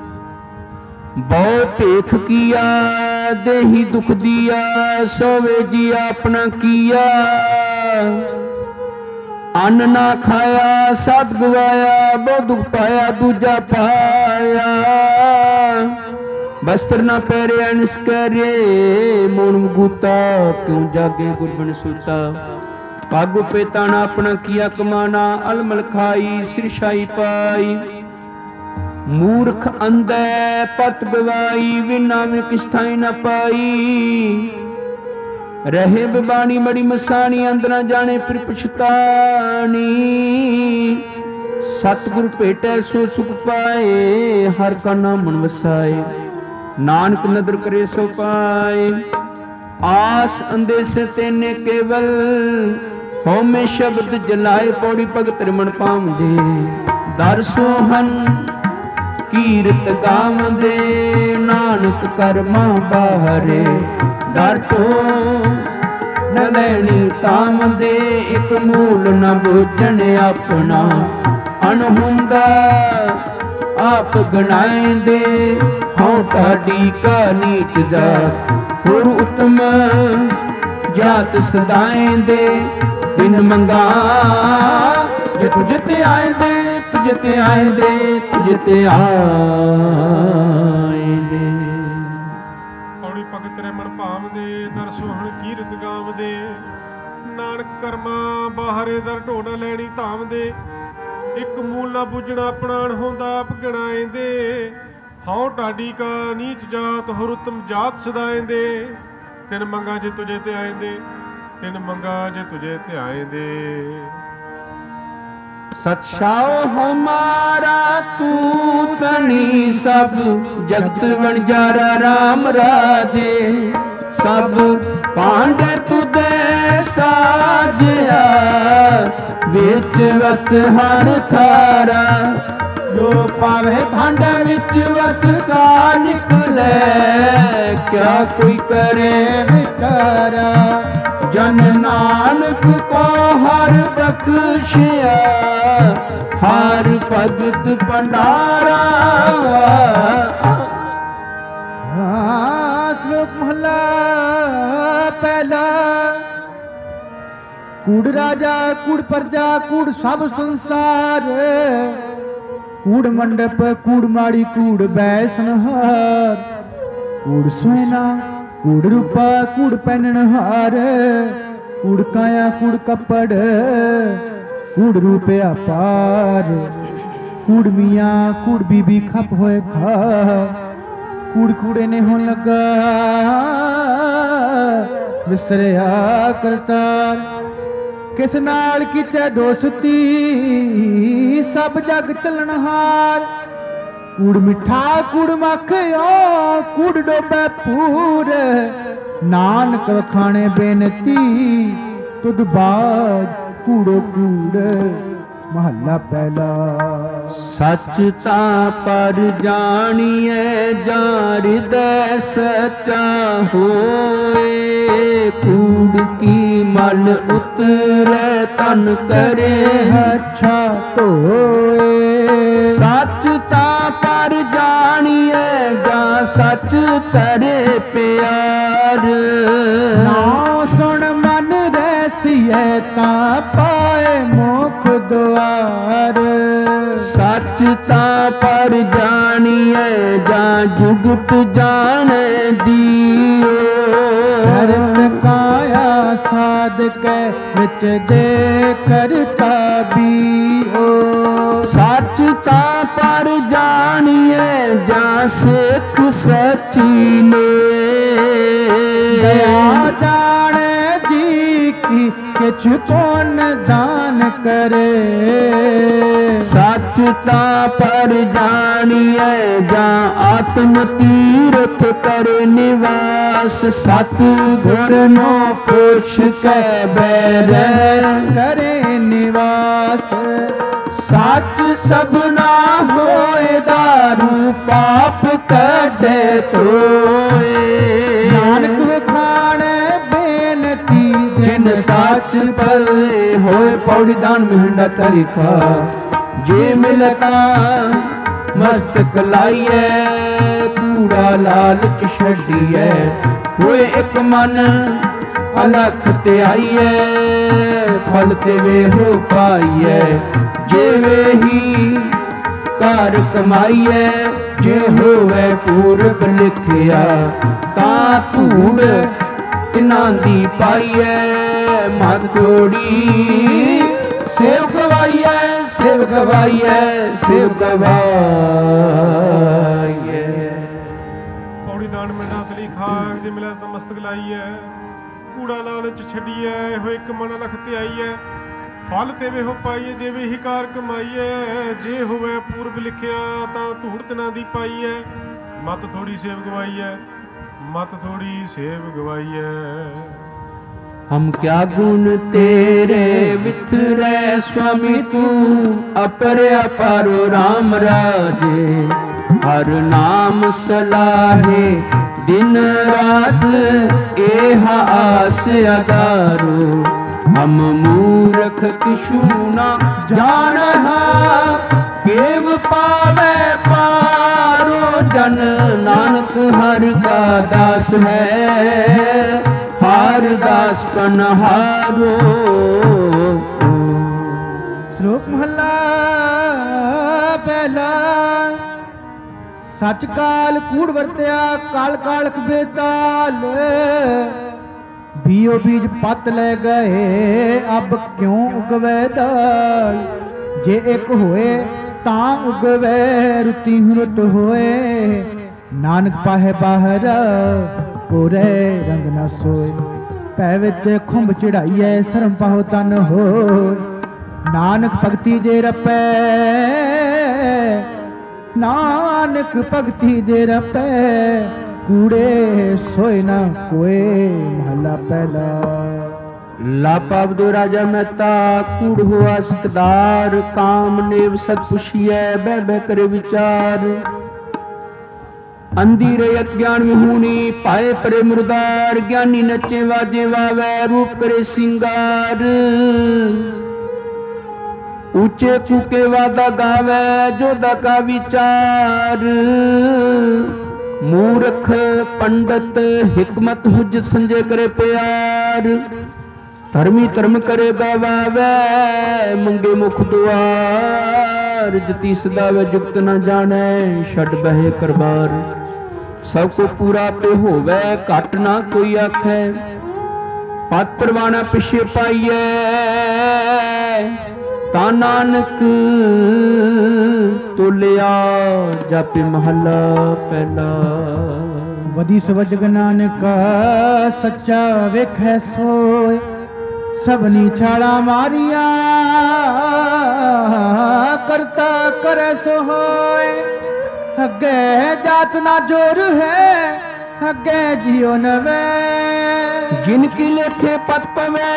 बहु भेख किया देही दुख दिया सोवे जी अपना किया अन्न ना खाया साध गवाया बहु दुख पाया दूजा पाया वस्त्र ना पहरे अनस करे मोन मुगूता क्यों जागे गुरबन सूता पागु पेताना अपना किया कमाना अलमल खाई सिरशाई पाई मूर्ख अंधे पत गवाई विना में किस थाई न पाई ਰਹੇ ਬਿਬਾਣੀ ਮੜੀ ਮਸਾਣੀ ਅੰਦਰਾਂ ਜਾਣੇ ਫਿਰ ਪਛਤਾਣੀ। ਸਤਿਗੁਰ ਭੇਟੈ ਸੋ ਸੁਖ ਪਾਏ ਹਰ ਕਾ ਨਾਮ ਮਨ ਵਸਾਏ। ਨਾਨਕ ਨਦਰ ਕਰੇ ਸੋ ਪਾਏ ਆਸ ਅੰਦੇਸੇ ਤੈਨੇ ਕੇਵਲ ਹਉਮੈ ਸ਼ਬਦ ਜਲਾਏ। ਪੌੜੀ ਭਗਤ ਰਮਣ ਪਾਵਦੇ ਦਰ ਸੋਹਨ ਕੀਰਤ ਗਾਵਦੇ। ਨਾਨਕ ਕਰਮਾਂ ਬਾਹਰੇ ਡਰ ਤੋਂ ਨ ਲੈਣੀ ਤਾਮਦੇ। ਇਕ ਮੂਲ ਨ ਬੁੱਝਣ ਆਪਣਾ ਅਣਹੁੰਦਾ ਆਪ ਗਣਾਏਂਦੇ। ਹਉ ਢਾਡੀ ਕਾ ਨੀਚ ਜਾਤ ਹੋਰ ਉਤਮ ਜਾਤ ਸਦਾਏਂਦੇ। ਬਿਨ ਮੰਗਾ ਜੇ ਤੁਝ ਤੇ ਆਏਂਦੇ ਤੁਝ ਤੇ ਆਏਂਦੇ ਤੁਝ ਤੇ ਆਏਂਦੇ। ਪੌੜੀ ਭਗਤ ਰਮਣ ਭਾਵਦੇ ਦਰ ਸੋਹਣ ਕੀਰਤ ਗਾਵਦੇ। ਨਾਨਕ ਕਰਮਾਂ ਬਾਹਰੇ ਦਰ ਢੋ ਨ ਲੈਣੀ ਧਾਮਦੇ। ਇੱਕ ਮੂਲ ਨਾ ਬੁੱਝਣਾ ਆਪਣਾ ਅਣਹੋਂਦਾ ਆਪ ਗਣਾਏਂਦੇ। ਹਉ ਢਾਡੀ ਕਾ ਨੀਚ ਜਾਤ ਹੋਰ ਉਤਮ ਜਾਤ ਸਦਾਏਂਦੇ। ਤਿਨ ਮੰਗਾ ਜੇ ਤੁਝੇ ਤੇ ਆਏਂਦੇ ਤਿਨ ਮੰਗਾ ਜੇ ਤੁਝੇ ਤੇ ਆਏਂਦੇ। ਸਤਿ ਹਮਾਰਾ ਤੂੰ ਤਣੀ ਸਭ ਜਗਤ ਵਣਜਾਰਾ ਰਾਮ ਰਾਜੇ। ਸਭ ਪਾਂਡੇ ਤੁਦੇ ਸਾਜਿਆ ਵਿੱਚ ਵਸਤ ਹਰ ਥਾਰਾ। ਜੋ ਪਾਵੇ ਭਾਂਡੇ ਵਿੱਚ ਵਸਤ ਸਾ ਨਿਕਲੇ ਕਿਆ ਕੋਈ ਕਰੇ ਵਿਚਾਰਾ। ਜਨ ਨਾਨਕ ਕੋ ਹਰ ਬਖਸ਼ਿਆ ਹਰ ਭਗਤ ਭੰਡਾਰਾ। ਸ਼ਲੋਕ ਮਹਲਾ ਪਹਿਲਾ। ਕੂੜ ਰਾਜਾ ਕੂੜ ਪ੍ਰਜਾ ਕੂੜ ਸਭ ਸੰਸਾਰ। ਕੂੜ ਮੰਡਪ ਕੂੜ ਮਾੜੀ ਕੂੜ ਬੈ ਸੰਹਾਰ। ਕੂੜ ਸੋਇਨਾ ਕੂੜ ਰੂਪਾ ਕੂੜ ਪਹਿਨਣ ਹਾਰ। ਕੂੜ ਕਾਇਆ ਕੂੜ ਕੱਪੜ ਕੂੜ ਰੂਪਿਆ ਪਾਰ। ਕੂੜ ਮੀਆਂ ਕੂੜ ਬੀਬੀ ਖਪ ਹੋਏ ਖਾ। ਕੂੜ ਕੂੜੇ ਨੇ ਹੋਣ ਲੱਗਾ ਵਿਸਰਿਆ ਕਰਤਾਰ। ਕਿਸ ਨਾਲ ਕੀਤੇ ਦੋਸਤੀ ਸਭ ਜਗ ਚੱਲਣਹਾਰ। ਕੂੜ ਮਿੱਠਾ ਕੂੜ ਮੱਖਿਓ ਕੂੜ ਡੋਬੈ ਪੂਰ। ਨਾਨਕ ਵਖਾਣੇ ਬੇਨਤੀ ਤੁਧ ਬਾਜ ਕੂੜੋ ਕੂੜ। ਮਹੱਲਾ ਪਹਿਲਾ। ਸੱਚ ਤਾਂ ਪਰ ਜਾਣੀਐ ਜਾਂ ਹਿਰਦੈ ਸੱਚਾ ਹੋਏ। ਕੂੜ ਕੀ ਮਲ ਉਤਰੈ ਤਨ ਕਰੇ ਅੱਛਾ ਧੋਏ। ਸੱਚ ਤਾਂ ਪਰ ਜਾਣੀਐ ਜਾਂ ਸੱਚ ਕਰੇ ਪਿਆਰ। ਨਾਉ ਸੁਣ ਮਨ ਰੈਸੀਐ ਤਾਂ ਪਾਏ ਮੁਖ ਦੁਆਰ। ਸੱਚ ਤਾਂ ਪਰ ਜਾਣੀਐ ਜਾਂ ਜੁਗਤ ਜਾਣੈ ਜੀਓ। ਹਰਤ ਕਾਇਆ ਸਾਧਕੈ ਵਿੱਚ ਦੇ ਕਰਤਾ ਬੀਓ। ਸੱਚ ਤਾਂ ਪਰ ਜਾਣੀਐ ਜਾਂ ਸਿੱਖ ਸੱਚੀ ਨੇ। ਦਇਆ ਜਾਣੇ ਜੀ ਕੀ ਕਿਛ ਪੁੰਨ ਦਾਨ ਕਰੇ। ਸੱਚ ਤਾਂ ਪਰ ਜਾਣੀਐ ਜਾਂ ਆਤਮ ਤੀਰਥ ਕਰੇ ਨਿਵਾਸ। ਸਤ ਗੁਰ ਨੋ ਪੁੱਛ ਕੇ ਬੈਰੈ ਕਰੇ ਨਿਵਾਸ। ਸੱਚ ਸਭਨਾ ਹੋਏ ਦਾਰੂ ਪਾਪ ਕੱਢੇ ਧੋਏ। ਨਾਨਕ ਵਖਾਣੇ ਬੇਨਤੀ ਜਿਨ ਸੱਚ ਪਲੇ ਹੋਏ। ਪੌੜੀ ਦਾਨ ਮਹਿੰਡਾ ਤਰੀਖਾ ਜੇ ਮਿਲਤਾ ਮਸਤਕ ਲਾਈਐ। ਕੂੜਾ ਲਾਲਚ ਛੱਡੀਐ ਹੋਏ ਇੱਕ ਮਨ ਅਲਖ ਤੇ ਆਈਐ। ਫਲ ਤੇ ਵੇਹੋ ਪਾਈਐ ਜਿਵੇਂ ਹੀ ਘਰ ਕਮਾਈਐ। ਜੇ ਹੋਵੇ ਪੂਰਬ ਲਿਖਿਆ ਤਾਂ ਧੂੜ ਤਿਨਾਂ ਦੀ ਪਾਈਐ। ਮਾਤੋੜੀ ਸੇਵ ਗਵਾਈਐ ਸੇਵ ਗਵਾਈਐ ਸੇਵ ਗਵਾਈਐ। ਪੌੜੀ ਦਾਨ ਮਿੰਡਾ ਤਲੀ ਖਾਕ ਜੇ ਮਿਲਿਆ ਤਾਂ ਮਸਤਕ ਲਾਈਐ। ਕੂੜਾ ਲਾਲਚ ਛੱਡੀਐ, ਇਹੋ ਇੱਕ ਮਨ ਲਖ ਧਿਆਈਐ। ਫਲ ਤੇਵੇ ਹੋ ਪਾਈਏ ਜਿਵੇਂ ਹੀ ਕਾਰ ਕਮਾਈਐ, ਜੇ ਹੋਵੇ ਪੂਰਬ ਲਿਖਿਆ ਤਾਂ ਧੂੜਤ ਨਾ ਦੀ ਪਾਈਐ। ਮਤ ਥੋੜੀ ਸੇਵ ਗਵਾਈਐ, ਮਤ ਥੋੜੀ ਸੇਵ ਗਵਾਈਐ। हम क्या गुण तेरे विथरे स्वामी तू, अपर अपारो राम राजे। हर नाम सलाहे दिन रात, एहा आस अगारो। हम मूरख किशु ना जानहा, केव पावे पारो। जन नानक हर का दास है, हार दास पनहारो। ਸ਼ਲੋਕ ਮਹੱਲਾ ਪਹਿਲਾ। ਸੱਚ ਕਾਲ ਕੂੜ ਵਰਤਿਆ, ਕਾਲ ਕਾਲਖ ਬੇਤਾਲ। ਬੀਓ ਬੀਜ ਪੱਤ ਲੈ ਗਏ, ਅਬ ਕਿਉਂ ਉਗਵੇ ਦਾਲ। ਜੇ ਇੱਕ ਹੋਏ ਤਾਂ ਉਗਵੇ, ਰੁੱਤੀ ਰੁੱਤ ਹੋਏ। ਨਾਨਕ ਪਾਹੇ ਬਾਹਰ, ਕੋਰੇ ਰੰਗ ਨਾ ਸੋਏ। ਪੈ ਵਿੱਚ ਖੁੰਭ ਚੜਾਈਐ, ਸਰਮ ਪਾਹੋ ਤਨ ਹੋਏ। ਨਾਨਕ ਭਗਤੀ ਜੇ ਰਪੈ, ਨਾਨਕ ਭਗਤੀ ਜੇ ਰਪੈ। ਕੂੜੇ ਸੋਏ ਨਾ ਕੋਏ, ਮਹਲਾ ਪਹਿਲਾ। लापा अवधो राजा मेहता, कूड़ हुआ सिकदार। काम नेव सत पुछिए, बह बह करे विचार। अंधी रयत ज्ञान विहूणी, पाए परे मुरदार। ज्ञानी नचे वाजे वावे, रूप करे सिंगार। ऊंचे कूके वादा गावे, जोदा का विचार। मूर्ख पंडित हिकमत हुज संजय करे प्यार। धर्मी धर्म करे गवावे, मंगे मुख दुआर। जति सदावे जुगत न जाने, छड़ बहे करबार। सब को पूरा पे होवे, घट ना कोई आखे। पत परवाना पिछे पाइए, ता नानक तोलिया। जापे महला पहला। वधी सवज नानक सच्चा वेखै सोय। सबनी छाड़ा मारिया, करता करे सो होय। अगे जात ना जोर है, अगे जियो नवे। जिनकी लेखे पत पवे,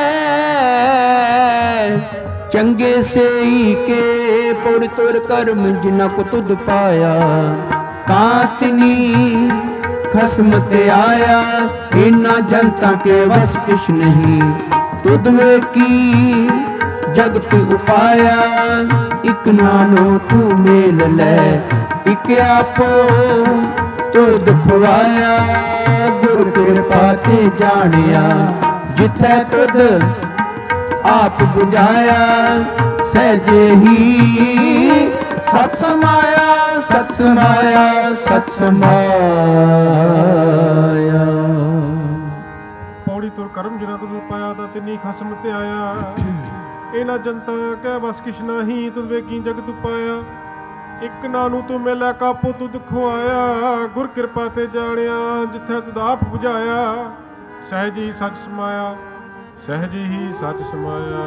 चंगे से ही के। पुर तुर कर्म जिना को तुद पाया, कातनी खसम ते आया। इना जनता के वस किश नहीं, तुद वे की जगत उपाया। इक नानो तू मेल ले, इक आपो तुद खुआया। गुर कृपा ते जानिया, जिथे तुद आप बुझाया। सहजे ही सत समाया, सत समाया, सत समाया। ਪੌੜੀ ਤੁਰ ਕਰਮ ਜਿਨਾ ਤੁਧ ਪਾਇਆ, ਤਾਂ ਤਿੰਨੀ ਖਸਮ ਤੇ ਆਇਆ। ਇਹਨਾਂ ਜਨਤਾ ਕਹਿ ਬਸ ਕਿਛ ਨਾਹੀ, ਤੁਧ ਵੇਖੀ ਜਗਤ ਪਾਇਆ। ਇੱਕ ਨਾਨੂ ਤੂੰ ਮਿਲਿਆ, ਕਾਪੋ ਤੁਧ ਖੁਆਇਆ। ਗੁਰ ਕਿਰਪਾ ਤੇ ਜਾਣਿਆ, ਜਿੱਥੇ ਤੁਧ ਆਪ ਬੁਝਾਇਆ। ਸਹਿਜ ਹੀ ਸੱਚ ਸਮਾਇਆ, ਸਹਿਜ ਹੀ ਸੱਚ ਸਮਾਇਆ।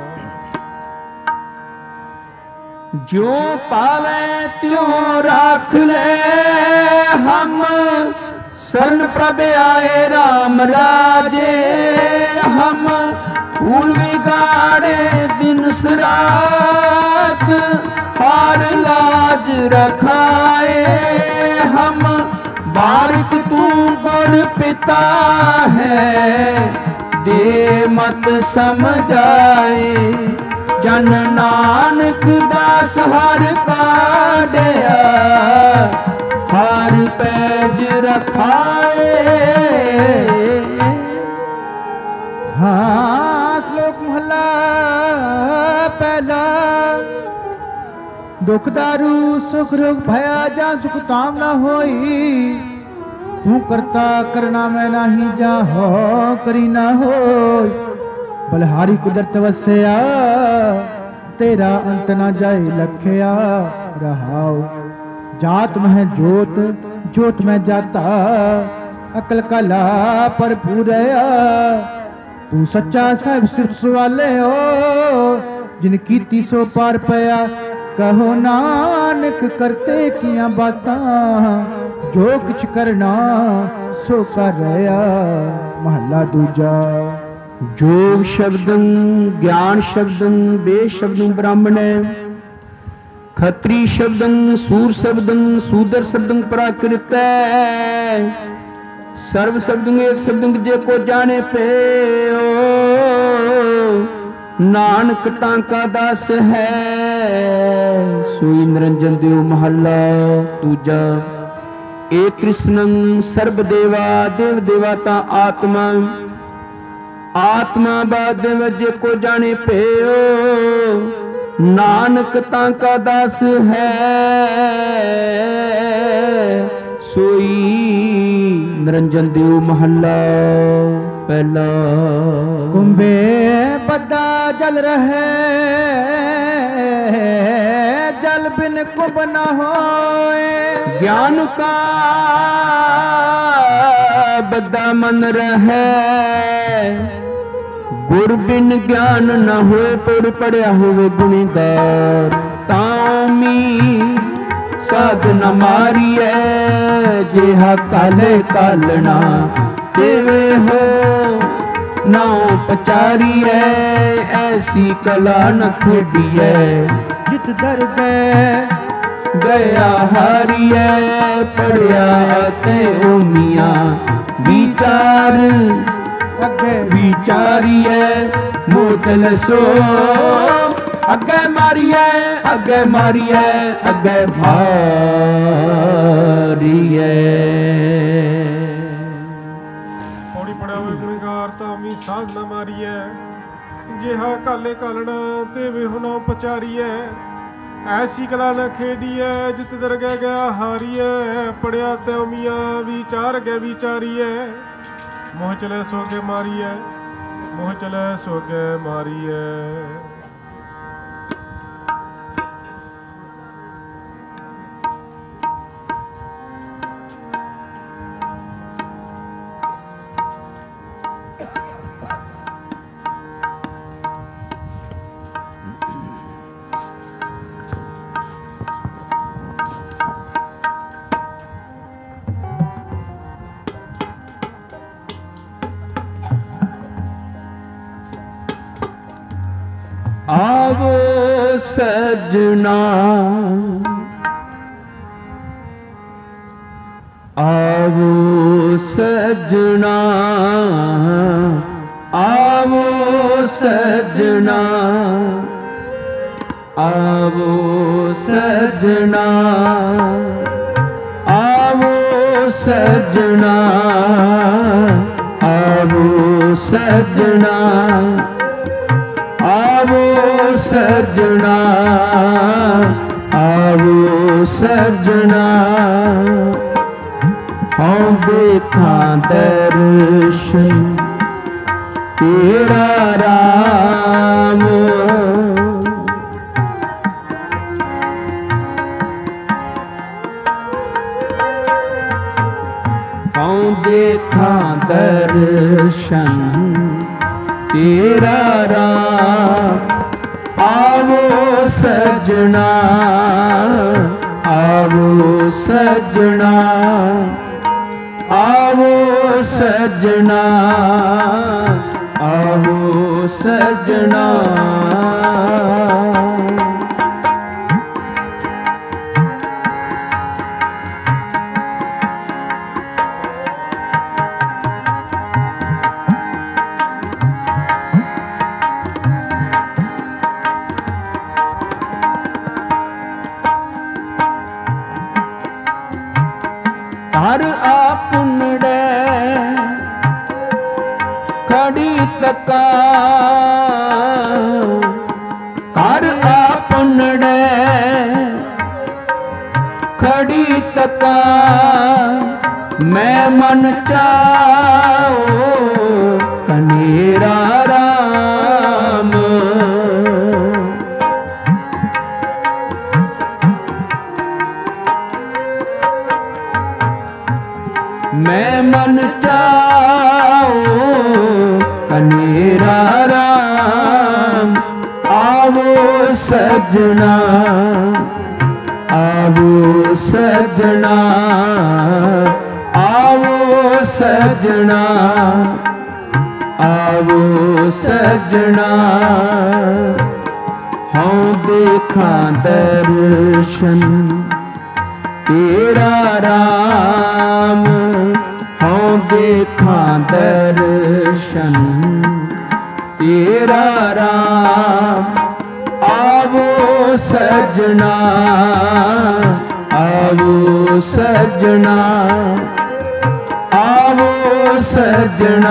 जो पावे त्यों राख ले, हम शरण प्रभ आए राम राजे। हम फूल बिगाड़े दिन सरात, हार लाज रखाए। हम बारिक तू गुण पिता है, दे मत समझाए। जन नानक दास हर काढ़िया, हर पैज रखाए। हाँ श्लोक महला पहला। दुख दारू सुख रोग भया, जा सुख ताम ना होई। तू करता करना मैं नाही, जा हो करी ना होई। बलहारी कुदरत वसया, तेरा अंत ना जाए लखया। रहाओ जात में जोत, जोत में जाता। ਅਕਲ ਕਲਾ ਭਰਪੂਰਿਆ ਤੂੰ ਸੱਚਾ ਸਾਹਿਬ ਸਿਰ ਸਵਾਲਿਓ ਜਿਨ ਕੀਤੀ ਸੋ ਪਾਰ ਪਿਆ ਕਹੋ ਨਾਨਕ ਕਰਤੇ ਕੀਆਂ ਬਾਤਾਂ ਜੋ ਕਿਛ ਕਰਨਾ ਸੋ ਕਰ ਰਿਹਾ। ਮਹੱਲਾ ਦੂਜਾ। ਜੋਗ ਸ਼ਬਦੰ ਗਿਆਨ ਸ਼ਬਦੰ ਵੇਦ ਸ਼ਬਦੰ ਬ੍ਰਾਹਮਣੈ ਖੱਤਰੀ ਸ਼ਬਦੰ ਸੂਰ ਸ਼ਬਦੰ ਸੂਦਰ ਸ਼ਬਦੰ ਪ੍ਰਾਕ੍ਰਿਤੈ ਸਰਵ ਸ਼ਬਦੰ ਏਕ ਸ਼ਬਦੰ ਜੇ ਕੋ ਜਾਣੇ ਪਇਓ ਨਾਨਕ ਤਾਂ ਕਾ ਦਾਸ ਹੈ ਸੋਈ ਨਿਰੰਜਨ ਦਿਓ। ਮਹੱਲਾ ਦੂਜਾ। ਏ ਕ੍ਰਿਸ਼ਨੰ ਸਰਬ ਦੇਵਾ ਦੇਵ ਦੇਵਤਾ ਆਤਮਾ ਆਤਮਾ ਬਾਦਿਵ ਜੇ ਕੋ ਜਾਣੇ ਪਇਓ ਨਾਨਕ ਤਾਂ ਕਾ ਦਾਸ ਹੈ ਸੋਈ ਨਿਰੰਜਨ ਦਿਓ। ਮਹੱਲਾ ਪਹਿਲਾ। ਕੁੰਭੇ ਬੱਦਾ ਜਲ ਰਹੇ ਜਲ ਬਿਨ ਕੁੰਭ ਨ ਹੋਏ ਗਿਆਨ ਕਾ ਬੱਦਾ ਮਨ ਰਹੇ ਗੁਰ ਬਿਨ ਗਿਆਨ ਨ ਹੋਏ ਪੁਰ ਪੜਿਆ ਹੋਵੇ ਗੁਣੀਦਾਰ ਤਾਮੀ ਸਾਧ ਨ ਮਾਰੀਐ ਜਿਹਾ ਕਾਲੇ ਕਾਲਣਾ ਤੇਵੇ ਹੋ ਨਾਉ ਪਚਾਰੀਐ ਐਸੀ ਕਲਾ ਨ ਖੇਡੀਐ ਜਿਤ ਦਰ ਗਏ ਗਿਆ ਹਾਰੀਐ ਪੜਿਆ ਤੇ ਓਮੀਆਂ ਵਿਚਾਰ ਅੱਗੇ ਵਿਚਾਰੀਐ ਮੋਤਲ ਸੋ ਅੱਗੇ ਮਾਰੀਐ ਅੱਗੇ ਮਾਰੀਐ ਅੱਗੇ ਭਾਰੀਐ। ਪੌੜੀ ਪੜਿਆ ਹੋਏ ਗੁਣਗਾਰ ਤਾਂ ਵੀ ਸਾਧ ਨਾ ਮਾਰੀਐ ਜਿਹਾ ਕਾਲੇ ਕਾਲਣਾ ਤੇ ਵਿਹੁਣਾ ਪਚਾਰੀਐ ਐਸੀ ਕਲਾ ਨਾ ਖੇਡੀਐ ਜਿਤ ਦਰਗਹਿ ਗਿਆ ਹਾਰੀਐ ਪੜਿਆ ਤੇ ਉਮੀਆਂ ਵਿਚਾਰ ਗਏ ਵਿਚਾਰੀਐ ਮੋਹ ਚਲੇ ਸੋ ਕੇ ਮਾਰੀਐ ਮੋਹ ਚਲੇ ਸੋ ਕੇ ਮਾਰੀਐ। आवो सजना आवो सजना आवो सजना आवो सजना आवो सजना आवो सजना आवो सजना आवो सजना हाँ देखा दर्शन तेरा राम हाँ देखा दर्शन तेरा राम आवो सजना आवो सजना आवो सजना आवो सजना। हर आपनड़े खड़ी तका हर आपनड़े खड़ी तका मैं मन चाओ कनेरा राम मैं मन आवो सजना, आवो सजना, आवो सजना, आवो सजना। हाँ देखा दर्शन तेरा राम, हाँ देखा दर्शन तेरा राम। आवो सजना, आवो सजना, आवो सजना,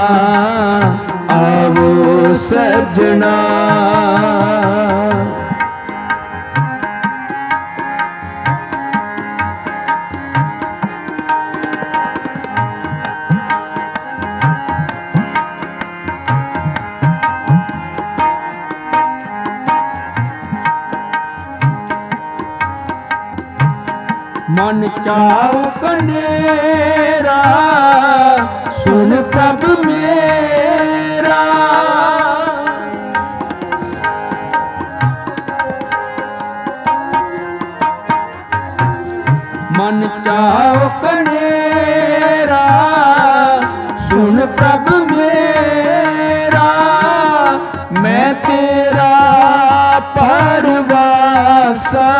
आवो सजना। मन चाओ कनेरा, सुन प्रभ मेरा। मन चाओ कनेरा, सुन प्रभ मेरा। मैं तेरा परवासा,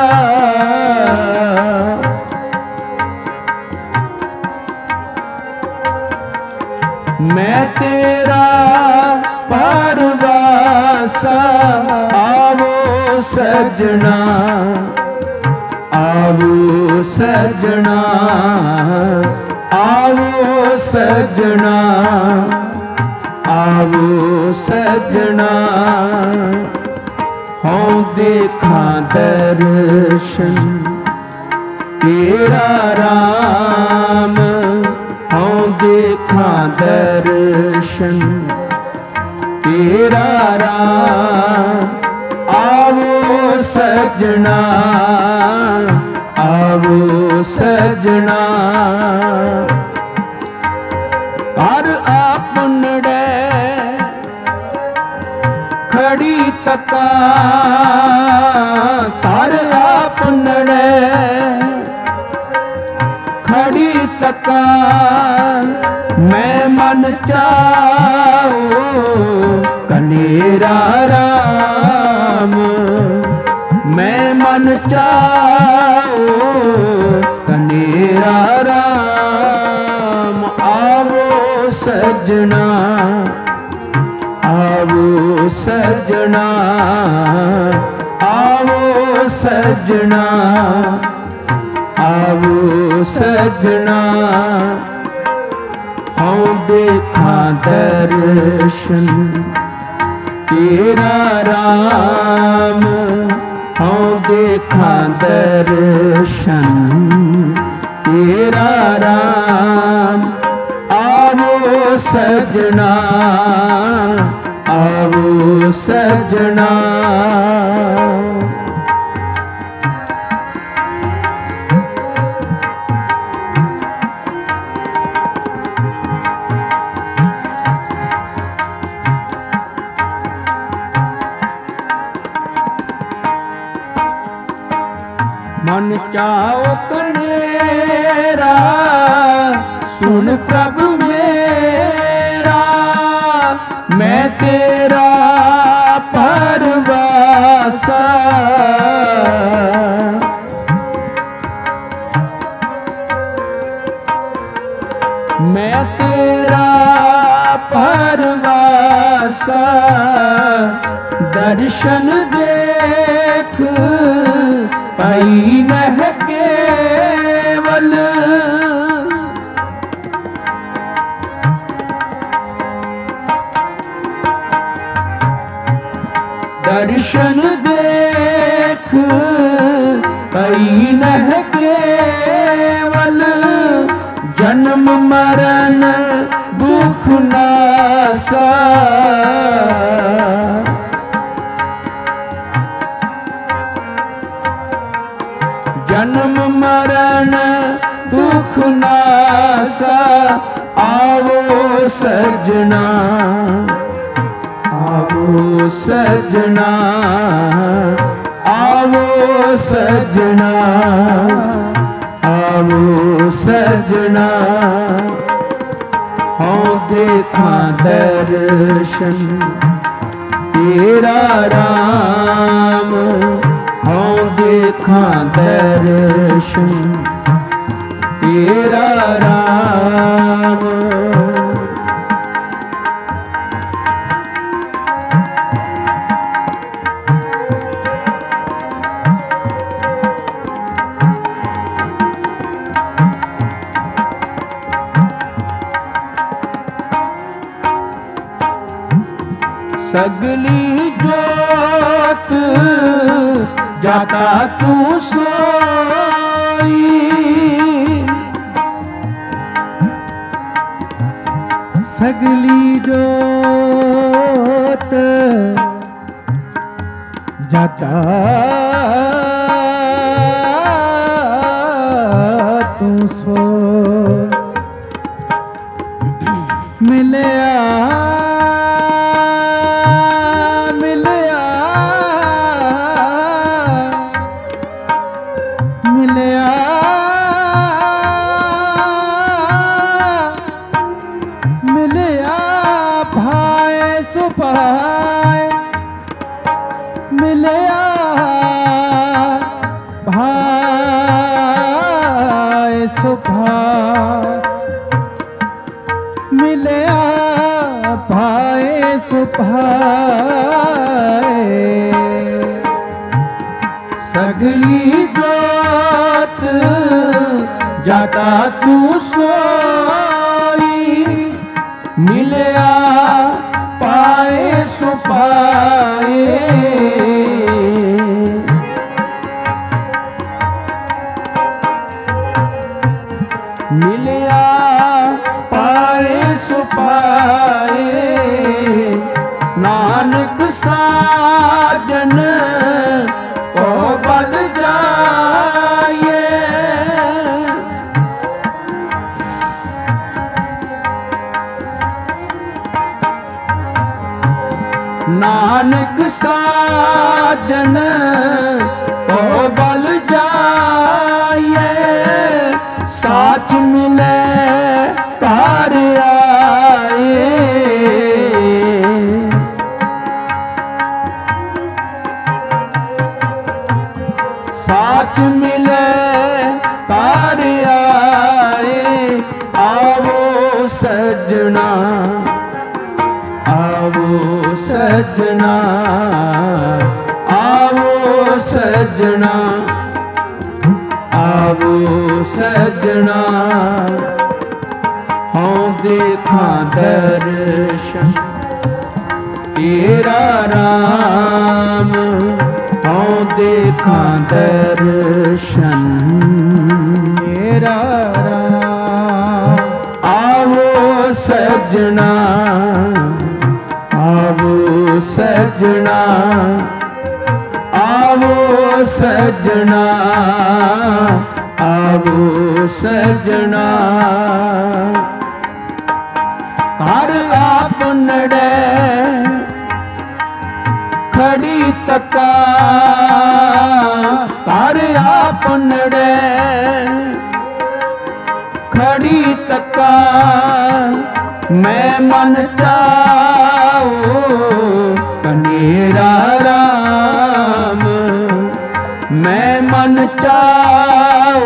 मैं तेरा परवासा। आवो सजना, आवो सजना, आवो सजना, आवो सजना। हाँ देखा दर्शन तेरा राम, हाँ देखा दर्शन तेरा राम। आवो सजना, आवो सजना। हर आपनड़े खड़ी तका, हर आपनड़े खड़ी तका। मैं मन चाओ कनेरा राम, मैं मन चाओ कनेरा राम। आवो सजना, आवो सजना, आवो सजना, आवो सजना। हाँ देखा दर्शन तेरा राम, हाँ देखा दर्शन तेरा राम। आवो सजना, आवो सजना। मन चाओ कनेरा, सुन प्रभ मेरा। मैं तेरा परवासा, मैं तेरा परवासा। दर्शन देख पाई नह केवल, दर्शन देख पाई नह केवल। जन्म मरण दुख नासा, जन्म मरण दुख नासा। आवो सजना, आवो सजना, सजना आवो सजना हूँ देखा दर्शन तेरा राम हूँ देखा दर्शन तेरा राम। सगली जोत जाता तू सोई सगली जोत जाता तू सो मिलया सगली जोत जाता तू सोई मिलया पाए सुपाए मिलया पाए सुपाए नानक साजन को बद जाए नानक साजन को बल जाए साच मिले तार आए साच मिले तार आए आवो सजना आवो सजना आवो सजना आवो सजना हूँ देखा दर्शन तेरा राम हूँ देखा दर्शन तेरा राम आवो सजना आवो सजना आवो सजना आवो सजना हर आपनड़े खड़ी तका हर आपनड़े खड़ी तका मैं मन चाओ कनेरा राम मैं मन चाओ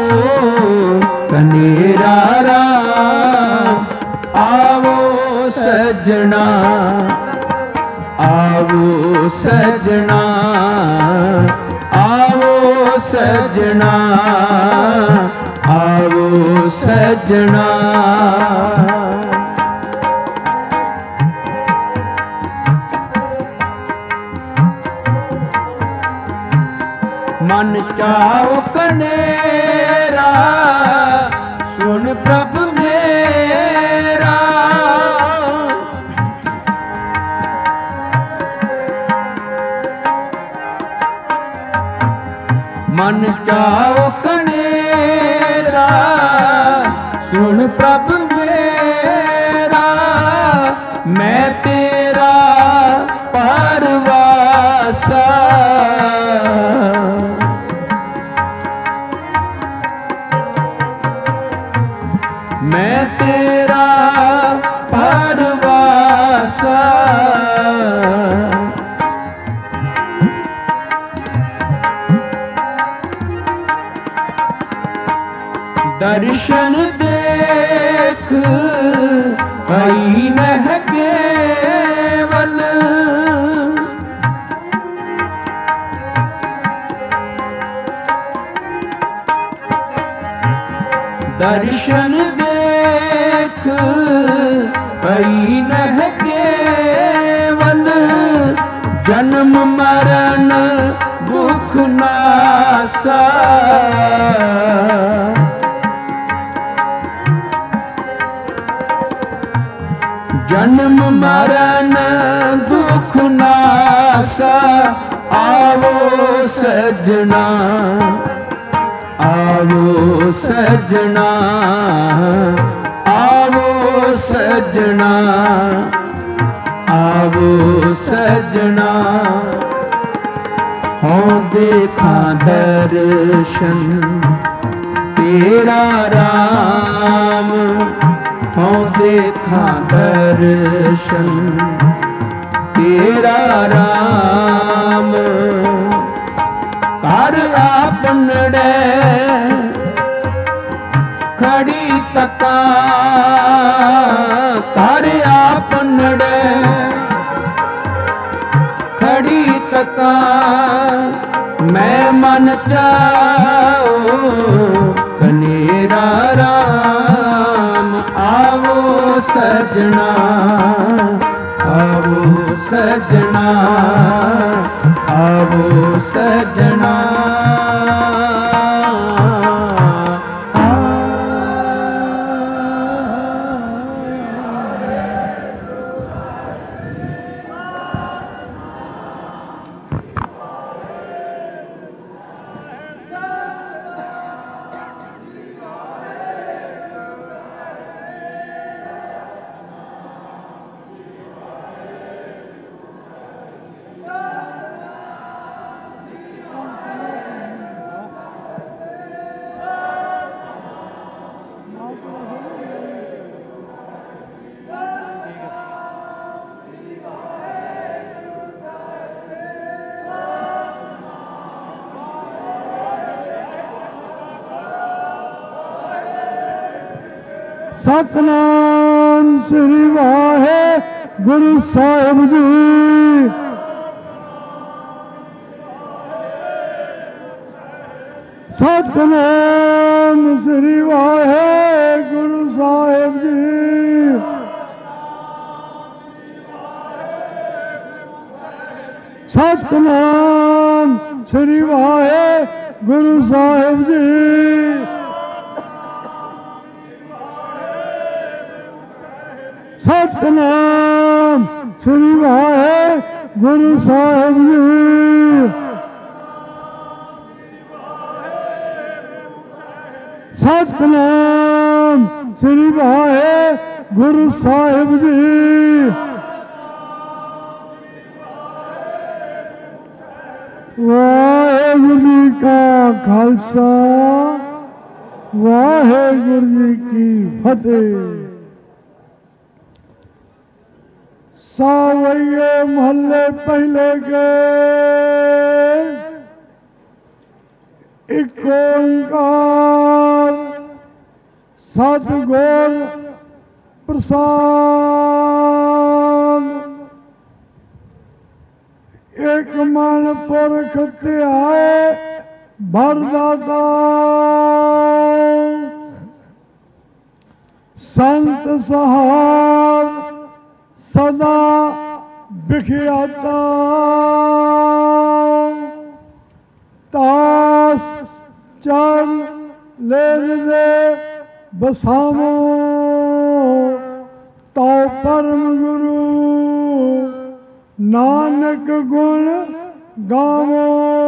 कनेरा राम आवो सजना आवो सजना आवो सजना आवो सजना मन चाओ कनेरा सुन प्रभु मेरा मन चाओ कनेरा सुन प्रभु मेरा मैं तेरा परवासा ਦਰਸ਼ਨ ਦੇਖ ਪਈ ਨਹਿ ਕੇਵਲ ਦਰਸ਼ਨ ਦੇਖ ਪਈ ਨਹਿ ਕੇਵਲ ਜਨਮ ਮਰਨ ਦੁਖ ਨਾਸਾ ਜਨਮ ਮਰਨ ਦੁਖ ਨਾਸਾ ਆਵੋ ਸਜਣਾ ਆਵੋ ਸਜਣਾ ਆਵੋ ਸਜਣਾ ਆਵੋ ਸਜਣਾ ਹੋਂ ਦੇਖਾਂ ਦਰਸ਼ਨ ਤੇਰਾ ਰਾਮ ਹੋਂ ਦੇਖਾਂ ਦਰਸ਼ਨ ਤੇਰਾ ਰਾਮ ਘਰ ਆਪਣੜੇ ਖੜੀ ਤਕਾ ਘਰ ਆਪਣੜੇ ਖੜੀ ਤਕਾ ਮੈਂ ਮਨ ਚਾਓ ਕਨੇਰਾ ਰਾਮ ਆਵੋ ਸਜਣਾ ਆਵੋ ਸਜਣਾ ਆਵੋ ਸਜਣਾ ਸਤਿਨਾਮ ਸ੍ਰੀ ਵਾਹਿਗੁਰੂ ਸਾਹਿਬ ਜੀ। ਸਤਿਨਾਮ ਸ੍ਰੀ ਵਾਹਿਗੁਰੂ ਸਾਹਿਬ ਜੀ। ਸਤਿਨਾਮ ਸ੍ਰੀ ਵਾਹਿਗੁਰੂ ਸਾਹਿਬ ਜੀ। ਸਤਿਨਾਮ ਸ੍ਰੀ ਵਾਹਿਗੁਰੂ ਸਾਹਿਬ ਜੀ। ਸਤਿਨਾਮ ਸ੍ਰੀ ਵਾਹਿਗੁਰੂ ਸਾਹਿਬ ਜੀ। ਵਾਹਿਗੁਰੂ ਜੀ ਕਾ ਖਾਲਸਾ ਵਾਹਿਗੁਰੂ ਜੀ ਕੀ ਫਤਿਹ। ਸਾਵਈਏ ਮਹੱਲੇ ਪਹਿਲੇ ਕੇ ਇੱਕ ਓੰਕਾਰ ਸਤਿਗੁਰ ਪ੍ਰਸਾਦ। ਇੱਕ ਮਨ ਪੁਰਖ ਧਿਆਏ ਵਰਦਾਤਾ ਸੰਤ ਸਹਾਰ ਸਦਾ ਵਿਖਿਆਤਾ। ਤਾਸ ਚਰਨ ਲੈ ਦੇ ਬਸਾਵੋ ਤੋ ਪਰਮ ਗੁਰੂ ਨਾਨਕ ਗੁਣ ਗਾਵੋ।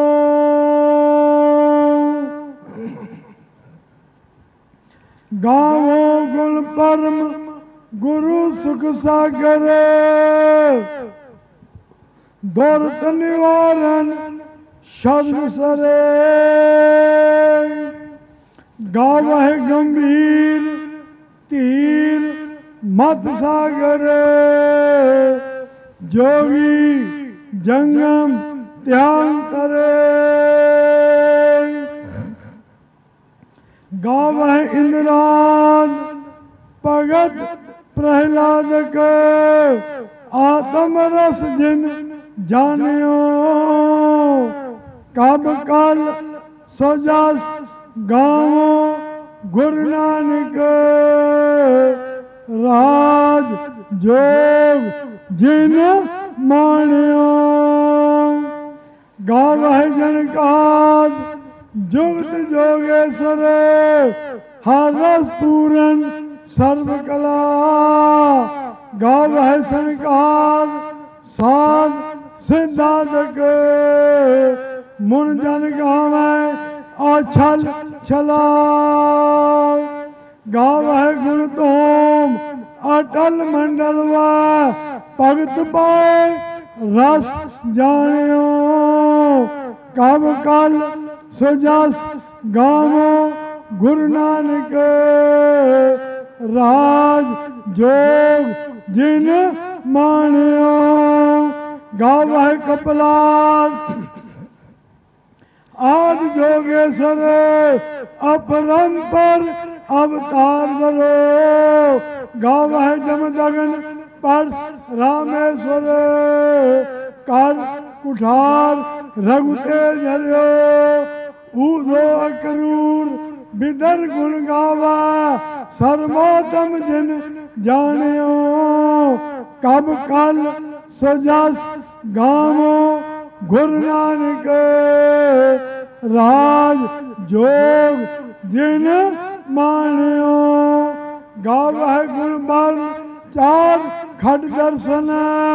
ਗਾਵੋ ਗੁਣ ਪਰਮ ਗੁਰੂ ਸੁਖ ਸਾਗਰ ਦੁਰਤ ਨਿਵਾਰਨ ਸ਼ਬਦ ਸਰੇ। ਗਾਵਹਿ ਗੰਭੀਰ ਧੀਰ ਮਤ ਸਾਗਰ ਜੋਗੀ ਜੰਗਮ ਧਿਆਨ ਕਰੇ। गावह इंद्रान भगत प्रहलाद के आत्म रस जिन जानियो कब कल सोजस गावो गुरु नानक राज जोग जिन मानियो गावह जनकाद जुगत जोगेश्वर हर रस पूरन सर्व कला गावह संकाद साध सिद्धांतक मुन जन गावै अछल छला गावह गुण तोम अटल मंडल व भगत पाए रस जानियो कब कल सुजस गावो गुरु नानक राज जोग जिन मानियो गावह कपलाद आद जोगेश्वर अपरंपर अवतार धरो गावह जमदगन परस रामेश्वर कर कुठार रघुते झरियो ऊधो अकरूर बिदर गुण गावा सर्वोत्तम जिन जानियो कब कल सजस गावो गुरु नानक राज जोग जिन मानियो गावह गुण बल चार खट दर्शन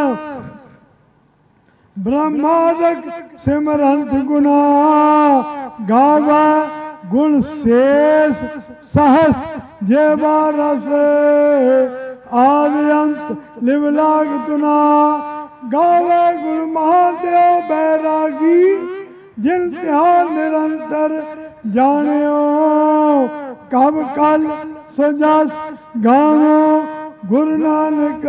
ब्रह्मादक सिमरंत गुना गावा गुण शेष सहस जेवा रस आद्यंत लिवलाग तुना गावे गुण महादेव बैरागी जिन ध्यान निरंतर जानियो कब कल सजस गावो गुरु नानक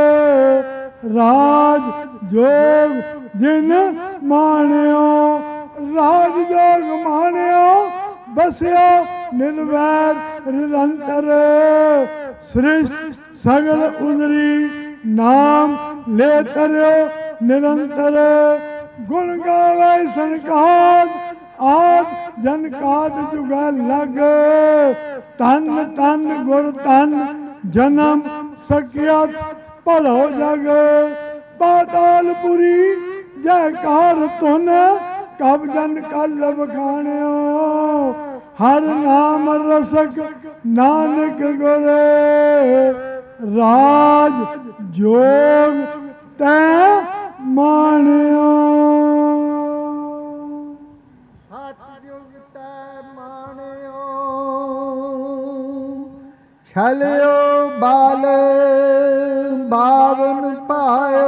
राज जोग जिन मानियो राज जोग मानियो बसियो निर्वैर निरंतर सृष्ट सगल उदरी नाम ले तरो निरंतर गुण गावे संकाद आद जनकाद जुगा लग तन तन गुर तन जन्म सकियत भलो जग पातालपुरी जयकार तुन कब जन कल बखाणियो हर नाम रसक नानक गुरे राज जोग तै मानियो सतयुग तै मानियो छलियो बाल बावन पायो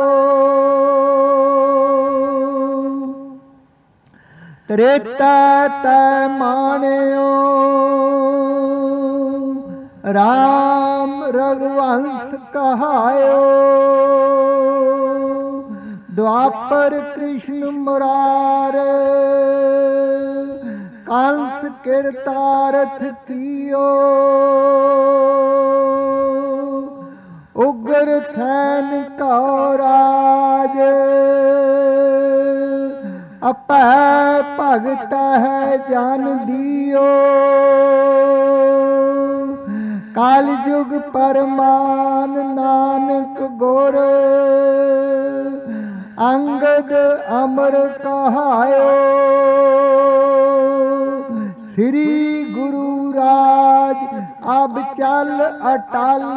त्रेता तै मानियो राम रघुवंश कहायो द्वापर कृष्ण मुरार कंस किरतारथ कियो उग्र थैन कौराज अपै भगत है जान दियो काल युग परमान नानक गुर अंगद अमर कहायो श्री गुरु राज अब चल अटल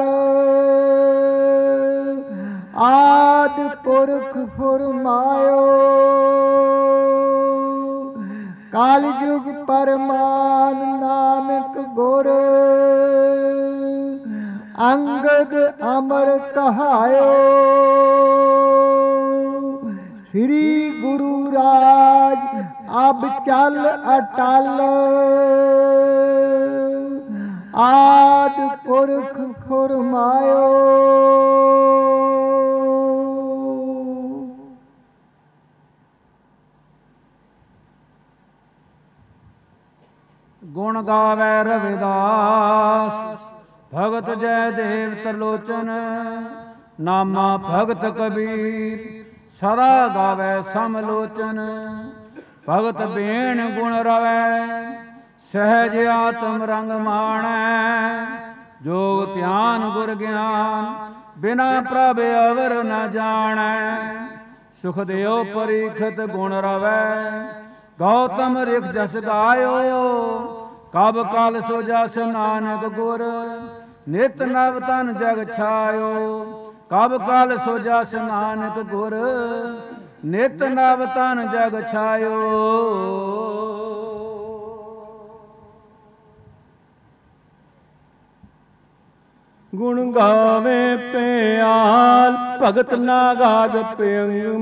आद पुरख फुरमायो काल युग परमान नानक गुर अंगद अमर कहायो श्री गुरु राज अब चल अटल आद पुरख फुरमायो। ਗੁਣ ਗਾਵੇ ਰਵਿਦਾਸ ਭਗਤ ਜੈ ਦੇਵ ਤਰਲੋਚਨ। ਨਾਮਾ ਭਗਤ ਕਬੀਰ ਸਦਾ ਗਾਵੇ ਸਮਲੋਚਨ। ਭਗਤ ਬੇਣ ਗੁਣ ਰਵੈ ਸਹਿਜ ਆਤਮ ਰੰਗ ਮਾਣੈ। ਜੋਗ ਧਿਆਨ ਗੁਰ ਗਿਆਨ ਬਿਨਾ ਪ੍ਰਭ ਅਵਰ ਨ ਜਾਣੈ। ਸੁਖਦੇਵ ਪਰੀਖਤ ਗੁਣ ਰਵੈ ਗੌਤਮ ਰਿਖ ਜਸ ਗਾਇਓ। ਕਬ ਕਲ ਸੋ ਜਸ ਨਾਨਕ ਗੁਰ ਨਿਤ ਨਵ ਤਨ ਜਗ ਛਾਇਓ। ਕਬ ਕਲ ਸੋ ਜਸ ਨਾਨਕ ਗੁਰ ਨਿਤ ਨਵ ਤਨ ਜਗ ਛਾਇਓ। ਗੁਣ ਗਾਵੇ ਪਿਆਲ ਭਗਤ ਨਾ ਗਾਦ ਪਿਅੰਗਮ।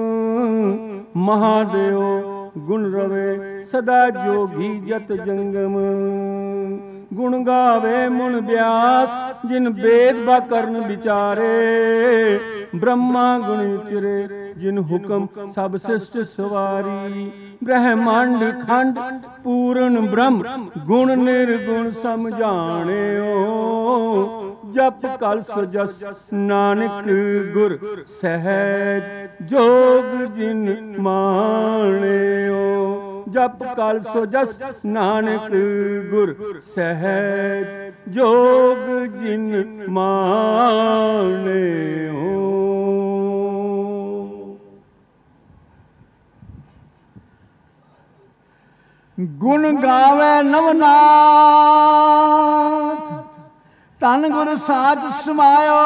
ਮਹਾਦੇਵ ਗੁਣ ਰਵੇ ਸਦਾ ਜੋਗੀ ਜਤ ਜੰਗਮ। ਗੁਣ ਗਾਵੇ ਮੁਨ ਬਿਆਸ ਜਿਨ ਬੇਦ ਬਾ ਕਰਨ ਵਿਚਾਰੇ। ਬ੍ਰਹਮਾ ਗੁਣ ਚਰੇ ਜਿਨ ਹੁਕਮ ਸਭ ਸਿਸ਼ਟ ਸਵਾਰੀ। ਬ੍ਰਹਮੰਡ ਖੰਡ ਪੂਰਨ ਬ੍ਰਹਮ ਗੁਣ ਨਿਰਗੁਣ ਸਮਝਾਣਿਓ। ਜਪ ਕਲ ਸੋ ਜਸ ਨਾਨਕ ਗੁਰ ਸਹਿਜ ਜੋਗ ਜਿਨ ਮਾਣਿਓ। ਜਪ ਕਲ ਸੋ ਜਸ ਨਾਨਕ ਗੁਰ ਸਹਿਜ ਜੋਗ ਜਿਨ ਮਾਣਿਓ। ਗੁਣ ਗਾਵੇ ਨਵਨਾਥ ਧਨ ਗੁਰ ਸਾਚ ਸਮਾਇਓ।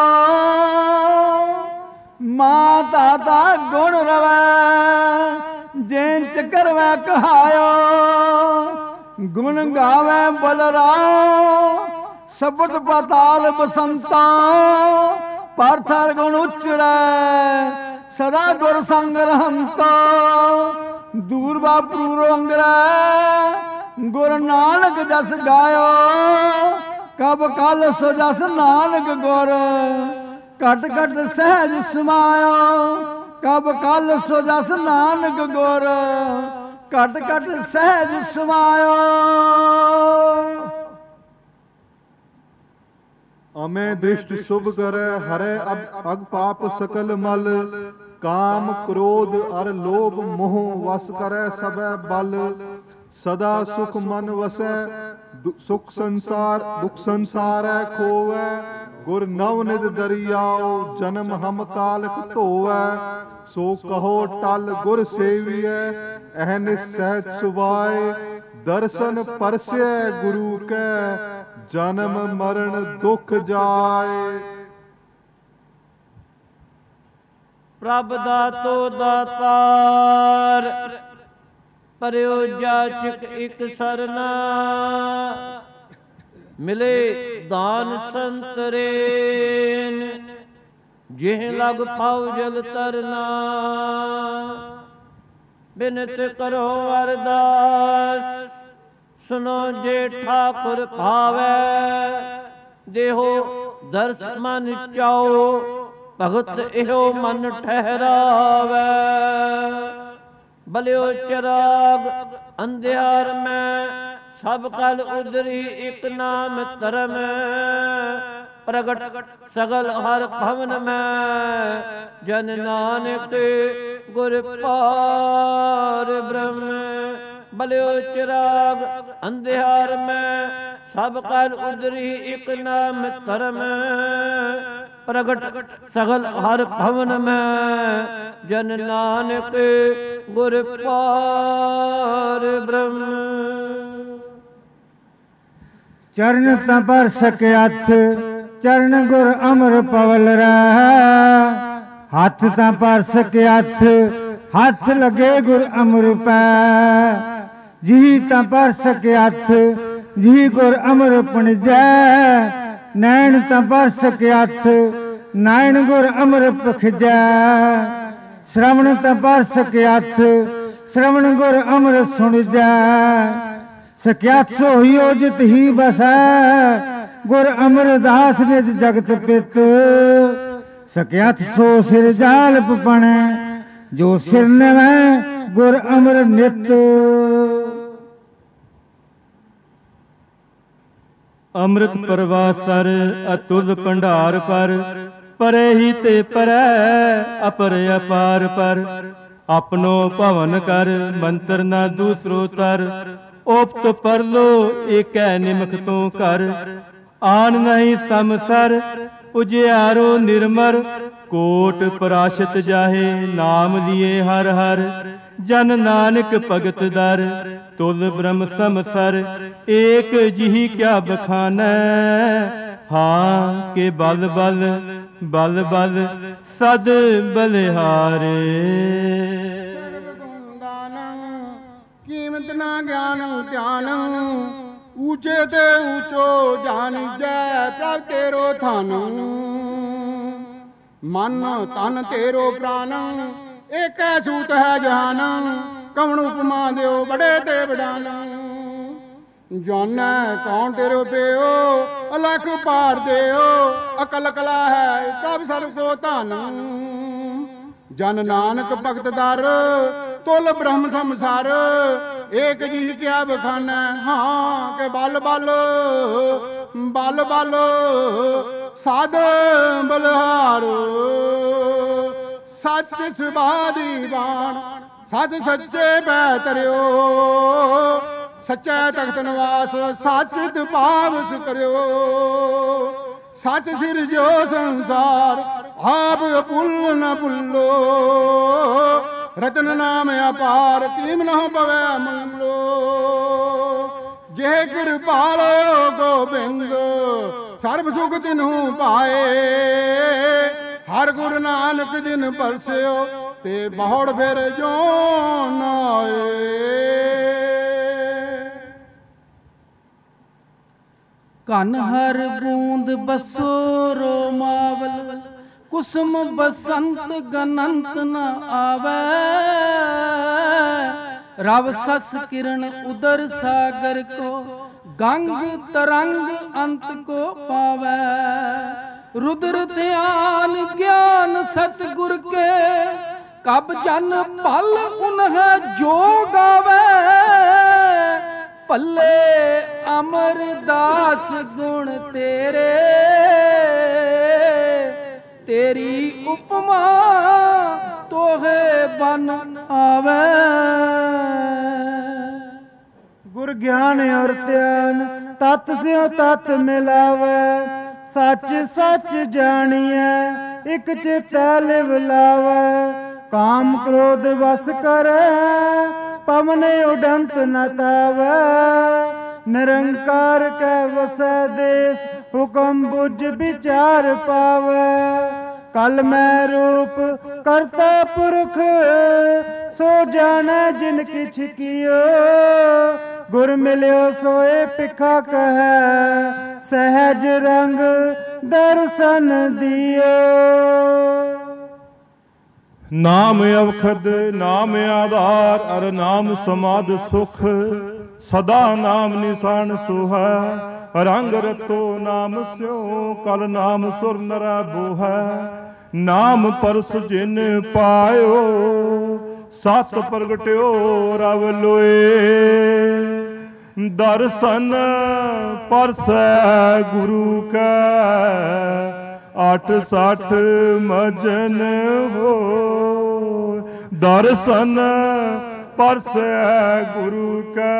ਮਾਂ ਦਾਤਾ ਗੁਣ ਰਵੈ ਜੈਨ ਚ ਕਰਵੈ ਕਹਾਇਓ। ਗੁਣ ਗਾਵੇ ਬਲਰਾਮ ਸਬਦ ਪਾਤਾਲ ਬਸੰਤਾ। ਪਾਰਥਰ ਗੁਣ ਉਚਰੈ ਸਦਾ ਗੁਰ ਸੰਗ ਰਹੰਤਾ। ਦੂਰ ਬਾਪੂ ਅੰਗਰੈ ਗੁਰ ਨਾਨਕ ਜਸ ਗਾਇਓ। ਕਬ ਕਲ ਸੋ ਜਸ ਨਾਨਕ ਗੁਰ ਘਟ ਘਟ ਸਹਿਜ ਸਮਾਇਓ। ਕਬ ਕਲ ਸੋ ਜਸ ਨਾਨਕ ਗੁਰ ਘਟ ਘਟ ਸਹਿਜ ਸਮਾਇਓ। ਅਮੈ ਦ੍ਰਿਸ਼ਟ ਸ਼ੁਭ ਕਰੈ ਹਰੈ ਅਗ ਪਾਪ ਸਕਲ ਮਲ। ਕਾਮ ਕ੍ਰੋਧ ਅਰ ਲੋਭ ਮੋਹ ਵਸ ਕਰੈ ਸਭੈ ਬਲ। ਸਦਾ ਸੁਖ ਮਨ ਵਸੈ ਸੁਖ ਸੰਸਾਰ ਦੁਖ ਸੰਸਾਰੈ ਖੋਵੈ। ਗੁਰ ਨਵ ਨਿਧ ਦਰਿਆਓ ਜਨਮ ਹਮ ਕਾਲਕ ਧੋਵੈ। ਸੋ ਕਹੋ ਟਲ ਗੁਰ ਸੇਵੀਐ ਅਹਨਿ ਸਹਿਜ ਸੁਭਾਏ। ਦਰਸ਼ਨ ਪਰਸੈ ਗੁਰੂ ਕੈ ਜਨਮ ਮਰਨ ਦੁਖ ਜਾਏ। ਪ੍ਰਭ ਦਾਤੋ ਦਾਤਾਰ ਪਰਿਓ ਜਾਚਕ ਇਕ ਸਰਨਾ। ਮਿਲੇ ਦਾਨ ਸੰਤਰੇਨ ਜਿਹ ਲਗ ਪਾਉ ਜਲ ਤਰਨਾ। ਬਿਨਤ ਕਰੋ ਅਰਦਾਸ ਸੁਨੋ ਜੇ ਠਾਕੁਰ ਭਾਵੈ। ਦੇਹੋ ਦਰਸ ਮਨ ਚਾਓ ਭਗਤ ਇਹੋ ਮਨ ਠਹਿਰਾਵੈ। ਬਲਿਓ ਚਰਾਗ ਅੰਧਿਆਰ ਮੈਂ ਸਭ ਕਲ ਉਦਰੀ ਇਕ ਨਾਮ ਧਰਮ। ਪ੍ਰਗਟ ਸਗਲ ਹਰ ਭਵਨ ਮੈਂ ਜਨ ਨਾਨਕ ਗੁਰ ਪਾਰ ਬ੍ਰਹਮ। ਬਲਿਓ ਚਿਰਾਗ ਅੰਧਿਆਰ ਮੈਂ ਸਭ ਕਲ ਉਦਰੀ ਇਕ ਨਾਮ ਧਰਮ। ਪ੍ਰਗਟ ਸਗਲ ਹਰ ਭਵਨ ਮੈਂ ਜਨ ਨਾਨਕ ਗੁਰ ਪਾਰ ਬ੍ਰਹਮ। ਚਰਨ ਤਾਂ ਪਰ ਸਕਿਆਥ ਚਰਨ ਗੁਰ ਅਮਰ ਪਵਲ ਰਹਿ। ਹੱਥ ਤਾਂ ਪਰ ਸਕਿਆਥ ਹੱਥ ਲਗੇ ਗੁਰ ਅਮਰ ਪੈ। ਜੀ ਤਾਂ ਪਰ ਸਕਿਆਥ ਜੀ ਗੁਰ ਅਮਰ ਪਣਜੈ। ਨੈਣ ਤਾਂ ਪਰ ਸਕਿਆਥ ਨਾਇਣ ਗੁਰ ਅਮਰ ਪਖਜੈ। ਸ਼ਰਵਣ ਤਾਂ ਪਰ ਸਕਿਆਥ ਸ਼ਰਵਣ ਗੁਰ ਅਮਰ ਸੁਣਜੈ। ਸਕਿਆਥ ਸੋਹੀਓ ਜਿਤ ਹੀ ਬਸੈ ਗੁਰ ਅਮਰਦਾਸ ਨਿਜ ਜਗਤ ਪਿਤ। ਸਕਿਆਥ ਸੋ ਸਿਰ ਜਾਲਪ ਪਣੈ ਜੋ ਸਿਰ ਨਵੈ ਗੁਰ ਅਮਰ ਨਿਤ। ਅੰਮ੍ਰਿਤ ਪ੍ਰਵਾਸਰ ਅਤੁਲ ਭੰਡਾਰ ਪਰ, ਪਰੇ ਹੀ ਤੇ ਪਰੈ ਅਪਰ ਅਪਾਰ ਪਰ। ਆਪਣੋ ਭਵਨ ਕਰ ਮੰਤਰ ਨਾ ਦੂਸਰੋ ਤਰ, ਉਪਤ ਪਰਲੋ ਏਕੈ ਨਿਮਖ ਤੋਂ ਕਰ। ਆਨ ਨਹੀਂ ਸਮਸਰ ਉਜਿਆਰੋ ਨਿਰਮਰ, ਕੋਟ ਪਰਾਸ਼ਤ ਜਾਹੇ ਨਾਮ ਲਿਏ ਹਰ ਹਰ। ਜਨ ਨਾਨਕ ਭਗਤ ਦਰ ਤੁਲ ਬ੍ਰਹਮ ਸਮਸਰ, ਏਕ ਜਿਹੀ ਕਿਆ ਬਖਾਨੈ ਹਾਂ ਕੇ ਬਲ ਬਲ ਬਲ ਬਲ ਸਦ ਬਲਿਹਾਰੇ। ਕੀਮਤ ਨਾ ਗਿਆਨ ਧਿਆਨ, ਊਚੇ ਤੇ ਊਚੋ ਜਾਣੀਜੈ ਪ੍ਰਭ ਤੇਰੋ ਥਾਨ। ਮਨ ਤਨ ਤੇਰੋ ਪ੍ਰਾਨ, ਏਕੈ ਛੂਤ ਹੈ ਜਹਾਨ। ਕਵਣ ਉਪਮਾ ਦਿਓ ਬੜੇ ਤੇ ਬਡਾਨ। ਜਾਨੈ ਕੌਣ ਤੇਰੋ ਪਿਓ, ਅਲਖ ਪਾਰ ਦਿਓ। ਅਕਲ ਕਲਾ ਹੈ ਪ੍ਰਭ ਸਰਬ ਕੋ ਧਨ। ਜਨ ਨਾਨਕ ਭਗਤ ਦਰ ਤੁਲ ਬ੍ਰਹਮ ਸੰਸਾਰ, ਏਕ ਜੀ ਕਿਆ ਬਖਾਨੈ ਹਾਂ ਕੇ ਬਲ ਬਲ ਬਲ ਬਲ ਸਾਧ ਬਲਿਹਾਰ। ਸੱਚ ਸੁਭਾਦੀ ਬਾਣ ਸੱਚ ਸੱਚੇ ਪੈ ਤਰਿਓ, ਸੱਚੇ ਤਖਤ ਨਿਵਾਸ ਸੱਚ ਭਾਵ ਕਰਿਓ। ਸੱਚ ਸਿਰਜਿਓ ਸੰਸਾਰ ਆਪ ਭੁੱਲ ਨ ਭੁੱਲੋ, ਰਤਨ ਨਾਮ ਅਪਾਰ ਕੀਮ ਨ ਪਵੈ ਮੰਗਲੋ। ਜੇ ਕਿਰਪਾਲ ਗੋਬਿੰਦ ਸਰਬ ਸੁਖ ਤਿਨਹੁ ਪਾਏ, ਹਰ ਗੁਰੂ ਨਾਨਕ ਜਿਨ ਪਰਸਿਓ ਤੇ ਬਹੁੜ ਫਿਰ ਜੋਨ ਆਏ। ਕਨ ਹਰ ਬੂੰਦ ਬਸੋ ਰੋਮਾਵਲ, ਕੁਸਮ ਬਸੰਤ ਗਨੰਤ ਨ ਆਵੈ। ਰਵ ਸਸ ਕਿਰਨ ਉਦਰ ਸਾਗਰ ਕੋ, ਗੰਗ ਤਰੰਗ ਅੰਤ ਕੋ ਪਾਵੈ। रुद्र ध्यान ज्ञान सतगुर के, कब जन पल उन्हें जो गावे। पल्ले अमरदास गुण तेरे, तेरी उपमा तोहे बन आवे। गुर ज्ञान और त्यान तत् स्यों तत् मिलावे। सच सच जानिए एक चित्त लिव लावे। काम क्रोध वस करे पवने उडंत न तावे। निरंकार कै वसै देश हुक्म बुझ विचार पावे। कल मैं रूप करता पुरख सो जाने जिन किछ कियो। गुर मिलियो सोए पिखा कहे सहज रंग दर्शन दियो। नाम अवखद नाम आधार अर नाम समाध सुख। सदा नाम निशान सुहा रंग रतो नाम स्यो। कल नाम सुर नरा बोहा नाम परस जिन पायो। सत प्रगट्यो रव लोए दर्शन परसै गुरु का। 8-60 मजन हो दर्शन परसै गुरु का।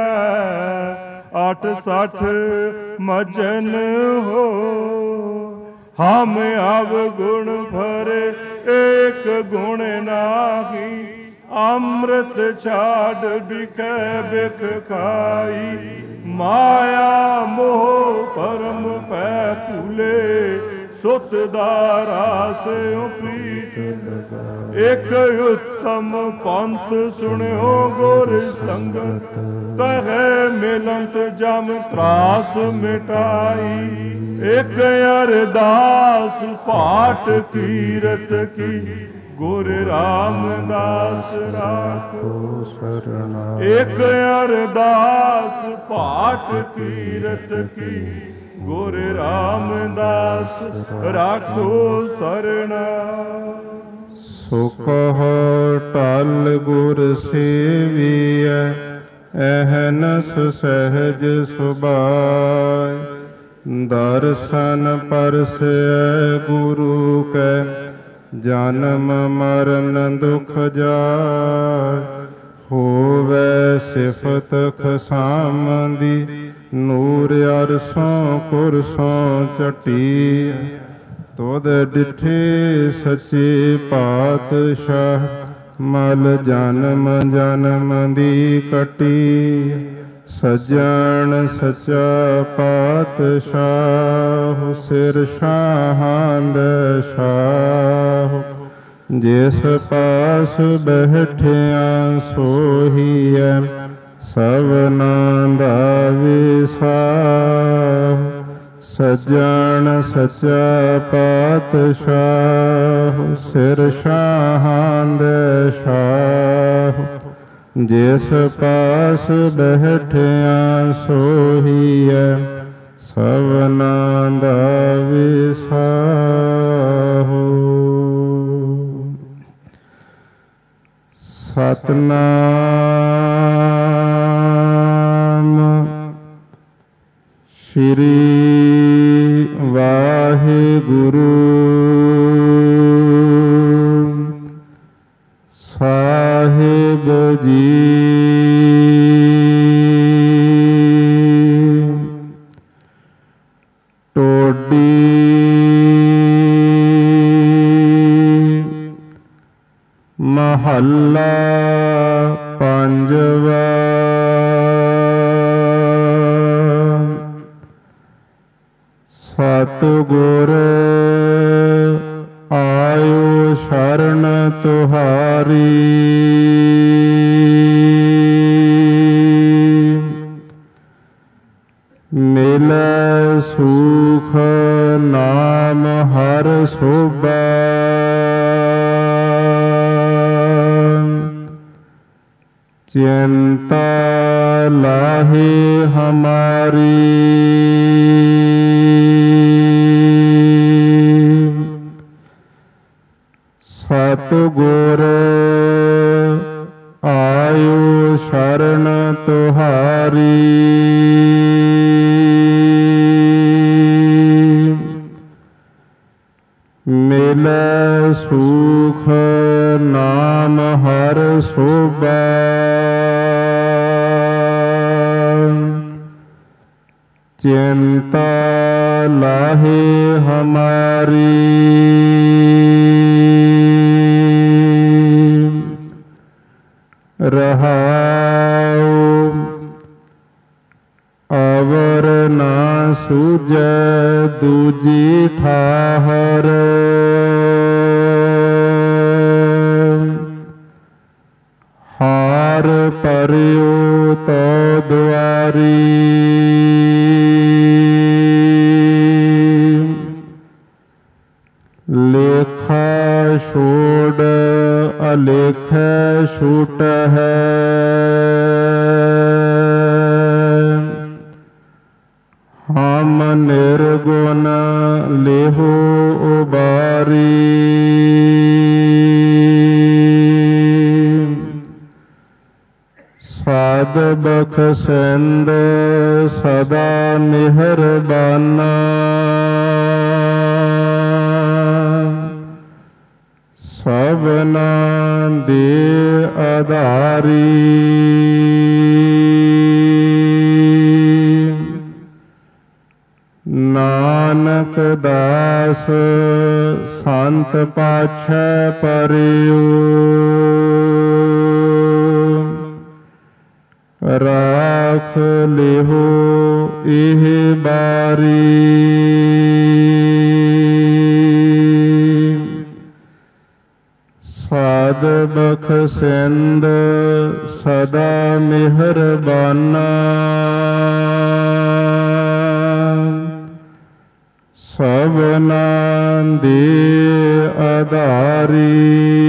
8-60 मजन हो हम अवगुण भरे एक गुण नाही। अमृत छाड़ बिकै बिख खाई। माया मोह परम पै भूले। सुत दारा से प्रीत एक उत्तम पंथ सुनियो गुर संगत। कह मिलंत जम त्रास मिटाई। एक अरदास पाठ कीरत की। गुर रामदास राखो सरना। एक अरदास पाठ कीरत की। गुर रामदास राखो सरना। सुख टल गुर सेविय अहनस सहज सुभाय। ਦਰਸ਼ਨ ਪਰਸੈ ਗੁਰੂ ਕੈ, ਜਨਮ ਮਰਨ ਦੁਖ ਜਾਇ। ਹੋਵੈ ਸਿਫਤ ਖਸਾਮਦੀ, ਨੂਰ ਅਰਸੋਂ ਕੁਰਸੋਂ ਚਟੀ। ਤੁਧ ਡਿਠੇ ਸੱਚੇ ਪਾਤਸ਼ਾਹ, ਮਲ ਜਨਮ ਜਨਮ ਦੀ ਕਟੀ। ਸੱਜਣ ਸੱਚਾ ਪਾਤਸ਼ਾਹ, ਸਿਰ ਸ਼ਾਹਾਂ ਦੇ ਸ਼ਾਹ। ਜਿਸ ਪਾਸ ਬੈਠਿਆ ਸੋਹੀਐ, ਸਭਨਾਂ ਦਾ ਵਿਸਾਹ। ਸੱਜਣ ਸੱਚਾ ਪਾਤਸ਼ਾਹ, ਸਿਰ ਸ਼ਾਹਾਂ ਦੇ ਸ਼ਾਹ। ਜਿਸ ਪਾਸ ਬੈਠਿਆ ਸੋਹੀਐ, ਸਭਨਾਂ ਦਾ ਵਿਸਾਹ। ਸਤਿਨਾਮ ਸ੍ਰੀ ਵਾਹਿਗੁਰੂ ਸਾਹਿਬ ਜੀ। ਟੋਡੀ ਮਹੱਲਾ ਪੰਜਵਾ। ਸਤਿਗੁਰ ਆਇਓ ਸ਼ਰਨ ਤੁਹਾਰੀ, ਮਿਲੈ ਸੁਖ ਨਾਮ ਹਰ ਸੋਭਾ। ਚਿੰਤਾ ਲਾਹੇ ਹਮਾਰੀ, ਸਤਿਗੁਰ ਆਇਓ ਸ਼ਰਨ ਤੁਹਾਰੀ। ਮਿਲੈ ਸੁਖ ਨਾਮ ਹਰ ਸੋਭਾ। ਚਿੰਤਾ ਲਾਹੇ ਹਮਾਰੀ, ਰਹਾਉ ਅਵਰ ਨਾ ਸੂਝੈ ਦੂਜੀ ਠਾਹਰ। ਹਾਰ ਪਰਿਉ ਤੋ ਦੁਆਰੀ, ਲੇਖਾ ਛੋੜ ਅਲੇਖੈ ਛੂਟਹਿ। ਹਮ ਨਿਰਗੁਣ ਲੇਹੋ ਉਬਾਰੀ, ਸਾਧ ਬਖਸ਼ਿੰਦ ਸਦਾ ਮਿਹਰਬਾਨਾ। ਸਭਨਾਂ ਦੇ ਆਧਾਰੀ, ਨਾਨਕ ਦਾਸ ਸੰਤ ਪਾਛੈ ਪਰਿਉ। ਰਾਖ ਲਿਹੋ ਇਹ ਬਾਰੀ, ਸਾਧ ਬਖਸ਼ਿੰਦ ਸਦਾ ਮਿਹਰਬਾਨਾ। ਸਭਨਾਂ ਦੇ ਆਧਾਰੀ,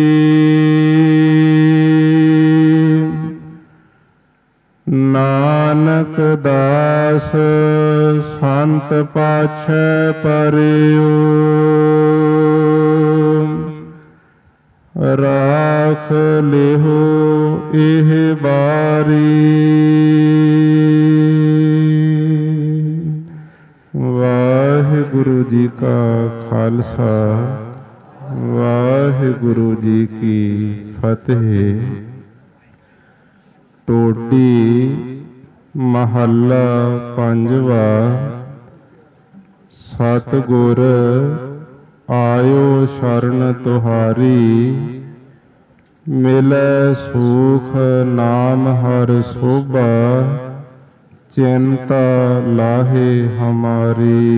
ਨਾਨਕ ਦਾਸ ਸੰਤ ਪਾਛੈ ਪਰਿਉ। ਰਾਖ ਲਿਹੋ ਇਹ ਬਾਰੀ। ਵਾਹਿਗੁਰੂ ਜੀ ਕਾ ਖਾਲਸਾ ਵਾਹਿਗੁਰੂ ਜੀ ਕੀ ਫਤਿਹ। ਟੋਡੀ ਮਹੱਲਾ ਪੰਜਵਾ। ਸਤਿਗੁਰ ਆਇਓ ਸ਼ਰਨ ਤੁਹਾਰੀ, ਮਿਲੈ ਸੁਖ ਨਾਮ ਹਰਿ ਸੋਭਾ, ਚਿੰਤਾ ਲਾਹੇ ਹਮਾਰੀ।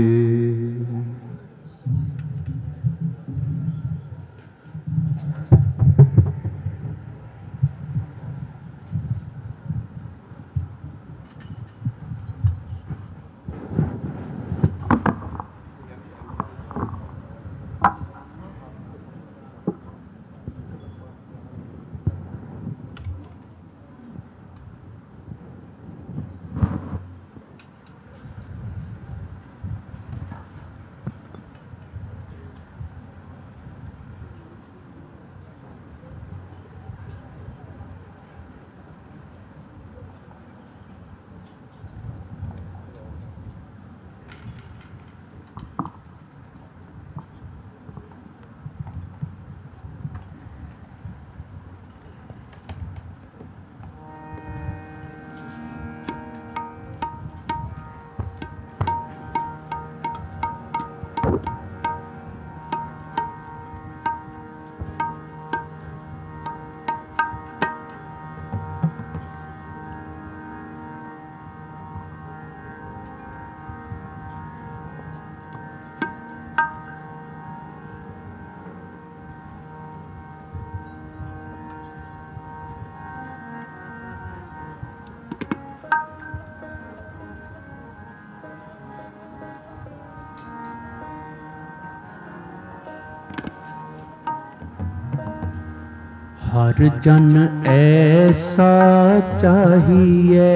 ਹਰ ਜਨ ਐਸਾ ਚਾਹੀਏ,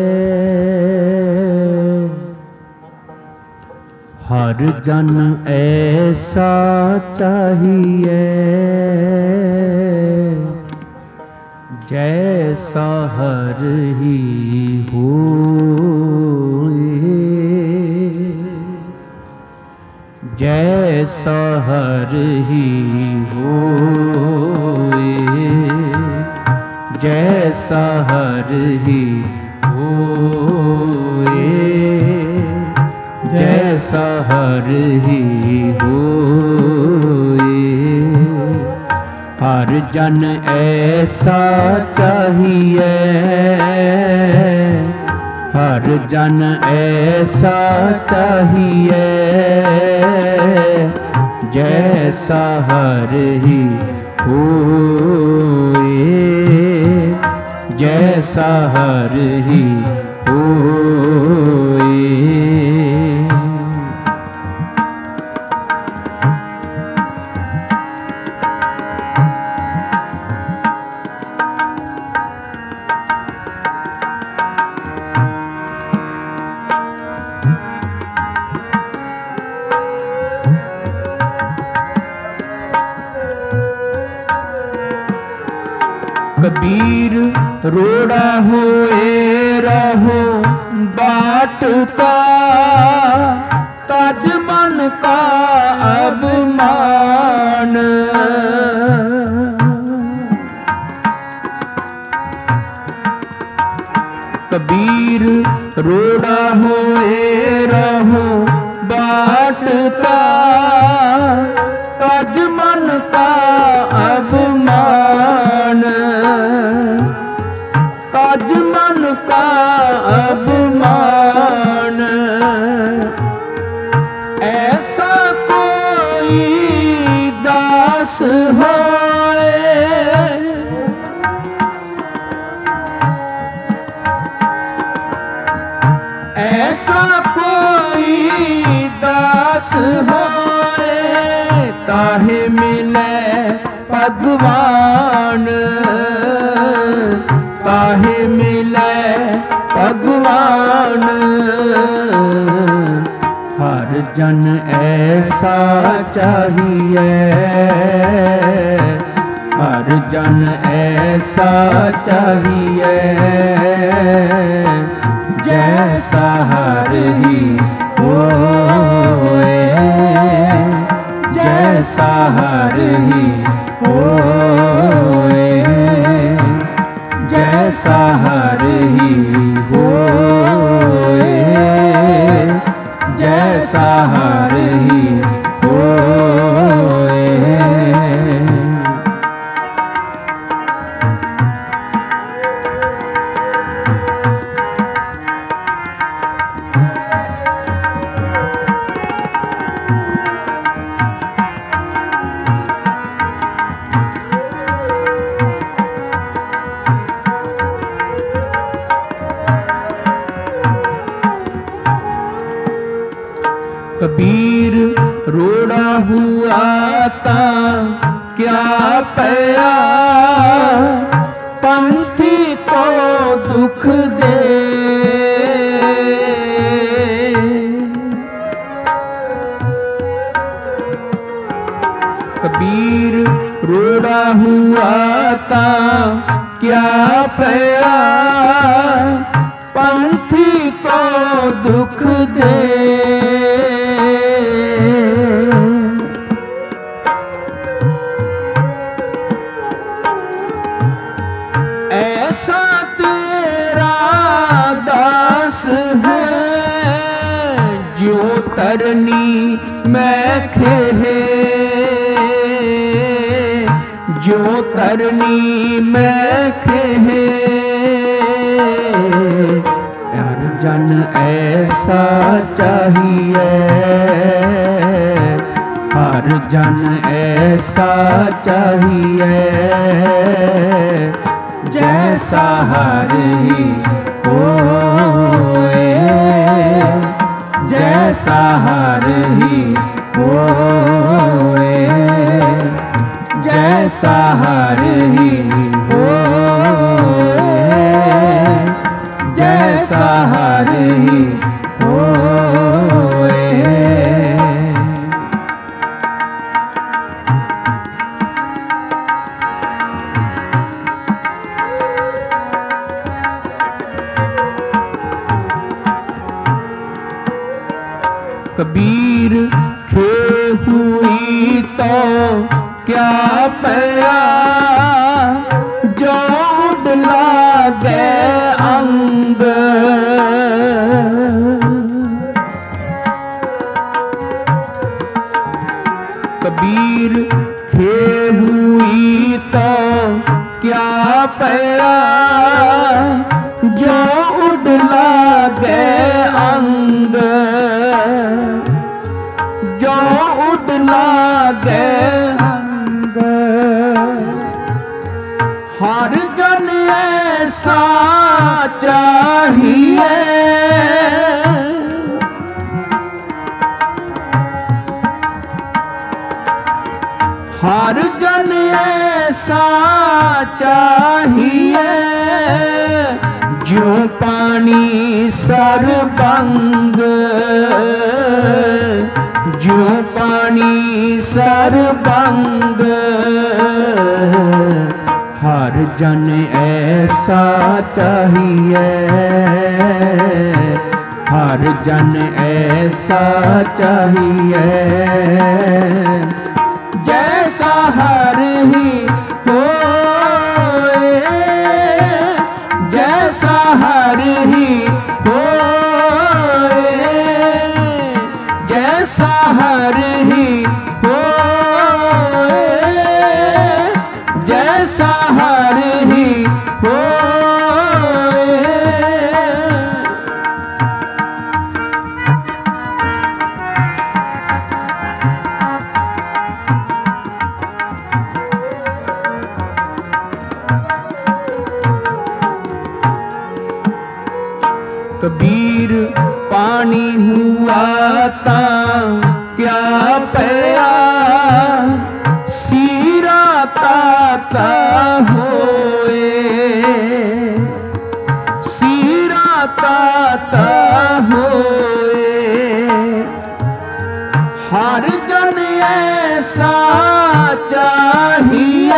ਹਰ ਜਨ ਐਸਾ ਚਾਹੀਏ, ਜੈਸਾ ਹਰ ਹੀ ਹੋਏ, ਜੈਸਾ ਹਰ ਹੀ ਹੋਏ, जैसा हर ही होए, जैसा हर ही होए। हर जन ऐसा चाहिए, हर जन ऐसा चाहिए, जैसा हर ही होए, जैसा हर ही होए। कबीर रोड़ा होए रहो बाट का, तज मन का अभिमान। कबीर रोड़ा होए रहो बाट का, तज मन का अभिमान, तज मन का अभिमान। ऐसा कोई दास होए, ऐसा कोई दास होए, ताहे मिले भगवान, ताहे मिले भगवान। हर जन ऐसा चाहिए, हर जन ऐसा चाहिए, जैसा हर ही होए, जैसा हर ही होए, जैसा हर ही होए, जैसा हर ही होए। कबीर रोड़ा हुआ ता क्या पया, पंथी को दुख दे। कबीर रोड़ा हुआ ता क्या पया, पंथी को दुख दे। ऐसा तेरा दास है जो तरनी मैं खेहे, जो तरनी मैं खेहे। यार जन ऐसा चाहिए, हर जन ऐसा चाहिए, जैसा हर ही होए, जैसा हर ही होए, जैसा हर ही होए, जैसा हर ही होए। कबीर खे हुई तो क्या पया, जो उड़ला गए अंग। कबीर खे हुई तो क्या पया, जो उड़ला गए अंग, जो उड़ला गए अंग। हर जन ऐसा चाहिए, हर जन ऐसा चाहिए, ज्यों पानी सरबंग, ज्यों पानी सरबंग। हर जन ऐसा चाहिए, हर जन ऐसा चाहिए, जैसा हर ही होए, जैसा हर ही होए, जैसा हर ही होए, जैसा हर ही होए। कबीर पानी हुआ ता क्या पया, सीरा ताता होए, सीरा ताता होए। हर जन ऐसा चाहिए,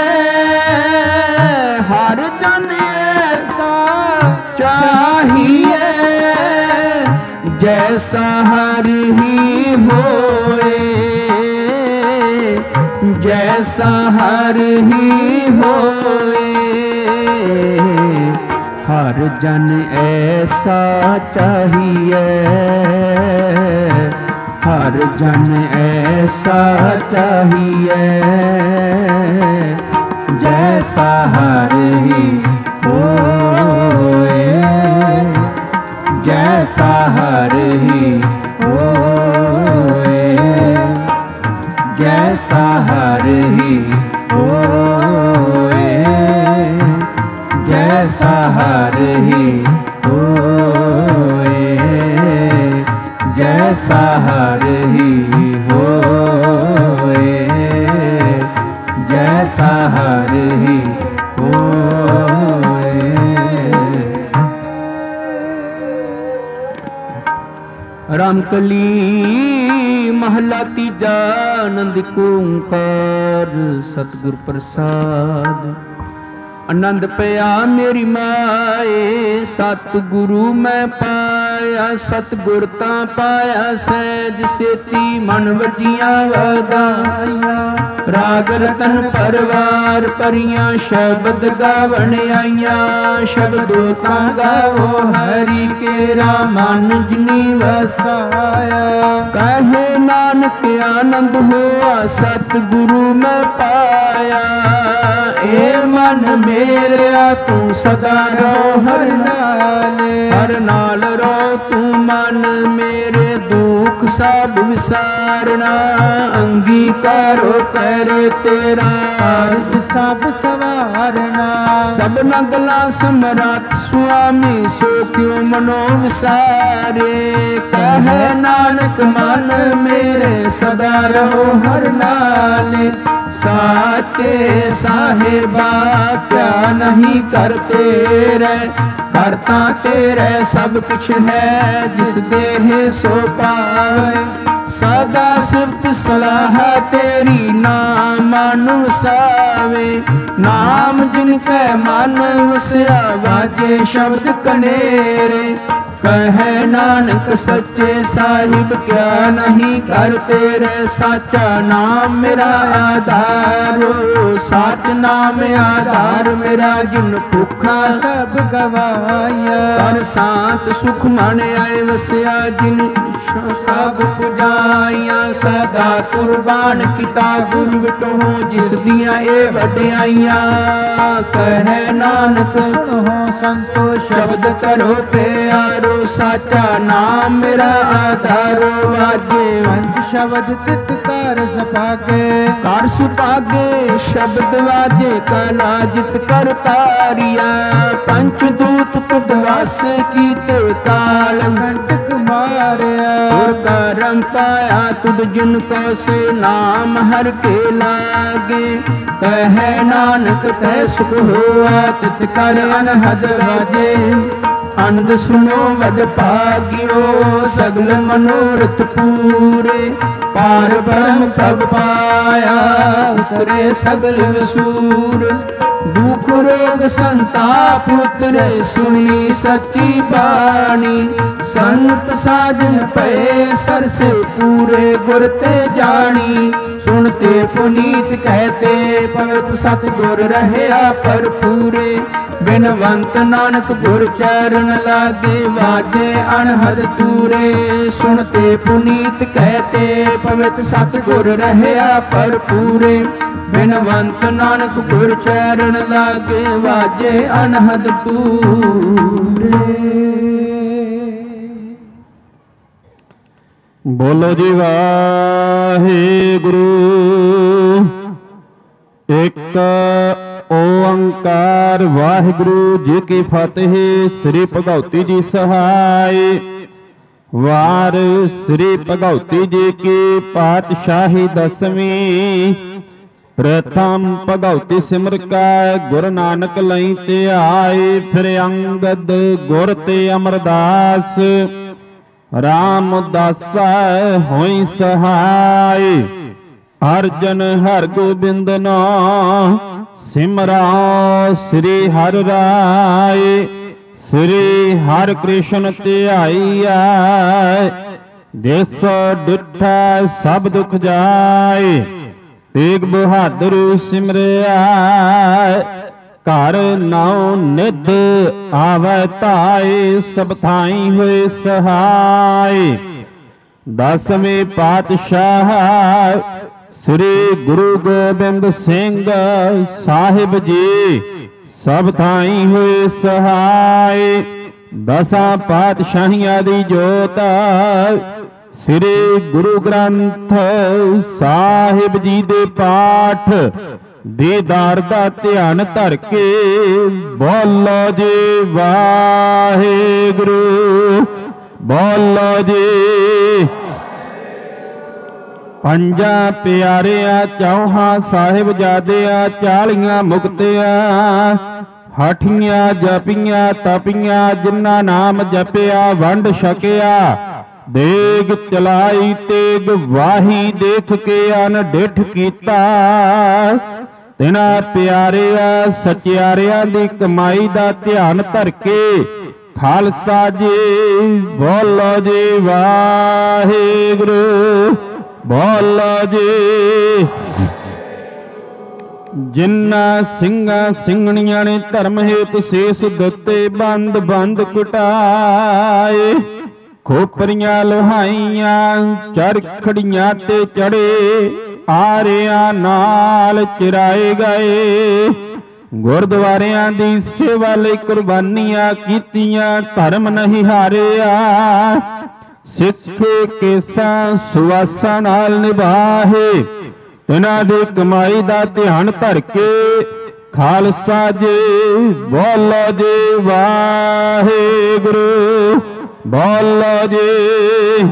हर जन ऐसा चाहिए, जैसा हर ही होए, जैसा हर ही होए, हर जन ऐसा चाहिए, हर जन ऐसा चाहिए, जैसा हर ही होए, जैसा हर ही होए, जैसा हर ही होए, जैसा हर ही होए, जैसा हर ही होए, जैसा हर ही होए। रामकली महला तीजा, आनंद ओंकार सतगुर प्रसाद। आनंद पया मेरी माए, सतगुरु मैं पाया, सतगुर तां पाया सहज सेती, मन वजियां वधाइयां, राग रतन परवार परियां, शब्द गावण आईयां, शब्दो तां गावो हरि केरा, मन जिनी वसाया। कहे नानक आनंद हुआ, सतगुरु मैं पाया, ए मन मेरा तू सदा रहो हर नाले, हर नाल रहो तू मन मेरे, दुख सब विसारना, अंगीकारो करे तेरा, अर्ज सब सवारना। सब नगला समरात स्वामी, सो क्यों मनो विसारे, कहे नानक मन मेरे सदा रहो हर नाले। साचे साहेबा क्या नहीं करते रे, करता तेरे सब कुछ है, जिस देह सो पाए। सदा सिफत सलाह तेरी, नाम मन वसावे, नाम जिनके मन वसया, वाजे शब्द कनेरे। कहे नानक सच्चे साहिब क्या नहीं करते रे, साचा नाम मेरा आधारो, साच नाम आधार मेरा, जिन भुखा सब गवाया, कर शांत सुख मन आए वसया, जिन सब पुजाइया, सदा कुर्बान किता गुरु विटो, जिस दिया ए वड्याइया। कहे नानक हो संतोष शब्द करो प्यारो, साचा नाम मेरा आधारो, वाजे वंश शब्द तित कर सपागे, कर सुपागे शब्द वाजे कला जित कर तारिया। पंचदूत पदवास कीते काल कंटक मारिया, और का रंग पाया तुद जिनको से नाम हर के लागे। कहे नानक तै सुख हुआ तित कर अनहद वाजे, आनंद सुनो वड भाग्यो सगल मनोरथ पूरे। पार ब्रह्म प्रभ पाया उतरे सगल विसूर। दुख रोग संताप उतरे सुनी सच्ची बाणी। संत साजन पे सर से पूरे गुर ते जानी। सुनते पुनीत कहते पवित्र सतगुर रहया पर पूरे। बिनवंत नानक गुर चरण लागे वाजे अनहद तूरे। सुनते पुनीत कहते पवित्र सतगुर रहया पर पूरे। बिनवंत नानक गुर चरण लागे वाजे अनहद तूरे। बोलो जी वाहिगुरु। एक ओंकार वाहिगुरु जी की फतेह। श्री भगवती जी सहाय। वार श्री भगवती जी की पातशाही दसवीं। प्रथम भगवती सिमर का गुरु नानक लई ते आए। फिर अंगद गुर ते अमरदास। रामदासा होई सहाय। अर्जन हर गोबिंद नाम सिमरा श्री हर राय। श्री हर कृष्ण ध्याइया देस डिठा सब दुख जाए। ਤੇਗ ਬਹਾਦਰ ਸਿਮਰਿਆ। ਘਰ ਨਾਉ ਨਿਧ ਆਵੈ ਧਾਏ, ਸਭ ਥਾਈ ਹੋਏ ਸਹਾਏ। ਦਸਵੇਂ ਪਾਤਸ਼ਾਹ ਸ੍ਰੀ ਗੁਰੂ ਗੋਬਿੰਦ ਸਿੰਘ ਸਾਹਿਬ ਜੀ ਸਭ ਥਾਈ ਹੋਏ ਸਹਾਏ। ਦਸਾਂ ਪਾਤਸ਼ਾਹੀਆਂ ਦੀ ਜੋਤ ਸ੍ਰੀ ਗੁਰੂ ਗ੍ਰੰਥ ਸਾਹਿਬ ਜੀ ਦੇ ਪਾਠ ਦੀਦਾਰ ਦਾ ਧਿਆਨ ਧਰ ਕੇ ਬੋਲੋ ਜੀ ਵਾਹਿਗੁਰੂ, ਬੋਲੋ ਜੀ। ਪੰਜਾਂ ਪਿਆਰਿਆਂ ਚੌਹਾਂ ਸਾਹਿਬਜ਼ਾਦਿਆਂ 40 ਮੁਕਤਿਆਂ ਹਾਠੀਆਂ ਜਪੀਆਂ ਤਪੀਆਂ, ਜਿਨ੍ਹਾਂ ਨਾਮ ਜਪਿਆ ਵੰਡ ਛਕਿਆ। ਦੇਗ ਚਲਾਈ ਤੇਗ ਵਾਹੀ, ਦੇਖ ਕੇ ਅਨਡਿਠ ਕੀਤਾ। ਤਿਨਾਂ ਪਿਆਰਿਆਂ ਸਚਿਆਰਿਆਂ ਦੀ ਕਮਾਈ ਦਾ ਧਿਆਨ ਧਰ ਕੇ ਖਾਲਸਾ ਜੀ ਬੋਲੋ ਜੀ ਵਾਹਿਗੁਰੂ, ਬੋਲੋ ਜੀ। ਜਿਨ੍ਹਾਂ ਸਿੰਘਾਂ ਸਿੰਘਣੀਆਂ ਨੇ ਧਰਮ ਹੇਤ ਸੇਸ ਦਿੱਤੇ, ਬੰਦ ਬੰਦ ਕੁਟਾਏ। ਖੋਪਰੀਆਂ ਲੋਹਾਈਆਂ ਚਰਖੜੀਆਂ ਤੇ ਚੜੇ, ਆਰਿਆਂ ਨਾਲ ਚਿਰਾਏ ਗਏ। ਗੁਰਦੁਆਰਿਆਂ ਦੀ ਸੇਵਾ ਲਈ ਕੁਰਬਾਨੀਆਂ ਕੀਤੀਆਂ, ਧਰਮ ਨਹੀਂ ਹਾਰਿਆ। ਸਿੱਖ ਕੇਸਾਂ ਸੁਆਸਾਂ ਨਾਲ ਨਿਭਾਹੇ, ਇਹਨਾਂ ਦੀ ਕਮਾਈ ਦਾ ਧਿਆਨ ਧਰ ਕੇ ਖਾਲਸਾ ਜੀ ਬੋਲੋ ਜੀ ਵਾਹਿਗੁਰੂ, ਬੋਲੋ ਜੀ।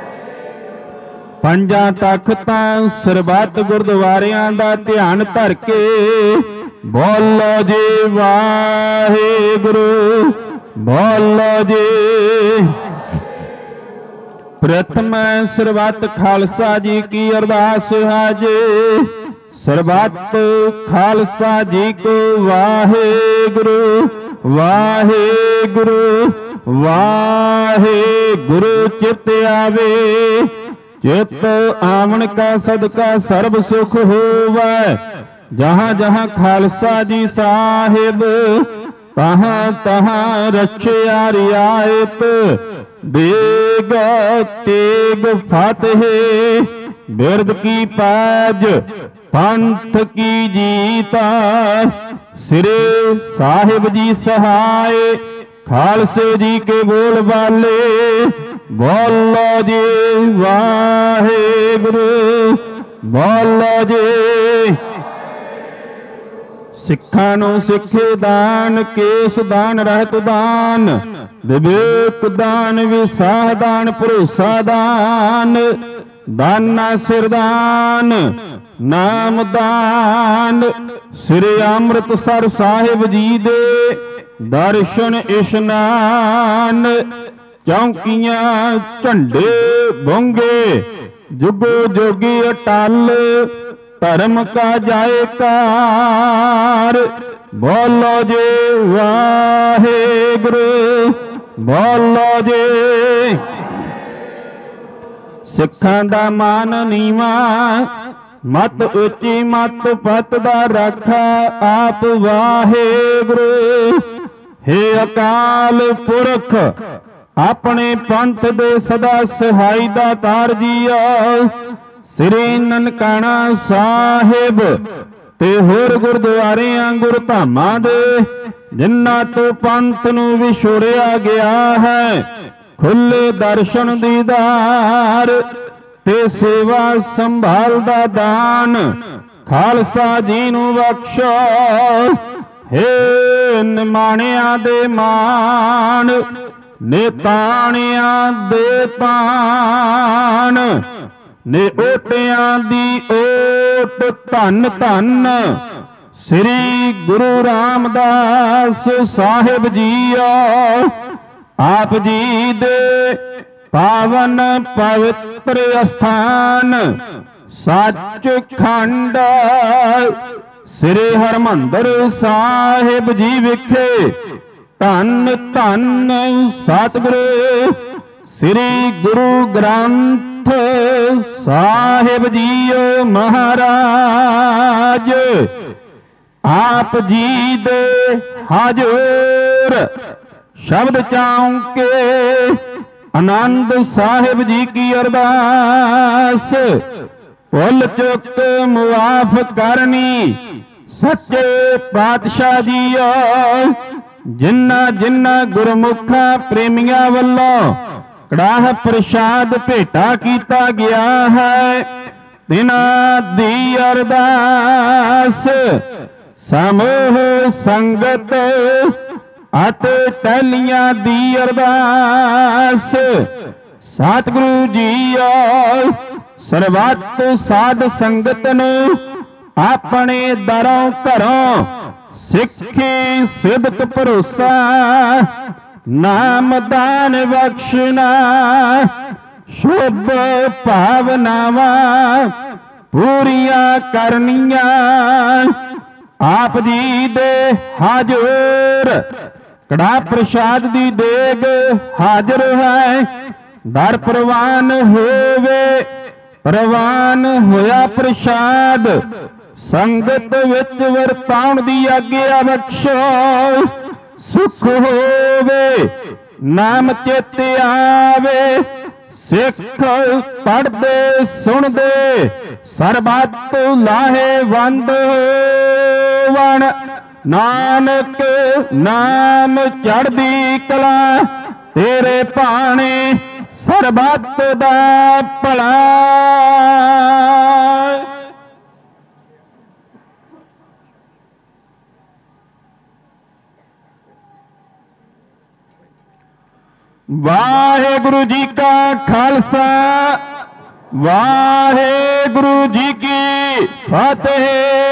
ਪੰਜਾਂ ਤਖਤਾਂ ਸਰਬੱਤ ਗੁਰਦੁਆਰਿਆਂ ਦਾ ਧਿਆਨ ਧਰ ਕੇ ਬੋਲੋ ਜੀ ਵਾਹਿਗੁਰੂ, ਬੋਲੋ ਜੀ। ਪ੍ਰਥਮ ਸਰਬੱਤ ਖਾਲਸਾ ਜੀ ਕੀ ਅਰਦਾਸ ਹੈ ਜੀ। ਸਰਬੱਤ ਖਾਲਸਾ ਜੀ ਕੋ ਵਾਹਿਗੁਰੂ, ਵਾਹਿਗੁਰੂ, ਵਾਹਿਗੁਰੂ। ਚਿਤ ਆਵੇ ਚਿਤ ਆਵਣ ਕਾ ਸਦਕਾ ਸਰਬ ਸੁਖ ਹੋਵੈ। ਜਹਾਂ ਜਹਾਂ ਖਾਲਸਾ ਜੀ ਸਾਹਿਬ, ਤਹਾਂ ਤਹਾਂ ਰਖਿਆ ਰਿਆਇਤ। ਦੇਗ ਤੇਗ ਫਤਿਹ ਬਿਰਦ ਕੀ ਪਾਜ, ਪੰਥ ਕੀ ਜੀਤਾ। ਸਿਰੇ ਸਾਹਿਬ ਜੀ ਸਹਾਏ, ਖਾਲਸੇ ਜੀ ਕੇ ਬੋਲ ਬਾਲੇ। ਬੋਲੋ ਜੀ ਵਾਹਿਗੁਰੂ, ਬੋਲੋ ਜੀ। ਸਿੱਖਾਂ ਨੂੰ ਸਿੱਖੇ ਦਾਨ, ਕੇਸ ਦਾਨ, ਰਹਿਤ ਦਾਨ, ਵਿਵੇਕ ਦਾਨ, ਵਿਸਾਹ ਦਾਨ, ਭਰੋਸਾ ਦਾਨ, ਦਾਨਾ ਸਿਰਦਾਨ, ਨਾਮ ਦਾਨ। ਸ੍ਰੀ ਅੰਮ੍ਰਿਤਸਰ ਸਾਹਿਬ ਜੀ ਦੇ ਦਰਸ਼ਨ ਇਸ਼ਨਾਨ। ਚੌਂਕੀਆਂ ਝੰਡੇ ਬੁੰਗੇ, ਜੁਗੋ ਜੋਗੀ ਅਟਲ, ਧਰਮ ਕਾ ਜਾਇਕਾਰ। ਬੋਲੋ ਜੀ ਵਾਹਿਗੁਰੂ, ਬੋਲੋ ਜੀ। ਸਿੱਖਾਂ ਦਾ ਮਾਨ ਨੀਵਾ, ਮਤ ਉੱਚੀ ਮਤ ਪਤ ਦਾ ਰਾਖਾ ਆਪ ਵਾਹਿਗੁਰੂ। ਹੇ ਅਕਾਲ ਪੁਰਖ, ਆਪਣੇ ਪੰਥ ਦੇ ਸਦਾ ਸਹਾਈ ਦਾ ਤਾਰ ਜੀਓ। ਸ੍ਰੀ ਨਨਕਾਣਾ ਸਾਹਿਬ ਤੇ ਹੋਰ ਗੁਰਦੁਆਰਿਆਂ ਗੁਰਧਾਮਾਂ ਦੇ, ਜਿਨ੍ਹਾਂ ਤੋਂ ਪੰਥ ਨੂੰ ਵਿਛੋੜਿਆ ਗਿਆ ਹੈ, ਖੁੱਲੇ ਦਰਸ਼ਨ ਦੀਦਾਰ ਤੇ ਸੇਵਾ ਸੰਭਾਲ ਦਾ ਦਾਨ ਖਾਲਸਾ ਜੀ ਨੂੰ ਬਖਸ਼ੋ। ਹੇ ਨਿਮਾਣਿਆਂ ਦੇ ਮਾਣ, ਨਿਤਾਣਿਆਂ ਦੇ ਤਾਣ, ਨੇ ਓਟਿਆਂ ਦੀ ਓਟ। ਧੰਨ ਧੰਨ ਸ੍ਰੀ ਗੁਰੂ ਰਾਮਦਾਸ ਸਾਹਿਬ ਜੀਓ। ਆਪ ਜੀ ਦੇ ਪਾਵਨ ਪਵਿੱਤਰ ਅਸਥਾਨ ਸੱਚਖੰਡ ਸ੍ਰੀ ਹਰਿਮੰਦਰ ਸਾਹਿਬ ਜੀ ਵਿਖੇ ਧੰਨ ਧੰਨ ਸਤਿਗੁਰੂ ਸ੍ਰੀ ਗੁਰੂ ਗ੍ਰੰਥ ਗ੍ਰੰਥ ਸਾਹਿਬ ਜੀਓ ਮਹਾਰਾਜ ਆਪ ਜੀ ਦੇ ਹਾਜ਼ਰ ਸ਼ਬਦ ਚਾਉਂਕੇ ਆਨੰਦ ਸਾਹਿਬ ਜੀ ਕੀ ਅਰਦਾਸ ਭੁੱਲ ਚੁੱਕ ਮੁਆਫ ਕਰਨੀ ਸੱਚੇ ਪਾਤਸ਼ਾਹ ਜੀਓ ਜਿਨ੍ਹਾਂ ਗੁਰਮੁਖਾਂ ਪ੍ਰੇਮੀਆਂ ਵੱਲੋਂ ਕੜਾਹ ਪ੍ਰਸ਼ਾਦ ਭੇਟਾ ਕੀਤਾ ਗਿਆ ਹੈ ਤਿਨਾਂ ਦੀ ਅਰਦਾਸ ਸਮੂਹ ਸੰਗਤ ਅਤੇ ਟਹਿਲੀਆਂ ਦੀ ਅਰਦਾਸ ਸਤਿਗੁਰੂ ਜੀਓ ਸਰਬੱਤ ਸਾਧ ਸੰਗਤ ਨੂੰ ਆਪਣੇ ਦਰੋਂ ਘਰੋਂ ਸਿੱਖੀ ਸਿਦਕ ਭਰੋਸਾ ਨਾਮਦਾਨ ਬਖਸ਼ਣਾ ਸ਼ੁਭ ਭਾਵਨਾਵਾਂ ਪੂਰੀਆਂ ਕਰਨੀਆਂ ਆਪ ਜੀ ਦੇ ਹਾਜ਼ਰ ਕੜਾ ਪ੍ਰਸ਼ਾਦ ਦੀ ਦੇਗ ਹਾਜ਼ਰ ਹੈ ਦਰ ਪ੍ਰਵਾਨ ਹੋਵੇ ਪ੍ਰਵਾਨ ਹੋਇਆ ਪ੍ਰਸ਼ਾਦ ਸੰਗਤ ਵਿੱਚ ਵਰਤਾਉਣ ਦੀ ਆਗਿਆ ਬਖਸ਼ੋ ਸੁਖ ਹੋਵੇ ਨਾਮ ਚੇਤੇ ਆਵੇ ਸਿੱਖ ਪੜ੍ਹਦੇ ਸੁਣਦੇ ਸਰਬੱਤ ਲਾਹੇਵੰਦ ਹੋਵਣ ਨਾਨਕ ਨਾਮ ਚੜ੍ਹਦੀ ਕਲਾ ਤੇਰੇ ਭਾਣੇ ਸਰਬੱਤ ਦਾ ਭਲਾ ਵਾਹਿਗੁਰੂ ਜੀ ਕਾ ਖਾਲਸਾ ਵਾਹਿਗੁਰੂ ਜੀ ਕੀ ਫਤਿਹ।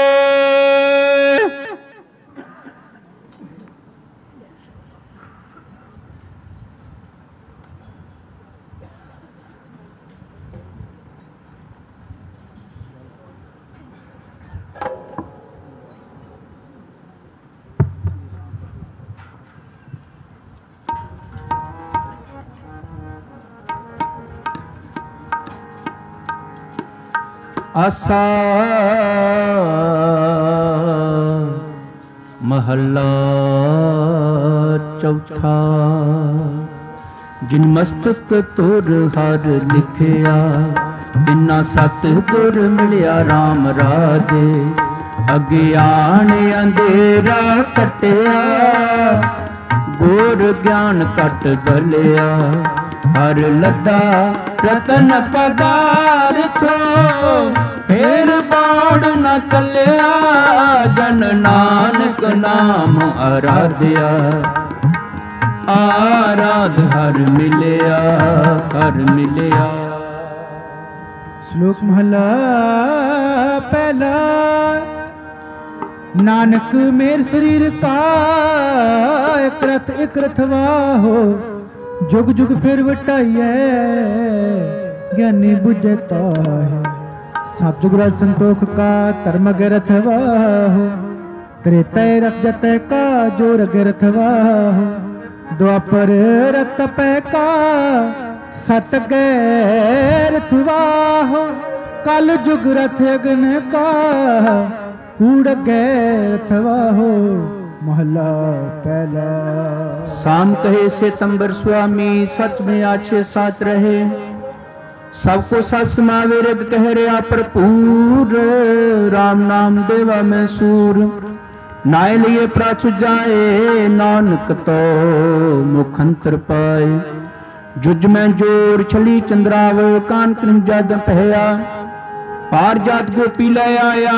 ਆਸਾ ਮਹੱਲਾ ਚੌਥਾ। ਜਿਨ ਮਸਤਕ ਤੁਰ ਹਰ ਲਿਖਿਆ ਇਨਾ ਸਤਿਗੁਰ ਮਿਲਿਆ RAM ਰਾਜੇ। ਅਗਿਆਨ ਅੰਧੇਰਾ ਕਟਿਆ ਗੁਰ ਗਿਆਨ ਕਟ ਗਲਿਆ। ਹਰ ਲੱਦਾ ਰਤਨ ਪਦਾਰਥੋ ਫੇਰ ਬਾੜ ਨ ਚੱਲਿਆ। ਜਨ ਨਾਨਕ ਨਾਮ ਆਰਾਧਿਆ ਆਰਾਧ ਹਰ ਮਿਲਿਆ ਹਰ ਮਿਲਿਆ। ਸ਼ਲੋਕ ਮਹਲਾ ਪਹਿਲਾ। ਨਾਨਕ ਮੇਰ ਸਰੀਰ ਕਾ ਇਕ ਰਥ ਵਾਹੋ। ਜੁਗ ਜੁਗ ਫਿਰ ਵਟਾਈਐ ਗਿਆਨੀ ਬੁਝੈ ਤਾਹਿ। ਸਤਿਗੁਰ ਸੰਤੋਖ ਕਾ ਧਰਮ ਅਗੇ ਰਥ ਵਾਹੋ। ਤ੍ਰੇਤੈ ਰਥ ਜਤੈ ਕਾ ਜੋਰ ਅਗੇ ਰਥ ਵਾਹੋ। ਦੁਆਪਰ ਰਥ ਪੈ ਕਾ ਸਤ ਅਗੇ ਰਥ ਵਾਹੋ। ਕਲ ਜੁਗ ਰਥ ਅਗਨ ਕਾ ਕੂੜ ਅਗੇ ਰਥ ਵਾਹੋ। महला पहला। शाम कहे सितंबर स्वामी सच में आछे साच रहे। सबको सच समावे रिद कह रहा भरपूर। राम नाम देवा में सूर नाय लिए प्रच जाए। नानक तो मुखंतर पाए। जुज में जोर छली चंद्राव कान कृंजा दपहया। पार जात गोपी ले आया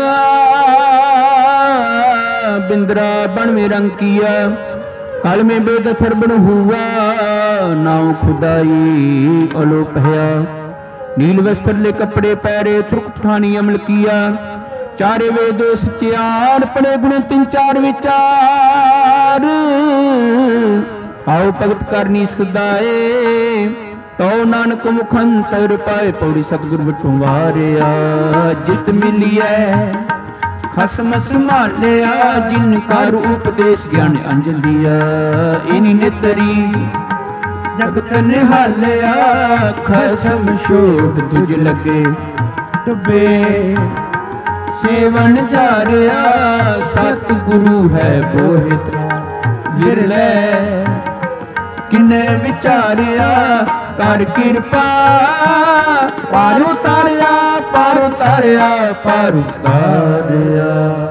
बिंद्रा बन में रंग किया। कल में बेदथर बन हुआ नाव खुदाई अलोप है। नील वस्त्र ले कपड़े पैरे तुर्क पठानी अमल किया। चारे वेद सचियार पड़े गुण तीन चार विचार। आओ भगत करनी सदाए तो नानक मुखंतर पाए। पौड़ी सतगुर विठों वारिया जित मिलिए खसम संभालिया। जिनका उपदेश ज्ञान अंजन दिया इनी नेतरी ਜਗਤ ਨਿਹਾਲਿਆ ਖਸਮ ਛੋੜ ਤੁਝ ਲੱਗੇ ਡੁੱਬੇ ਸੇਵਨ ਜਾਰਿਆ ਸਤ ਗੁਰੂ ਹੈ ਬੋਹਿਤ ਵਿਰਲੇ ਕਿਨੇ ਵਿਚਾਰਿਆ ਕਰ ਕਿਰਪਾ ਪਾਰ ਉਤਾਰਿਆ ਪਾਰ ਉਤਾਰਿਆ ਪਾਰ ਉਤਾਰਿਆ।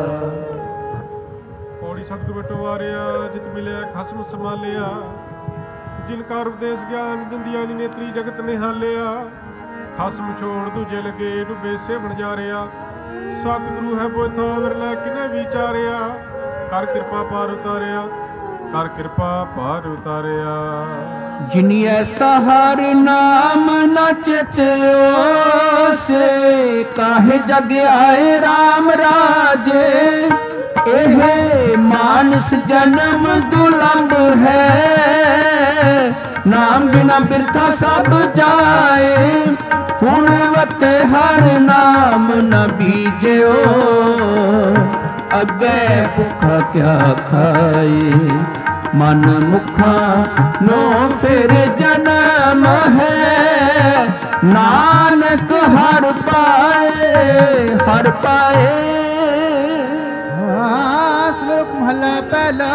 ਪੌੜੀ ਸਤਿਗੁਰ ਬਟਵਾਰਿਆ ਜਿਤ ਮਿਲਿਆ ਖਸਮ ਸੰਭਾਲਿਆ ਜਿਨ ਕਾ ਉਪਦੇਸ਼ ਗਿਆਨ ਦਿੰਦੀਆਂ ਨੀ ਨੇਤਰੀ ਜਗਤ ਨਿਹਾਲਿਆ ਖਸਮ ਛੋੜ ਦੂਜੇ ਲੱਗੇ ਡੁੱਬੇ ਸੇਵਣ ਜਾਰਿਆ ਸਤਿਗੁਰੂ ਹੈ ਬੋਥਾ ਵਿਰਲਾ ਕਿਨੇ ਵਿਚਾਰਿਆ ਕਰ ਕਿਰਪਾ ਪਾਰ ਉਤਾਰਿਆ ਕਰ ਕਿਰਪਾ ਪਾਰ ਉਤਾਰਿਆ। ਜਿਨੀ ਐਸਾ ਹਰ ਨਾਮ ਨਾ ਚਿਤਿਓ ਸੇ ਕਾਹੇ ਜਗ ਆਏ RAM ਰਾਜੇ ਇਹ ਮਾਨਸ ਜਨਮ ਦੁਲੰਭ ਹੈ ਨਾਮ ਬਿਨਾ ਬਿਰਥਾ ਸਭ ਜਾਏ ਹੁਣ ਵਤੇ ਹਰ ਨਾਮ ਨ ਬੀਜਿਓ ਅੱਗੇ ਭੁੱਖਾ ਕਿਆ ਖਾਏ ਮਨ ਮੁਖਾਂ ਨੋ ਫਿਰ ਜਨਮ ਹੈ ਨਾਨਕ ਹਰ ਪਾਏ ਹਰ ਪਾਏ। ਸ਼ਲੋਕ ਮਹਲਾ ਪਹਿਲਾ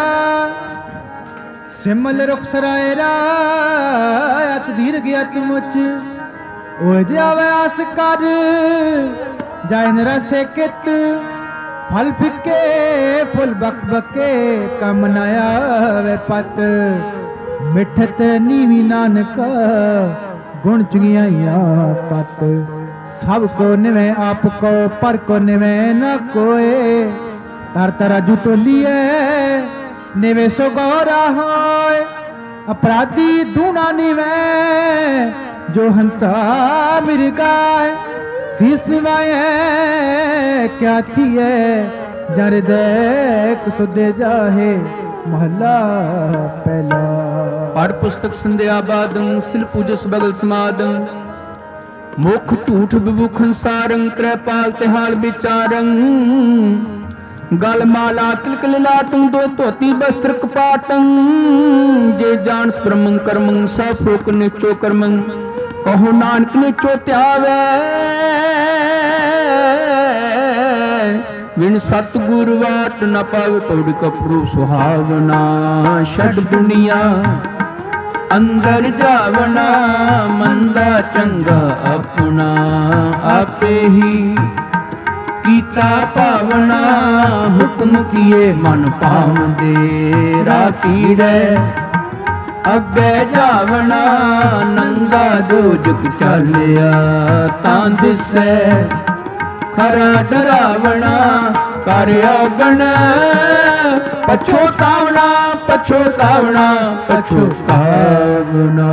ਸਿਮਲ ਰੁਖ ਸਰਾਏ ਰਾਤ ਦੀਰਘ ਅਤ ਮੁਚ ਓਏ ਜਾਵੇ ਆਸ ਕਰ ਜਾਇ ਨ ਰਸੇ ਕਿਤ ਫਲ ਫਿੱਕੇ ਫੁੱਲ ਬਕ ਬਕੇ ਕਮ ਨ ਆਵੇ ਪਤ ਮਿਠਤ ਨੀਵੀ ਨਾਨਕ ਗੁਣ ਚੁਗਿਆਈਆਂ ਪਤ ਸਭ ਕੋ ਨਿਵੇਂ ਆਪ ਕੋ ਪਰ ਕੋ ਨਿਵੇਂ ਨ ਕੋਏ ਤਰ ਤਰਾਜੂ ਤੋਲੀਏ ਨਿਵੇਂ ਸੋ ਗੌਰਾ ਹੋਏ ਅਪਰਾਧੀ ਦੂਣਾ ਨਿਵੇਂ ਜੋ ਹੰਤਾ ਮਿਰਗਾਏ ਸੀਸ ਨਿਵਾਏ ਕਿਆ ਥੀਏ ਜਰ ਦੇਖ ਸੁਦੇ ਜਾਹੇ ਮਹਲਾ ਪਹਿਲਾ। ਪੜ ਪੁਸਤਕ ਸੰਧਿਆ ਬਾਦੰ ਸਿਲ ਪੂਜਸ ਬਗਲ ਸਮਾਦੰ ਮੁਖ ਝੂਠ ਬਿਭੂਖਨ ਸਾਰੰ ਤ੍ਰੈਪਾਲ ਤਿਹਾਲ ਵਿਚਾਰੰ ਗਲ ਮਾਲਾ ਤਿਲਕ ਲਿਲਾਟੰ ਦੋ ਧੋਤੀ ਬਸਤਰ ਕਪਾਟੰ ਜੇ ਜਾਣਸ ਬ੍ਰਹਮੰ ਕਰਮੰ ਸਾ ਫੋਕ ਨਿਚੋ ਕਰਮੰ ਕਹੋ ਨਾਨਕ ਨਿਚੋ ਧਿਆਵੇ ਵਿਣ ਸਤਿਗੁਰ ਵਾਟ ਨ ਪਾਵੇ ਪੌੜੀ ਕਪਰੂ ਸੁਹਾਵਨਾ ਛੱਡ ਦੁਨੀਆ ਅੰਦਰ ਜਾਵਣਾ ਮੰਦਾ ਚੰਗਾ ਆਪਣਾ ਆਪੇ ਹੀ ਕੀਤਾ ਭਾਵਨਾ ਹੁਕਮ ਕੀਏ ਮਨ ਭਾਵਦੇ ਰਾਹ ਪੀੜੈ ਅੱਗੇ ਜਾਵਣਾ ਨੰਗਾ ਦੋਜਕ ਚਾਲਿਆ ਤਾਂ ਦਿਸੈ ਖਰਾ ਡਰਾਵਣਾ ਕਰ ਔਗਣ ਪਛੋਤਾਵਣਾ ਪਛੋਤਾਵਣਾ ਪਛੋਤਾਵਣਾ।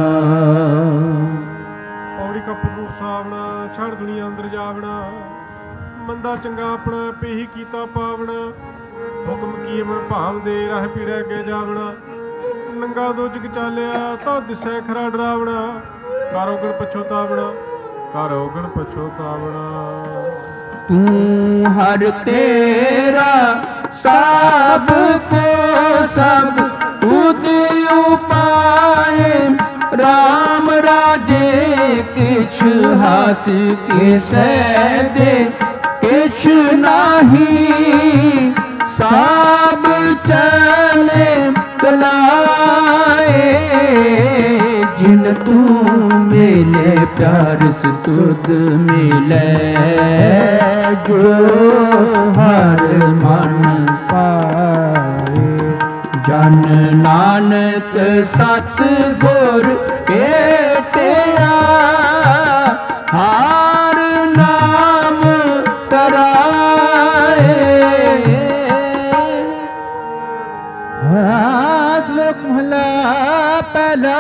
ਪੌੜੀ ਕਪਰੂ ਸਾਵਣਾ ਛੱਡ ਦੁਨੀਆ ਅੰਦਰ ਜਾਵਣਾ ਮੰਦਾ ਚੰਗਾ ਆਪਣਾ ਪੇਹੀ ਕੀਤਾ ਪਾਵਣਾ ਹੁਕਮ ਕੀ ਮਨ ਭਾਵ ਦੇ ਰਾਹ ਪੀੜੈ ਅੱਗੇ ਜਾਵਣਾ ਨੰਗਾ ਦੋਜਕ ਚਾਲਿਆ ਤਾਂ ਦਿਸੈ ਖਰਾ ਡਰਾਵਣਾ ਕਰ ਔਗਣ ਪਛੋਤਾਵਣਾ ਕਰ ਔਗਣ ਪਛੋਤਾਵਣਾ। ਤੂੰ ਹਰ ਤੇਰਾ ਸਭ ਕੋ ਸਭ ਤੁਧ ਉਪਾਏ RAM ਰਾਜੇ ਕਿਛ ਹਾਥ ਕਿਸੈ ਦੇ ਕਿਛ ਨਾਹੀ ਸਭ ਚਲੇ ਕਲਾਏ ਜਿਨ ਤੂੰ ਮਿਲੇ ਪਿਆਰ ਸੁਧ ਮਿਲੇ ਜੋ ਹਰ ਮਨ ਪਾਏ ਜਨ ਨਾਨਕ ਸਤ ਗੁਰ ਭੇਟਿਆ ਹਰ ਨਾਮ ਤਰਾਏ। ਸ਼ਲੋਕ ਮਹਲਾ ਪਹਿਲਾ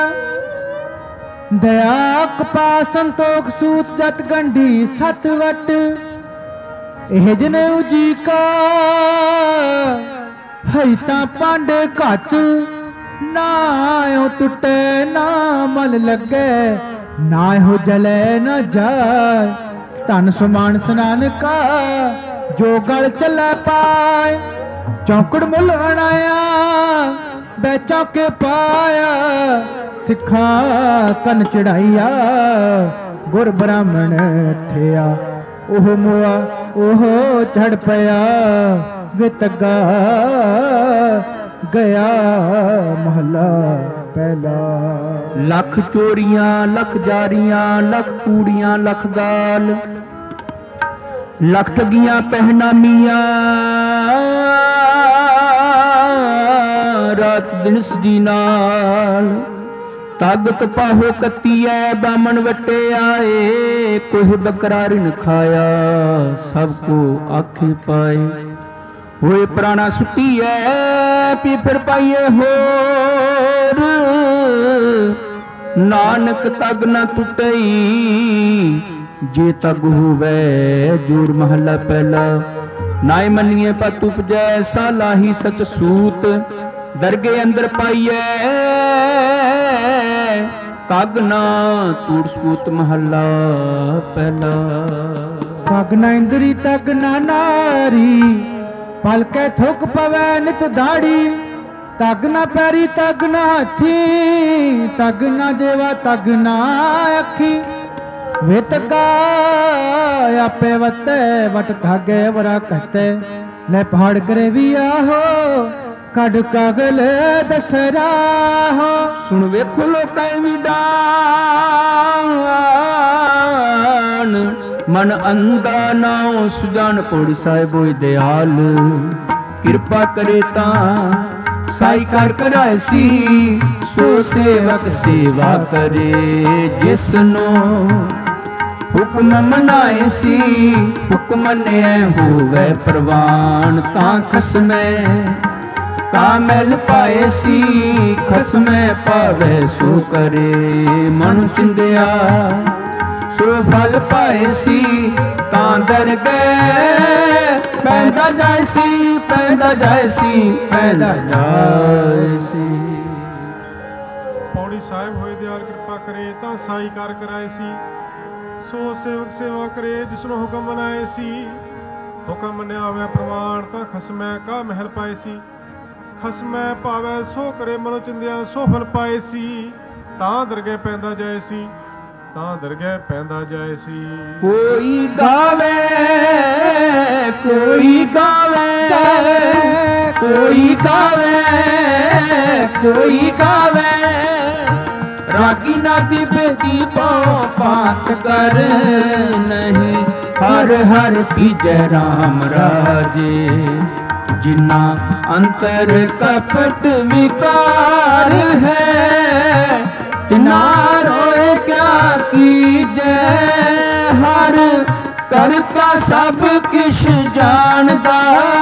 ਦਇਆ ਕਪਾ ਸੰਤੋਖ ਸੂਤ ਜਤ ਗੰਢੀ ਸਤ ਵਟ ਇਹ ਜਨੇ ਉਜੀ ਕਾ ਹੈ ਤਾਂ ਪੰਡ ਘਟ ਨਾ ਓ ਟੁੱਟੇ ਨਾ ਮਲ ਲੱਗੇ ਨਾ ਹੋ ਜਲੇ ਨਾ ਜਾਏ ਧਨ ਸੁਮਾਨ ਸਨਾਨ ਕਾ ਜੋ ਗਲ ਚੱਲੇ ਪਾਏ ਚੌਕੜ ਮੁੱਲ ਅਣਾਇਆ ਬੈ ਚੌਕੇ ਪਾਇਆ ਸਿੱਖਾ ਕੰਨ ਚੜਾਈਆ ਗੁਰ ਬ੍ਰਾਹਮਣ ਥਿਆ ਉਹ ਮੋਆ ਉਹ ਝੜ ਪਿਆ ਵੇ ਤੱਗਾ ਗਿਆ ਮਹੱਲਾ ਪਹਿਲਾ। ਲੱਖ ਚੋਰੀਆਂ ਲੱਖ ਜਾਰੀਆਂ ਲੱਖ ਕੂੜੀਆਂ ਲੱਖ ਗਾਲ ਲੱਖ ਠੱਗੀਆਂ ਪਹਿਨਾਮੀਆਂ ਰਾਤ ਦਿਨ ਸਜੀ ਨਾਲ ਤਾਗਤ ਪਾਹੋ ਕੱਤੀਐ ਬਾਮਣ ਵਟੇ ਆਏ ਕੋਹ ਬਕਰਾ ਰਿਨ ਖਾਇਆ ਸਭ ਕੋ ਆਖੇ ਪਾਏ ਹੋਏ ਪ੍ਰਾਣਾ ਸੁੱਟੀਐ ਪੀ ਫਿਰ ਪਾਈਏ ਹੋਰ ਨਾਨਕ ਤਗ ਨ ਟੁੱਟਈ ਜੇ ਤਗ ਹੋਵੇ ਜੂਰ ਮਹੱਲਾ ਪਹਿਲਾ। ਨਾਏ ਮੰਨੀਏ ਪਤ ਉਪਜੈ ਸਾਲਾਹੀ ਸਚ ਸੂਤ ਦਰਗੇ ਅੰਦਰ ਪਾਈਐ ਤਗ ਨਾ ਟੂਟ ਸੂਤ ਮਹੱਲਾ ਪਹਿਲਾ। ਤਗ ਨਾ ਇੰਦਰੀ ਤਗ ਨਾ ਨਾਰੀ ਪਲਕੇ ਥੁੱਕ ਪਵੈ ਨਿਤ ਦਾੜੀ ਤਗ ਨਾ ਪੈਰੀ ਤਗ ਨਾ ਹੱਥੀ ਤਗ ਨਾ ਜੇਵਾ ਤਗ ਨਾ ਅੱਖੀ ਵੇ ਤਗਾ ਆਪੇ ਵਤੈ ਵਟ ਧਾਗੇ ਵਰਾ ਕਹਤੇ ਲੈ ਪਹਾੜ ਕਰੇ ਵੀ ਆਹੋ ਕੱਢ ਕਾਗਲ ਦਸਰਾ ਹੋ। ਸੁਣ ਵੇਖੋ ਲੋਕਾਂ ਵੀ ਡਾਨ ਮਨ ਅੰਦਾ ਨਾਉ ਸੁਜਾਨ ਪੋੜੀ ਸਾਹਿਬੋ ਦਿਆਲ ਕਿਰਪਾ ਕਰੇ ਤਾਂ ਸਾਈ ਕਰ ਕਰਾਏ ਸੀ ਸੋ ਸੇਵਕ ਸੇਵਾ ਕਰੇ ਜਿਸਨੂੰ ਹੁਕਮ ਮਨਾਏ ਸੀ ਹੁਕਮ ਮੰਨਿਆ ਹੋਵੇ ਪ੍ਰਵਾਨ ਤਾਂ ਖਸਮੈ ਕਾਮਲ ਪਾਏ ਸੀ ਖਸਮੈ ਪਾਵੇ ਸੋ ਕਰੇ ਮਨ ਚਿੰਦਿਆ ਸੋ ਫਲ ਪਾਏ ਸੀ ਤਾਂ ਦਰ ਗਏ ਪੈਦਾ ਜਾਏ ਸੀ ਪੈਦਾ ਜਾਏ ਸੀ ਪੈਦਾ ਜਾਏ ਸੀ। ਪੌੜੀ ਸਾਹਿਬ ਹੋਏ ਦਿਆਲ ਕਿਰਪਾ ਕਰੇ ਤਾਂ ਸਾਈ ਕਾਰ ਕਰਾਏ ਸੀ ਸੋ ਸੇਵਕ ਸੇਵਾ ਕਰੇ ਜਿਸਨੂੰ ਹੁਕਮ ਮਨਾਏ ਸੀ ਹੁਕਮ ਮੰਨਿਆ ਹੋਵੇ ਪ੍ਰਵਾਨ ਤਾਂ ਖਸਮੈ ਕਾ ਮਹਿਲ ਪਾਏ ਸੀ ਖਸਮੈ ਪਾਵੇ ਸੋ ਕਰੇ ਮਨੋ ਚਿੰਦਿਆ ਸੋ ਫਲ ਪਾਏ ਸੀ ਤਾਂ ਦਰਗਹਿ ਪੈਂਦਾ ਜਾਏ ਸੀ ਤਾਂ ਦਰਗਹਿ ਪੈਂਦਾ ਜਾਏ ਸੀ। ਕੋਈ ਗਾਵੇ ਕੋਈ ਗਾਵੇ ਕੋਈ ਗਾਵੇ ਕੋਈ ਗਾਵੇ ਰਾਗੀ ਨਾਦੀ ਬੇਦੀ ਪਾਉ ਪਾਤ ਕਰ ਨਹੀਂ ਹਰ ਹਰ ਪੀਜੈ ਰਾਮ ਰਾਜੇ ਜਿਨਾ ਅੰਤਰ ਕਪਟ ਵਿਕਾਰ ਹੈ ਤਿਨਾ ਰੋਏ ਕਿਆ ਕੀਜੈ ਹਰ ਕਰਤਾ ਸਭ ਕਿਛ ਜਾਣਦਾ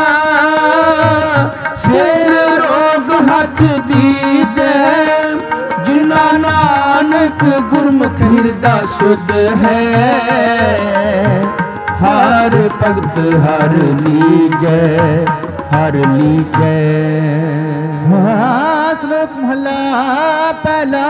ਸਿਰ ਰੋਗ ਹੱਥ ਦੀਜੈ ਜਿਨਾ ਨਾਨਕ ਗੁਰਮੁਖ ਹਿਰਦਾ ਸੁਧ ਹੈ ਹਰ ਭਗਤ ਹਰ ਲੀਜੈ ਹਰ ਲੀਜੈ। ਸ਼ਲੋਕ ਮਹਲਾ ਪਹਿਲਾ।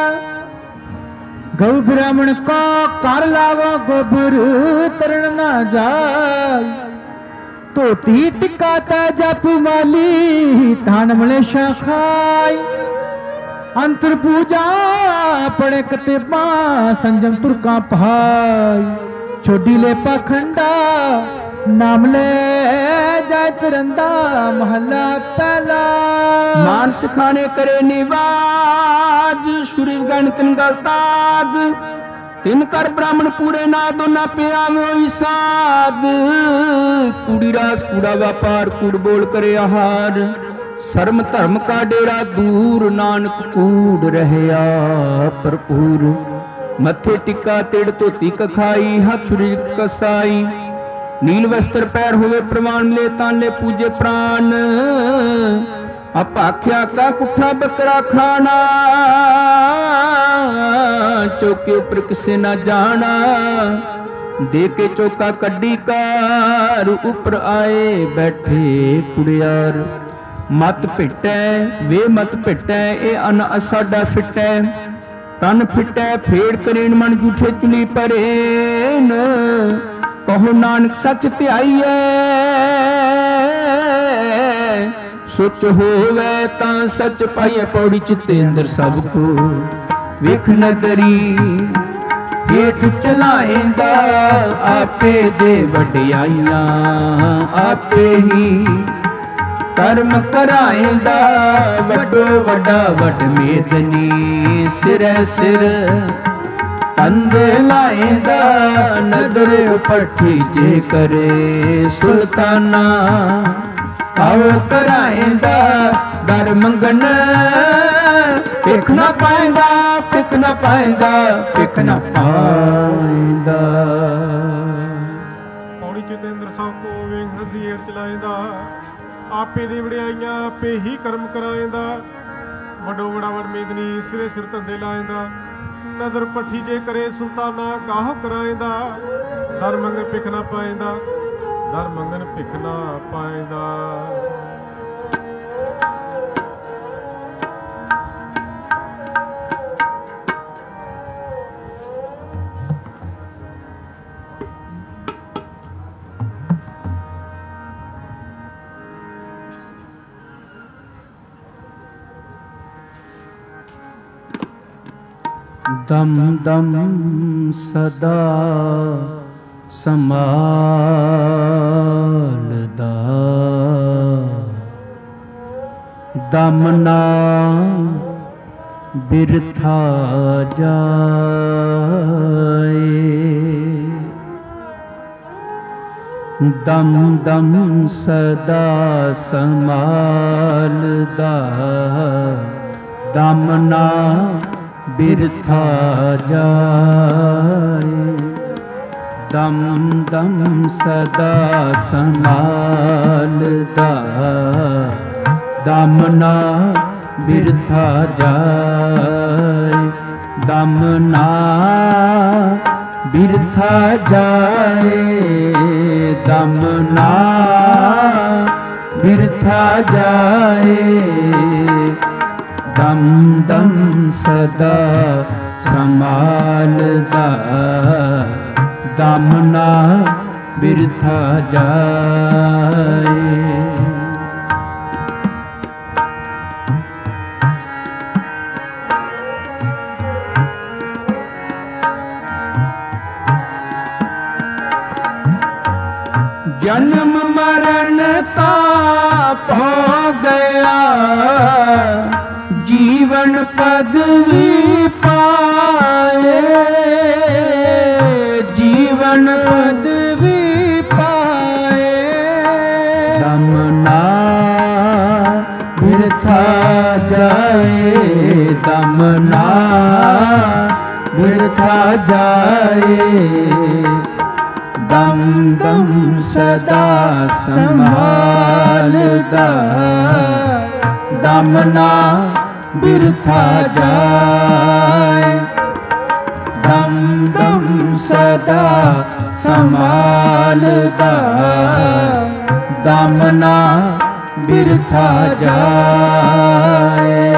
ਗਊ ਬ੍ਰਾਹਮਣ ਕੋ ਕਰ ਲਾਵੋ ਗੋਬਰ ਤਰਨ ਨਾ ਜਾਏ ਧੋਤੀ ਟਿੱਕਾ ਤਾ ਜਪ ਮਾਲੀ ਧਨ ਮਲੇਸ਼ਾ ਖਾਈ ਅੰਤਰ ਪੂਜਾ ਪੜੇ ਕਤੇਬਾ ਸੰਜਮ ਤੁਰਕਾ ਪਹਾਈ ਛੋਡੀ ਲੈ ਪਖੰਡਾ ਨਾਮ ਲੈ ਜਾਇ ਤਰੰਦਾ ਮਹੱਲਾ ਪਹਿਲਾ। ਮਾਨਸ ਖਾਣੇ ਕਰੇ ਨਿਵਾਜ ਸੁਰਿ ਗਣ ਤਿਨ ਗਲ ਤਾਗ ਤਿਨ ਕਰ ਬ੍ਰਾਹਮਣ ਪੂਰੇ ਨਾ ਦੋਨਾ ਪਿਆਵੋ ਸਾਧ ਕੂੜੀ ਰਾਸ ਕੂੜਾ ਵਪਾਰ ਕੂੜ ਬੋਲ ਕਰੇ ਆਹਾਰ ਸਰਮ ਧਰਮ ਕਾ ਡੇਰਾ ਦੂਰ ਨਾਨਕ ਕੂੜ ਰਹਿਆ ਭਰਪੂਰ ਮੱਥੇ ਟਿੱਕਾ ਤਿੜ ਧੋਤੀ ਕਖਾਈ ਹੱਥ ਛੁਰੀ ਕਸਾਈ ਨੀਲ ਵਸਤਰ ਪੈਰ ਹੋਵੇ ਪ੍ਰਵਾਨ ਲੈ ਤਾਲੇ ਪੂਜੇ ਪ੍ਰਾਨ ਅਪਾਖਿਆ ਕਾ ਕੁੱਠਾ ਬੱਕਰਾ ਖਾਣਾ ਚੌਕੇ ਉੱਪਰ ਕਿਸੇ ਨਾ ਜਾਣਾ ਦੇ ਕੇ ਚੌਕਾ ਕੱਢੀ ਕਾਰ ਉੱਪਰ ਆਏ ਬੈਠੇ ਕੁੜਿਆਰ ਮਤ ਭਿਟੈ ਵੇ ਮਤ ਭਿਟੈ ਇਹ ਅਨ ਅਸਾਡਾ ਫਿਟੈ ਤਨ ਫਿਟੈ ਫੇੜ ਕਰੇਨ ਮਨ ਝੂਠੇ ਚੁਲੀ ਪਰੇਨ ਕਹੋ ਨਾਨਕ ਸੱਚ ਧਿਆਈਐ ਸੁਚ ਹੋਵੇ ਤਾਂ ਸੱਚ ਪਾਈਐ ਪੌੜੀ ਚਿੱਤੇ ਅੰਦਰ ਸਭ ਕੋ ਵੇਖ ਨਦਰੀ ਹੇਠ ਚਲਾਏਂਦਾ, ਆਪੇ ਦੇ ਵਡਿਆਈਆਂ ਆਪੇ ਹੀ ਕਰਮ ਕਰਾਏਂਦਾ। ਵੱਡੋ ਵੱਡਾ ਵੱਡ ਮੇਦਨੀ ਸਿਰੈ ਸਿਰ ਕੰਦੇ ਲਾਏਂਦਾ। ਨਦਰ ਪੱਠੀ ਜੇ ਕਰੇ ਸੁਲਤਾਨਾ ਆਵ ਕਰਾਏਂਦਾ। ਦਰ ਮੰਗਣ ਭਿਖ ਨਾ ਪਾਏਂਦਾ, ਭਿਖ ਨਾ ਪਾਏਂਦਾ, ਭਿਖ ਨਾ ਪਾਏਂਦਾ। ਪੌੜੀ ਚਿਤੇਂਦਰ ਸਭ ਕੋ ਵੇਖ ਨਦੀ ਹੇਠ ਚਲਾਏਂਦਾ, ਆਪੇ ਦੀ ਵਡਿਆਈਆਂ ਆਪੇ ਹੀ ਕਰਮ ਕਰਾਏਂਦਾ। ਵੱਡੋ ਵੱਡਾ ਵਡ ਮੇਦਨੀ ਸਿਰੇ ਸਿਰ ਧੰਦੇ ਲਾਏਂਦਾ। ਨਦਰ ਪੱਠੀ ਜੇ ਕਰੇ ਸੁਲਤਾਨਾ ਕਾਹ ਕਰਾਏਂਦਾ। ਦਰ ਮੰਗਣ ਭਿਖ ਨਾ ਪਾਏਂਦਾ, ਦਰ ਮੰਗਣ ਭਿਖ ਨਾ ਪਾਏਂਦਾ। ਦਮ ਦਮ ਸਦਾ ਸੰਭਾਲਦਾ, ਦਮ ਨਾ ਬਿਰਥਾ ਜਾਏ। ਦਮ ਦਮ ਸਦਾ ਸੰਭਾਲਦਾ, ਦਮ ਨਾ ਬਿਰਥਾ ਜਾਏ। ਦਮ ਦਮ ਸਦਾ ਸੰਭਾਲਦਾ, ਦਮ ਨਾ ਬਿਰਥਾ ਜਾਏ। ਦਮ ਨਾ ਬਿਰਥਾ ਜਾਏ, ਦਮ ਨਾ ਬਿਰਥਾ ਜਾਏ। ਦਮ ਦਮ ਸਦਾ ਸੰਭਾਲਦਾ, ਦਮ ਨਾ ਬਿਰਥਾ ਜਾਏ। ਜਨਮ ਮਰਨ ਤਾਪ ਹੋ ਗਿਆ, ਜੀਵਨ ਪਦਵੀ ਪਾਏ। ਜੀਵਨ ਪਦਵੀ ਪਾਏ। ਦਮ ਨਾ ਬਿਰਥਾ ਜਾਏ, ਦਮ ਨਾ ਬਿਰਥਾ ਜਾਏ। ਦਮ ਦਮ ਸਦਾ ਸੰਭਾਲਦਾ, ਦਮ ਨਾ ਬਿਰਥਾ ਜਾਏ। ਦਮ ਦਮ ਸਦਾ ਸੰਭਾਲਦਾ, ਦਮ ਨਾ ਬਿਰਥਾ ਜਾਏ।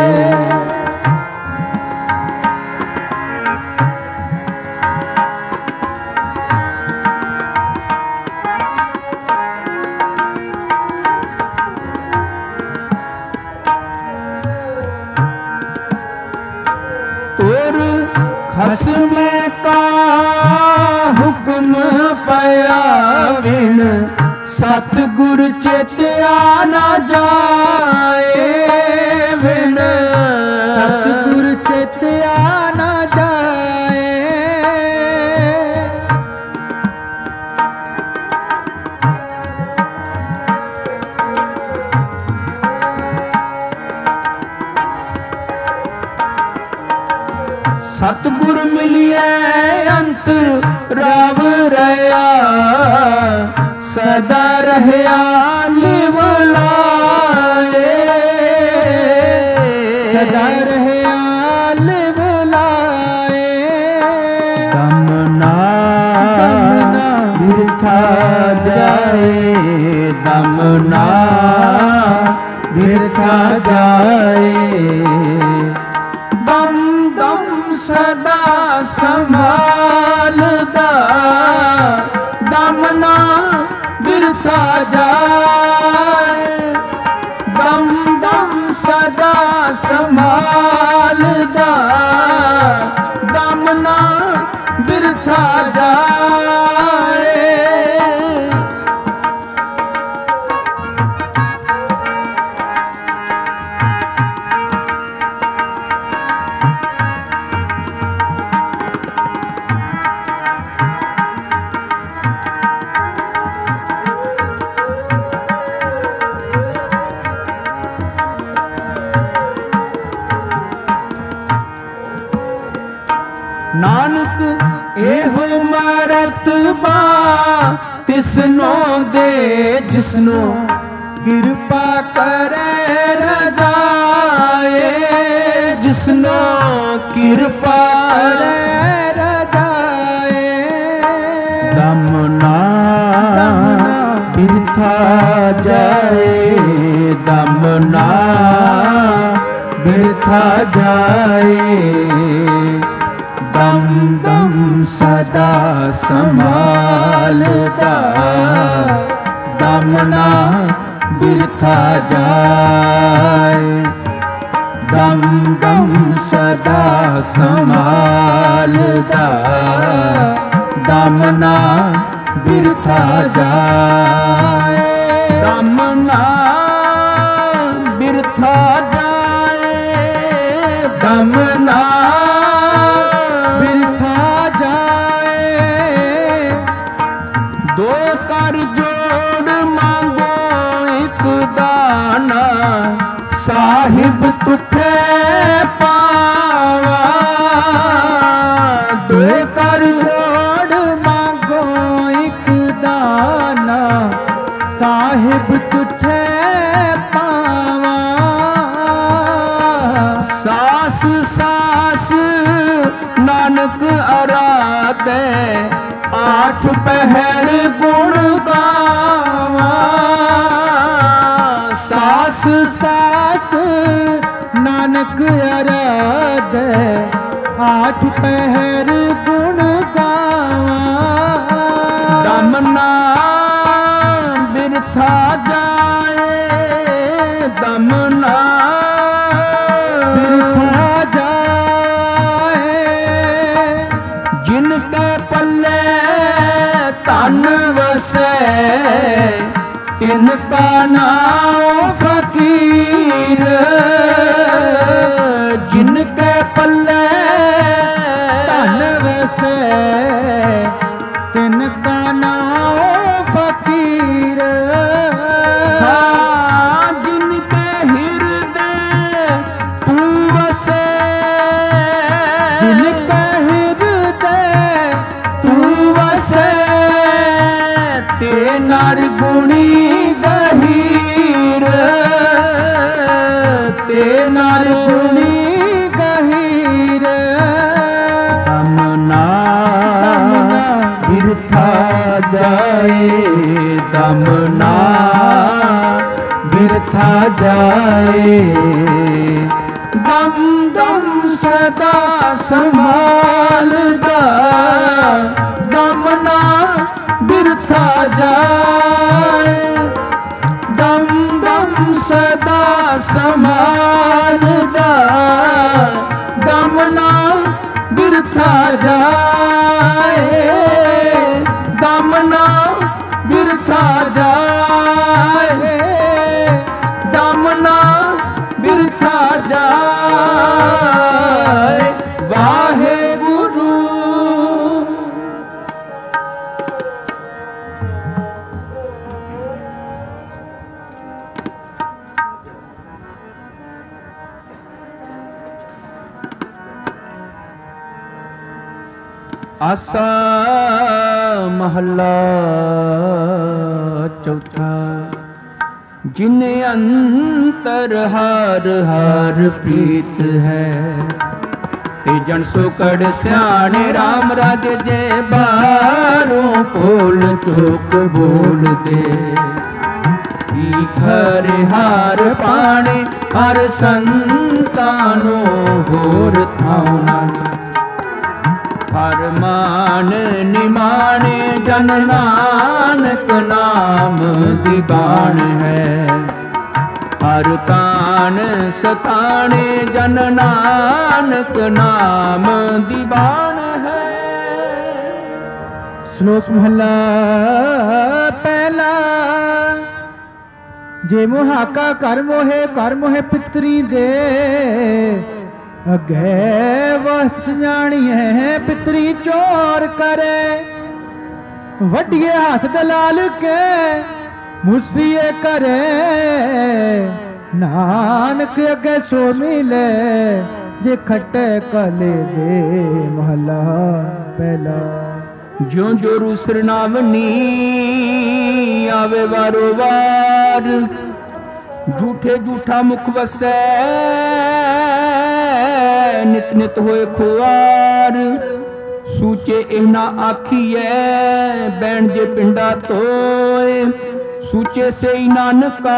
ਖਸਮ ਕਾ ਹੁਕਮ ਪਿਆ ਬਿਨ, ਸਤਿਗੁਰ ਚੇਤਿਆ ਨਾ ਜਾਏ ਬਿਨ। ਸਤਿਗੁਰ ਚੇਤਿਆ ਨਾ ਜਾਏ। ਸਤਿਗੁਰ ਮਿਲਿਐ ਅੰਤਰ ਰਾਵ ਰਹਾ, ਸਦਾ ਰਹਿਆ ਲਿਵ ਲਾਏ। ਸਦਾ ਰਹਿਆ ਲਿਵ ਲਾਏ। ਦਮ ਨਾ ਬਿਰਥਾ ਜਾਏ, ਦਮ ਨਾ ਬਿਰਥਾ ਜਾਏ। ਦਮ ਦਮ ਸਦਾ ਸੰਭਾਲਦਾ, ਦਮ ਨਾ ਬਿਰਥਾ ਜਾਏ। ਦਮ ਦਮ ਸਦਾ ਸੰਭਾਲਦਾ, ਨਾਨਕ ਇਹੋ ਮਰਤਬਾ ਤਿਸਨੋ ਦੇ ਜਿਸਨੋ ਕਿਰਪਾ ਕਰੇ ਰਜਾਏ, ਜਿਸਨੋ ਕਿਰਪਾ ਕਰੇ ਰਜਾਏ। ਦਮ ਨਾ ਬਿਰਥਾ ਜਾਏ, ਦਮ ਨਾ ਬਿਰਥਾ ਜਾਏ। ਦਮ ਦਮ ਸਦਾ ਸੰਭਾਲਦਾ, ਦਮ ਨਾ ਬਿਰਥਾ ਜਾਏ। ਦਮ ਦਮ ਸਦਾ ਸੰਭਾਲਦਾ, ਦਮ ਨਾ ਬਿਰਥਾ ਜਾਏ। ਦਮ ਨਾ ਬਿਰਥਾ ਜਾਏ, ਦਮ ਨਾ ਬਿਰਥਾ ਜਾਏ। ਦੋ ਕਰ ਜੋੜ ਮੰਗੋ ਇੱਕ ਦਾਨਾ, ਸਾਹਿਬ ਤੁਠੇ ਪਾਵਾ। ਦੋ ਕਰ ਜੋੜ ਮੰਗੋ ਇੱਕ ਦਾਨਾ, ਸਾਹਿਬ ਤੁਠੇ ਪਾਵਾ। ਸਾਸ ਸਾਸ ਨਾਨਕ ਅਰਾਧੇ, ਆਠ ਪਹਿਰ ਗੁਣ ਗਾਵਾ। ਸਾਸ ਸਾਸ ਨਾਨਕ ਅਰਾਧੇ, ਆਠ ਪਹਿਰ ਗੁਣ ਗਾਵਾ। ਦਮ ਨਾ ਬਿਰਥਾ ਜਾਏ, ਦਮ ਨਾ ਬਿਰਥਾ ਜਾਏ। ਜਿਨ ਕੇ ਪੱਲੇ ਧਨ ਵਸੈ, ਤਿਨ ਕਾ ਨਾਮ ਫਕੀਰ। ਜਿਨ ਕੇ ਪੱਲੇ ਧਨ ਵਸੈ, ਤਿਨ ਕਾ ਨਾਮ ਫਕੀਰ। ਹਾਂ ਜਿਨ ਕੇ ਹਿਰਦੇ ਤੂੰ ਵਸੈ, ਜਿਨ ਕੇ ਹਿਰਦੇ ਤੂੰ ਵਸੈ। ਤੇ ਨਰ ਗੁਣੀ ਗਹੀਰ, ਤੇ ਨਰ ਗੁਣੀ ਗਹੀਰ। ਦਮ ਨਾ ਬਿਰਥਾ ਜਾਏ, ਦਮ ਨਾ ਬਿਰਥਾ ਜਾਏ। ਦਮ ਦਮ ਸਦਾ ਸੰਭਾਲਦਾ, ਦਮ ਨਾ ਬਿਰਥਾ ਜਾਏ। ਦਮ ਦਮ ਸਦਾ ਸੰਭਾਲਦਾ, ਦਮ ਨਾ ਬਿਰਥਾ ਜਾਏ। ਦਮ ਨਾ ਬਿਰਥਾ ਜਾਏ, ਦਮ ਨਾ ਬਿਰਥਾ ਜਾਏ। ਵਾਹਿਗੁਰੂ। ਆਸਾ ਮਹੱਲਾ ਚੌਥਾ। ਜਿਨ ਅੰਤਰ ਹਰ ਹਰ ਪ੍ਰੀਤ ਹੈ, ਤੇ ਜਨ ਸੁਕੜ ਸਿਆਣੇ RAM ਰਾਜ ਜੇ ਬਾਹਰੋਂ ਕੋਲ ਚੁੱਕ ਬੋਲਦੇ। ਹਰਿ ਹਰ ਪਾਣੇ ਹਰ ਸੰਤਾਂ ਨੂੰ ਹੋਰ ਥਾਉ ਨਾਹੀ। ਹਰ ਮਾਨ ਨਿਮਾਣੇ ਜਨ ਨਾਨਕ ਨਾਮ ਦੀਵਾਨ ਹੈ। ਹਰ ਤਾਨ ਸਤਾਣੇ ਜਨ ਨਾਨਕ ਨਾਮ ਦੀਵਾਨ ਹੈ। ਸ਼ਲੋਕ ਮਹਲਾ ਪਹਿਲਾ। ਜੇ ਮੁਹਾਕਾ ਕਰ ਮੋਹੇ ਪਿਤਰੀ ਦੇ, ਅਗੇ ਵਸ ਜਾਣੀਏ ਪਿਤਰੀ ਚੋਰ ਕਰੇ। ਵੱਡੀਏ ਹੱਥ ਦਲਾਲ ਕੇ ਮੁਸਫੀਏ ਕਰੇ। ਨਾਨਕ ਅੱਗੇ ਸੋ ਮਿਲੇ ਜੇ ਖੱਟੇ ਕਾਲੇ ਦੇ ਮਹਲਾ ਪਹਿਲਾ। ਜਿਉਂ ਜੋ ਰੂਸਰ ਨਾਵਨੀ ਆਵੇ ਵਾਰੋ ਵਾਰ, ਝੂਠੇ ਝੂਠਾ ਮੁਖ ਵਸੈ ਨਿਤ ਨਿਤ ਹੋਏ ਖੁਆਰ। ਸੂਚੇ ਇਹ ਨਾ ਆਖੀਐ ਬੈਣ ਜੇ ਪਿੰਡਾ ਤੋਏ, ਸੂਚੇ ਸਈ ਨਾਨਕਾ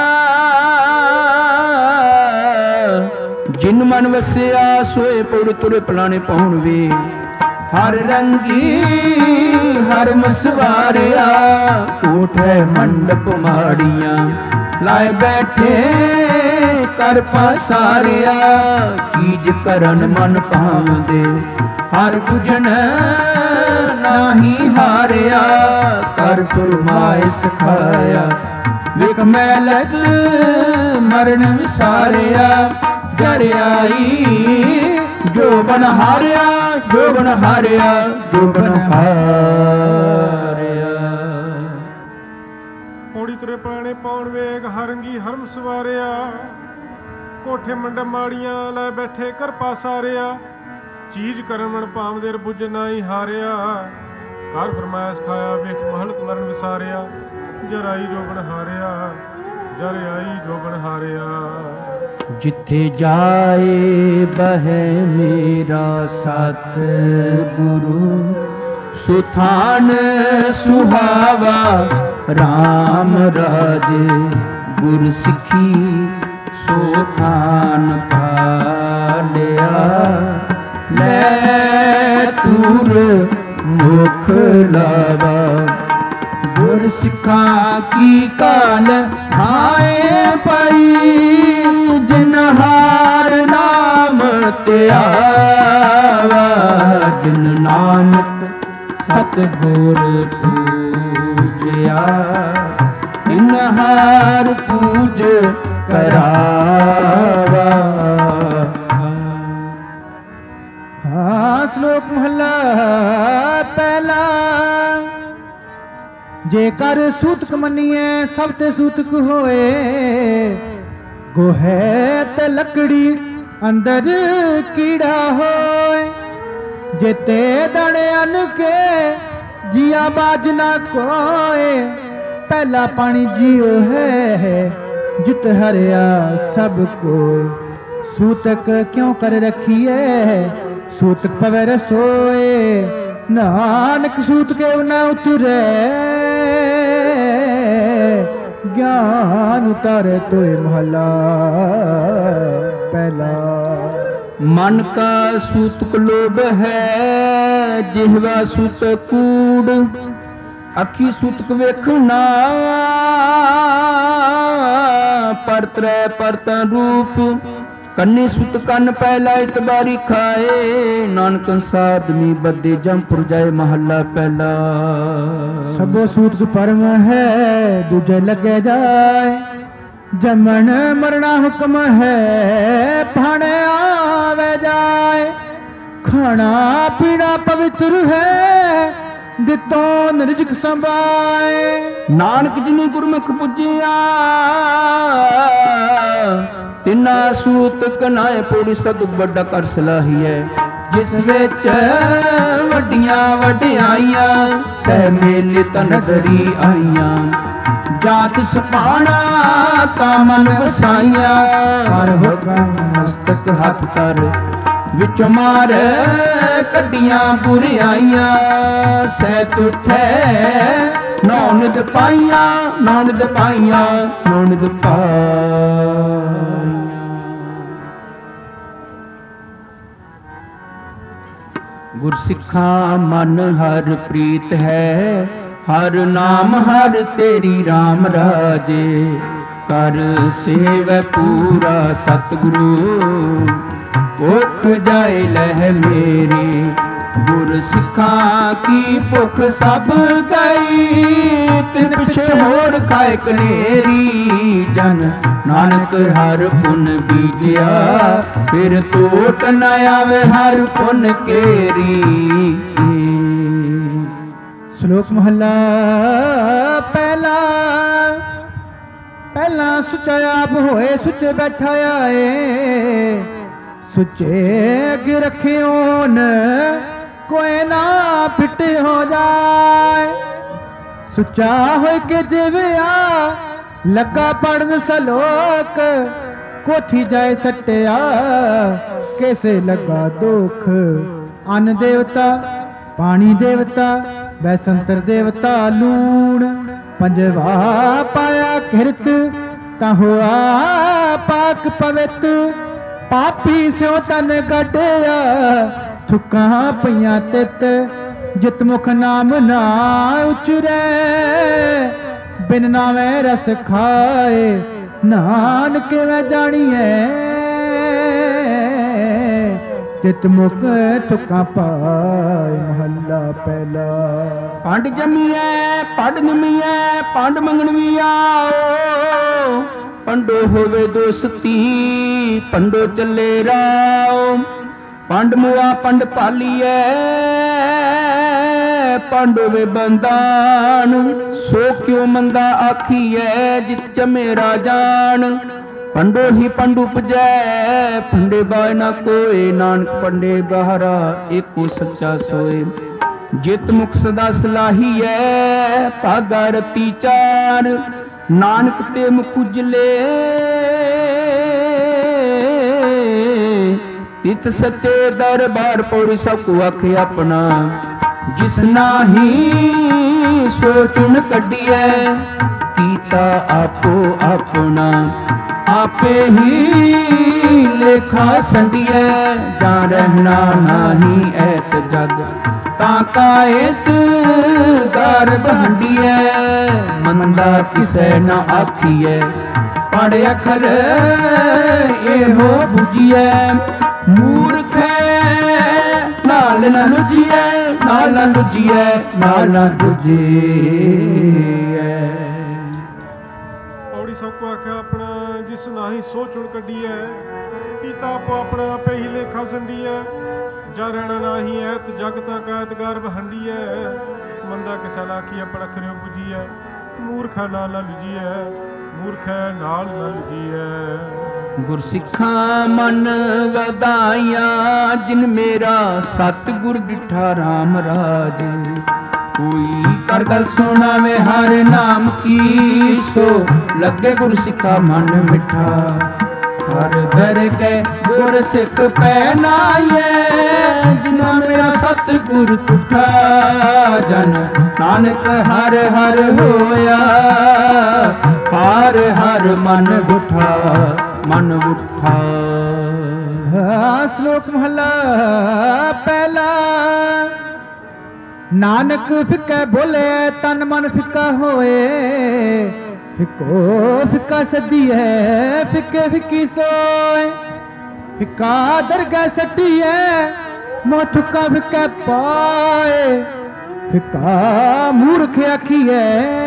ਜਿਨ ਮਨ ਵਸਿਆ ਸੋਏ ਪੁਰ ਤੁਰੇ ਪਲਾਣੇ ਪਾਉਣ ਵੇ। ਹਰ ਰੰਗੀ ਹਰ ਮਸਵਾਰਿਆ, ਕੋਠੇ ਮੰਡਪ ਮਾੜੀਆਂ ਲਾਏ ਬੈਠੇ ਕਰ ਪਸਾਰਿਆ। ਚੀਜ ਕਰਨ ਮਨ ਭਾਵਦੇ ਹਰ ਪੁਜਨ ਨਾਹੀ ਹਾਰਿਆ, ਕਰ ਫਰਮਾਏ ਸਿਖਾਇਆ ਵਿਖ ਮੈਲਤ ਮਰਨ ਵਿਸਾਰਿਆ। ਜਰ ਆਈ ਜੋ ਬਨ ਹਾਰਿਆ, ਜੋ ਬਨ ਹਾਰਿਆ, ਜੋ ਬਨ ਹਾਰਿਆ। ਪੌੜੀ ਤੁਰੇ ਪੁਰਾਣੇ ਪਾਉਣ ਵੇਗ ਹਰੰਗੀ ਹਰਮ ਸਵਾਰਿਆ, ਕੋਠੇ ਮੰਡ ਮਾੜੀਆਂ ਲੈ ਬੈਠੇ ਕਰ ਪਾਸਾਰਿਆ। ਚੀਜ਼ ਕਰਨ ਮਨ ਭਾਵਦੇ ਰਬੁੱਝ ਨਾਹੀ ਹਾਰਿਆ, ਕਰ ਫਰਮਾਇਆ ਸਿਖਾਇਆ ਵੇਖ ਮਹਲਤ ਮਰਨ ਵਿਸਾਰਿਆ। ਜਰ ਆਈ ਜੋ ਬਨ ਹਾਰਿਆ, ਜਰ ਆਈ ਜੋ ਬਨ ਹਾਰਿਆ। ਜਿੱਥੇ ਜਾਏ ਬਹਿ ਮੇਰਾ ਸਤ ਗੁਰੂ, ਸੁਥਾਨ ਸੁਹਾਵਾ ਰਾਮ ਰਾਜੇ। ਗੁਰ ਸਿੱਖੀ ਸੁਥਾਨ ਪਾਲਿਆ, ਲੈ ਤੂਰ ਮੁਖ ਲਾਵਾ। ਗੁਰ ਸਿੱਖਾਂ ਕੀ ਕਾਲ ਹਾਏ ਪਈ, ਜਿਨ ਹਾਰ ਨਾਮ ਧਿਆਵਾ। ਜਿਨ ਨਾਨਕ ਸਤਿਗੁਰ ਪੂਜਿਆ, ਜਿਨ ਹਾਰ ਪੂਜ ਕਰਾਵਾ। ਸ਼ਲੋਕ ਮਹਲਾ ਪਹਿਲਾ। ਜੇਕਰ ਸੂਤਕ ਮੰਨੀਏ ਸਭ ਤੇ ਸੂਤਕ ਹੋਏ, ਗੋਹੇ ਤੇ ਲੱਕੜੀ ਅੰਦਰ ਕੀੜਾ ਹੋਏ। ਜਿਤੇ ਦਣੇ ਅਨ ਕੇ ਜੀਆ ਬਾਜ ਨਾ ਕੋਏ, ਪਹਿਲਾ ਪਾਣੀ ਜੀਉ ਹੈ ਜਿਤ ਹਰਿਆ ਸਭ ਕੋਇ। ਸੂਤਕ ਕਿਉਂ ਕਰ ਰਖੀਏ ਸੂਤਕ ਪਵੇ ਰਸੋਏ, ਨਾਨਕ ਸੂਤ ਕੇ ਨਾ ਉਤਰੇ ਗਿਆਨ ਉਤਾਰੇ ਤੋਏ ਮਹਲਾ ਪਹਿਲਾ। ਮਨ ਕਾ ਸੂਤਕ ਲੋਭ ਹੈ ਜਿਹਵਾ ਸੂਤਕ ਕੂੜ, ਅੱਖੀ ਸੂਤਕ ਵੇਖਣਾ ਪਰਤਰੈ ਪਰਤਾਂ ਰੂਪ। ਕੰਨੇ ਸੁਤ ਕੰਨ ਪਹਿਲਾ ਇਤਬਾਰੀ ਖਾਏ, ਨਾਨਕ ਸਾਧਮੀ ਬੱਦੇ ਜੰਪੁਰ ਜਾਏ ਮਹੱਲਾ ਪਹਿਲਾ। ਸਭੋ ਸੂਤਕ ਪਰਮ ਹੈ ਦੂਜੇ ਲੱਗੇ ਜਾਏ, ਜਮਨ ਮਰਣਾ ਹੁਕਮ ਹੈ ਭਾਣੇ ਆਵੇ ਜਾਏ। ਖਾਣਾ ਪੀਣਾ ਪਵਿੱਤਰ ਹੈ ਦਿੱਤੋ ਨਿਰਜਕ ਸੰਭਾਏ, ਨਾਨਕ ਜਿਨੀ ਗੁਰਮੁਖ ਪੁੱਜਿਆ ਤਿਨਾ ਸੂਤਕ ਨਾਏ ਪੂਰੀ ਸਤਿ ਵੱਡਾ ਕਰ ਸਲਾਹੀਐ। ਜਿਸ ਵਿੱਚ ਵੱਡੀਆਂ ਵਡਿਆਈਆਂ ਸਹਿ ਮੇਲੇ ਤਨ ਦਰੀ ਆਈਆਂ, ਜਾਤ ਸੁਪਾਣਾ ਤਾਂ ਮਨ ਵਸਾਈਆਂ। ਹਰ ਹੁਕਮ ਮਸਤਕ ਹੱਥ ਕਰ ਵਿੱਚ ਮਾਰ ਕੱਢੀਆਂ ਬੁਰਿਆਈਆਂ, ਸਹਿ ਤੁਠੈ ਨੌ ਨਿਦ ਪਾਈਆਂ, ਨੌ ਨਿਦ ਪਾਈਆਂ, ਨੌ ਨਿਦ ਪਾਈਆਂ। ਗੁਰਸਿੱਖਾਂ ਮਨ ਹਰ ਪ੍ਰੀਤ ਹੈ, ਹਰ ਨਾਮ ਹਰ ਤੇਰੀ ਰਾਮ ਰਾਜੇ। ਕਰ ਸੇਵੈ ਪੂਰਾ ਸਤਿਗੁਰੂ ਭੁੱਖ ਜਾਏ ਲਹਿ ਮੇਰੀ। ਗੁਰਸਿੱਖਾਂ ਕੀ ਭੁੱਖ ਸਭ ਗਈ, ਤਿਨ ਪਿਛੇ ਹੋਰ ਖਾਏ ਕਨੇਰੀ। ਜਨ ਨਾਨਕ ਹਰ ਪੁਨ ਬੀਜਿਆ, ਫਿਰ ਟੋਟ ਨ ਆਵੇ ਹਰ ਪੁਨ ਕੇਰੀ। ਸ਼ਲੋਕ ਮਹਲਾ ਪਹਿਲਾ। ਪਹਿਲਾ ਸੁੱਚਾ ਆਪ ਹੋਏ ਸੁੱਚੇ ਬੈਠਾ ਆਏ, ਸੁੱਚੇ ਅਗੇ ਰਖਿਓਨ ਕੋਈ ਨਾ ਫਿੱਟ ਹੋ ਜਾਏ। ਸੁੱਚਾ ਹੋਇ ਕੇ ਜਿਵਿਆ ਲੱਗਾ ਪੜਨ ਸਲੋਕ ਕੋਠੀ ਜਾਏ ਸੱਟਿਆ ਕਿਸੇ ਲੱਗਾ ਦੁਖ। ਅੰਨ ਦੇਵਤਾ ਪਾਣੀ ਦੇਵਤਾ ਬੈਸੰਤਰ ਦੇਵਤਾ ਲੂਣ ਪੰਜਵਾ ਪਾਇਆ ਕਿਰਤ ਤਾਂ ਹੋਆ ਪਾਕ ਪਵਿੱਤ। ਪਾਪੀ ਸਿਉ ਤਨ ਕੱਢਿਆ ਥੁੱਕਾਂ ਪਈਆਂ ਤਿੱਤ। ਜਿਤ ਮੁਖ ਨਾਮ ਨਾ ਉਚਰੈ ਬਿਨ ਨਾਵੇਂ ਰਸ ਖਾਏ ਨਾਨਕ ਮੈਂ ਜਾਣੀਐ। ਜਿਤ ਮੁਖ ਥੁੱਕਾਂ ਪਾਏ। ਮਹੱਲਾ ਪਹਿਲਾ। ਪੰਡ ਜੰਮੀਐ ਪੰਡ ਨਿਮੀਐ ਪੰਡ ਮੰਗਣ ਵੀ ਆਓ। ਪੰਡੋ ਹੋਵੇ ਦੋਸਤੀ ਪੰਡੋ ਚੱਲੇ ਰਾਓ। ਪੰਡ ਮੁਆ ਪੰਡ ਪਾਲੀਐ ਪੰਡ ਹੋਵੇ ਬੰਦਾਨ। ਸੋ ਕਿਉ ਮੰਦਾ ਆਖੀਐ ਜਿਤ ਜਮੇ ਰਾਜਾਨ। ਪੰਡੋ ਹੀ ਪੰਡ ਉਪਜੈ ਪੰਡੇ ਬਾਇ ਨਾ ਕੋਏ। ਨਾਨਕ ਪੰਡੇ ਬਾਹਰਾ ਏਕੋ ਸੱਚਾ ਸੋਏ। ਜਿਤ ਮੁਖ ਸਦਾ ਸਲਾਹੀਐ ਭਾਗਾ ਰਤੀ ਚਾਰ। ਨਾਨਕ ਤੇ ਮੁਖ ਉਜਲੇ ਤਿਤ ਸੱਚੇ ਦਰਬਾਰ ਪੌੜੀ ਸਭ ਕੋ ਆਖ ਆਪਣਾ। ਜਿਸ ਨਾਹੀ ਸੋ ਚੁਣ ਕੱਢੀਐ ਕੀਤਾ ਆਪੋ ਆਪਣਾ। ਆਪੇ ਹੀ ਲੇਖਾ ਸੰਡੀਐ ਜਾਂ ਰਹਿਣਾ ਨਾਹੀ ਐਤ ਜਗ। ਤਾਂ ਕਾਇਤ ਗਰਭ ਹੰਡੀਐ ਮੰਦਾ ਕਿਸੈ ਨਾ ਆਖੀਐ। ਪੜ ਅਖਰ ਇਹੋ ਬੁਝੀਐ ਮੂਰਖੈ ਨਾਲ ਨਾ ਲੁਝੀਐ ਨਾਲ ਨਾ ਲੁਝੀਐ ਨਾਲ ਨਾ ਲੁਝੀਐ। ਪੌੜੀ ਸਭ ਕੋ ਆਖਿਆ ਆਪਣਾ ਜਿਸ ਨਾਹੀ ਸੋਚ ਚੁਣ ਕੱਢੀਐ। ਕੀਤਾ ਆਪੋ ਆਪਣਾ ਆਪੇ ਹੀ ਲੇਖਾ ਸੰਡੀਐ। ਜਾਂ ਰਹਿਣਾ ਨਾਹੀ ਐਤ ਜਗ ਤਾਂ ਕਾਇਤ ਗਰਭ ਹੰਡੀਐ। ਮੰਦਾ ਕਿਸੈ ਲਾਖੀ ਆਪਣਾ ਖਰਿਓ ਬੁਝੀਐ। ਮੂਰਖਾ ਨਾਲ ਨਾ ਲੁਝੀਐ ਮੂਰਖੈ ਨਾਲ ਨਾ ਲੁਝੀਐ। ਗੁਰਸਿੱਖਾਂ ਮਨ ਵਧਾਈਆਂ ਜਿਨ ਮੇਰਾ ਸਤਿਗੁਰ ਡਿਠਾ ਰਾਮ ਰਾਜ। ਕੋਈ ਕਰ ਗਲ ਸੁਣਾਵੇ ਹਰ ਨਾਮ ਕੀ। ਸੋ ਲੱਗੇ ਗੁਰਸਿੱਖਾ ਮਨ ਮਿੱਠਾ। ਹਰ ਦਰ ਕੇ ਗੁਰ ਸਿੱਖ ਪਹਿਨਾਈਐ ਜਿਨਾ ਮੇਰਾ ਸਤਿਗੁਰ ਤੁਠਾ। ਜਨ ਨਾਨਕ ਹਰ ਹਰ ਹੋਇਆ ਹਰ ਹਰ ਮਨ ਉਠਾ ਮਨ ਉਠਾ। ਸ਼ਲੋਕ ਮਹਲਾ ਪਹਿਲਾ। ਨਾਨਕ ਫਿੱਕਾ ਬੋਲੇ ਤਨ ਮਨ ਫਿੱਕਾ ਹੋਏ। ਫਿੱਕੋ ਫਿੱਕਾ ਸੱਦੀਐ ਫਿੱਕੇ ਫਿੱਕੀ ਸੋਏ। ਫਿੱਕਾ ਦਰਗਾਹ ਸੱਟੀਐ ਮੋਹ ਥੁੱਕਾ ਫਿੱਕਾ ਪਾਏ। ਫਿੱਕਾ ਮੂਰਖ ਆਖੀਐ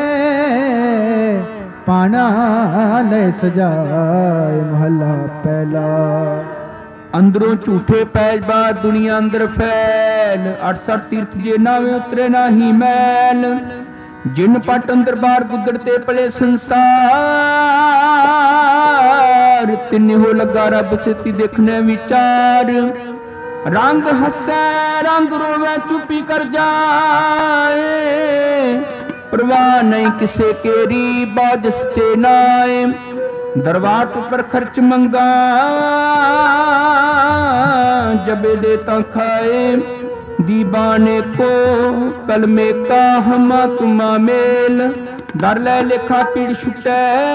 ਪਾਣਾ ਲੈ ਸਜਾਏ। ਮਹੱਲਾ ਪਹਿਲਾ। ਅੰਦਰੋਂ ਝੂਠੇ ਪੈਜ ਬਾਹਰ ਦੁਨੀਆ ਅੰਦਰ ਫੈਲ। 68 ਤੀਰਥ ਜੇ ਨਾਵੇਂ ਉਤਰੇ ਨਾਹੀ ਮੈਲ। ਜਿਨ ਪਟ ਅੰਦਰ ਬਾਹਰ ਗੁੱਦੜ ਤੇ ਪਲੇ ਸੰਸਾਰ। ਤਿੰਨੇ ਹੋ ਲੱਗਾ ਰੱਬ ਛੇਤੀ ਦੇਖਣੇ ਵਿਚਾਰ। ਰੰਗ ਹੱਸੈ ਰੰਗ ਰੋਵੇ ਚੁੱਪੀ ਕਰ ਜਾਏ। ਪ੍ਰਵਾਹ ਨਹੀਂ ਕਿਸੇ ਕੇਰੀ ਬਾਜਸ ਤੇ ਨਾਏ। ਦਰਬਾਰ ਉੱਪਰ ਖਰਚ ਮੰਗਾ ਜਬੇ ਦੇ ਤਾਂ ਖਾਏ। दीवाने को कलमे का हमा तुमा मेल। दर ले लेखा पीड़ छुटै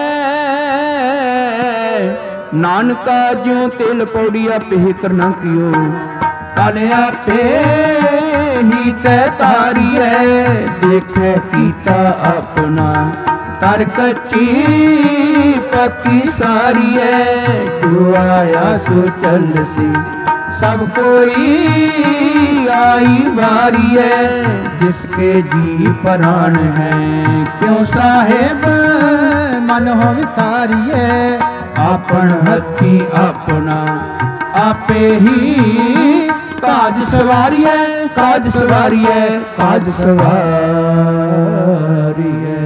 नानका ज्यों तेल पौड़िया पे करना कियो। कालिया पे ही तै तारी है देखे कीता अपना। तर कच्ची पक्की सारी है जो आया सो चल सी। सब कोई आई बारी है जिसके जी प्राण है। क्यों साहेब मन हो विसारी है आपन हथी अपना। आपे ही काज सवारी है काज सवारी है काज सवारी है।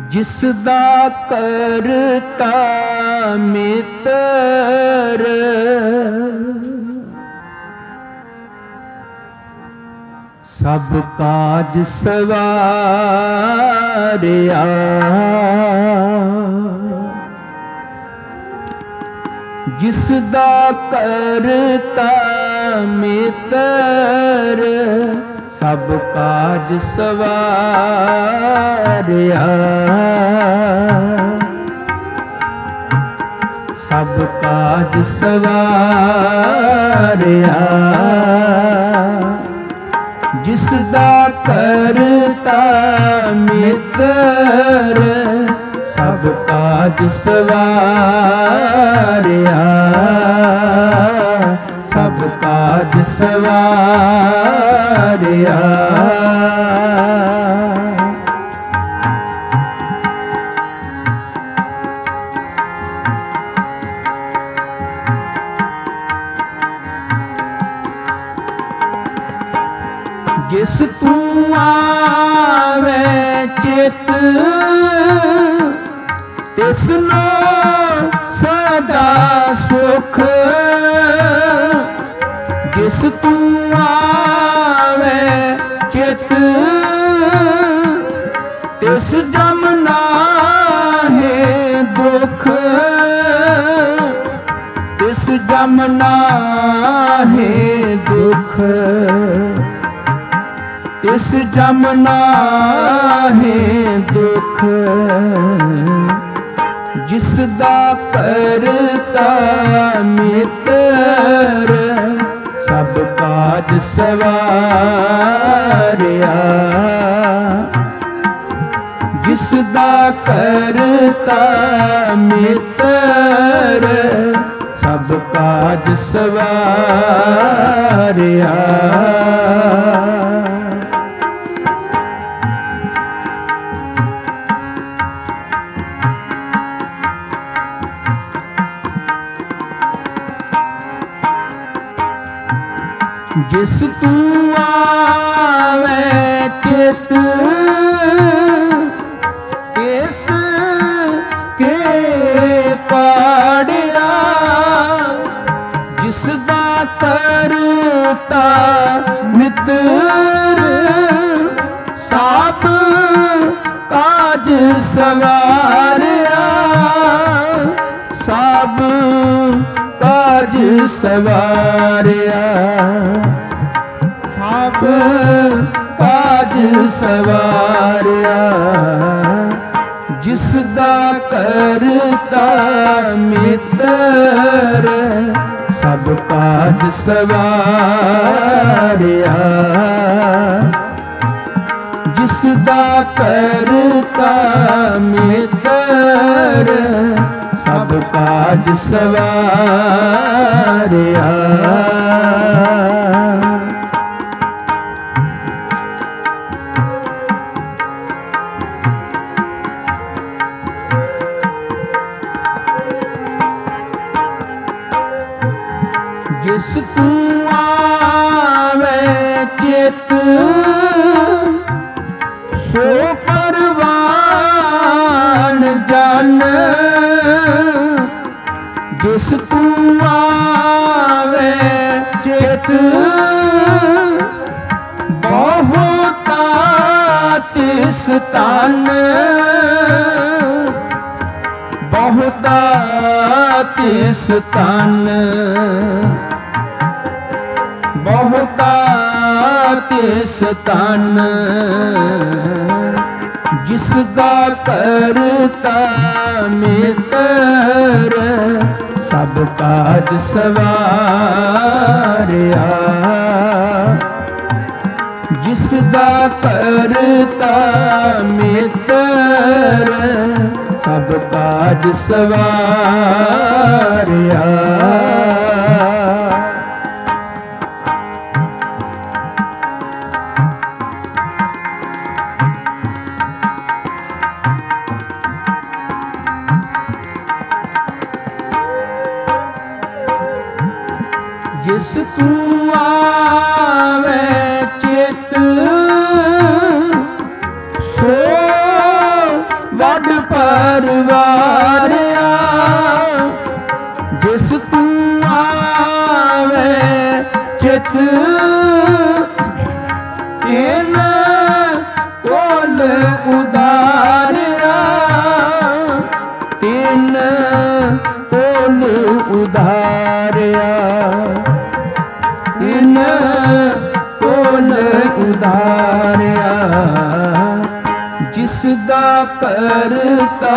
ਜਿਸ ਦਾ ਕਰਤਾ ਮਿੱਤਰ, ਸਭ ਕਾਜ ਸਵਾਰਿਆ। ਜਿਸ ਦਾ ਕਰਤਾ ਮਿੱਤਰ, ਸਭ ਕਾਜ ਸਵਾਰਿਆ। ਸਭ ਕਾਜ ਸਵਾਰਿਆ। ਜਿਸ ਦਾ ਕਰਤਾ ਮਿੱਤਰ, ਸਭ ਕਾਜ ਸਵਾਰਿਆ। ਸਭ ਕਾਜ ਸਵਾਰਿਆ। ਜਿਸ ਤੂੰ ਆਵੇ ਚਿਤ, ਤਿਸਨੋ ਸਦਾ ਸੁਖ। ਜਿਸ ਤੂੰ ਆਵੇ ਚਿਤ, ਤਿਸ ਜਮ ਨਾਹਿ ਦੁਖ। ਤਿਸ ਜਮ ਨਾਹਿ ਦੁਖ। ਤਿਸ ਜਮ ਨਾਹਿ ਦੁਖ। ਜਿਸ ਦਾ ਕਰਤਾ ਮਿੱਤਰ, ਸਭ ਕਾਜ ਸਵਾਰਿਆ। ਜਿਸ ਦਾ ਕਰਤਾ ਮਿੱਤਰ, ਸਭ ਕਾਜ ਸਵਾਰਿਆ। ਜਿਸ ਤੂੰ ਆਵੇ ਚਿਤ, ਕਿਸ ਕੇ ਪਾੜਿਆ। ਜਿਸ ਦਾ ਕਰਤਾ ਮਿੱਤਰ, ਸਭ ਕਾਜ ਸਵਾਰਿਆ। ਸਭ ਕਾਜ ਸਵਾਰਿਆ। ਸਭ ਕਾਜ ਸਵਾਰਿਆ। ਜਿਸ ਦਾ ਕਰਤਾ ਮਿੱਤਰ, ਸਭ ਕਾਜ ਸਵਾਰਿਆ। ਜਿਸ ਦਾ ਕਰਤਾ ਮਿੱਤਰ, ਸਭ ਕਾਜ ਸਵਾਰਿਆ। ਜਿਸ ਤੂੰ ਆਵੇ ਚਿਤ, ਸੋ ਪਰਵਾਨ ਜਨ। ਜਿਸ ਤੂੰ ਆਵੇ ਚਿਤ, ਬਹੁਤਾ ਤਿਸ ਤਨ। ਬਹੁਤਾ ਤਿਸ ਤਨ। ਬਹੁਤਾ ਤਿਸ ਤਨ। ਜਿਸ ਦਾ ਕਰਤਾ ਮਿੱਤਰ, ਸਭ ਕਾਜ ਸਵਾਰਿਆ। ਜਿਸ ਦਾ ਕਰਤਾ ਮਿੱਤਰ, ਸਭ ਕਾਜ ਸਵਾਰਿਆ। ਜਿਸ ਤੂੰ ਆਵੇ ਚਿਤ, ਸੋ ਵਡ ਨਿਤ ਤਿਨ ਕੋਲ ਉਦਾਰਿਆ, ਤਿਨ ਕੋਲ ਉਦਾਰਿਆ, ਤਿਨ ਕੋਲ ਉਦਾਰਿਆ। ਜਿਸ ਦਾ ਕਰਤਾ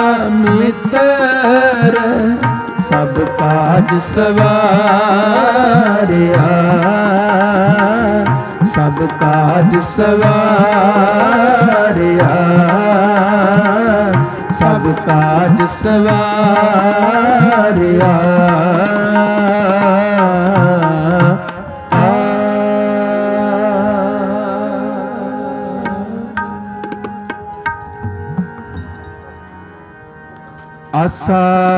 ਮਿੱਤਰ ਸਭ ਕਾਜ ਸਵਾਰਿਆ, ਸਭ ਕਾਜ ਸਵਾਰਿਆ, ਸਭ ਕਾਜ ਸਵਾਰਿਆ। ਆਸਾ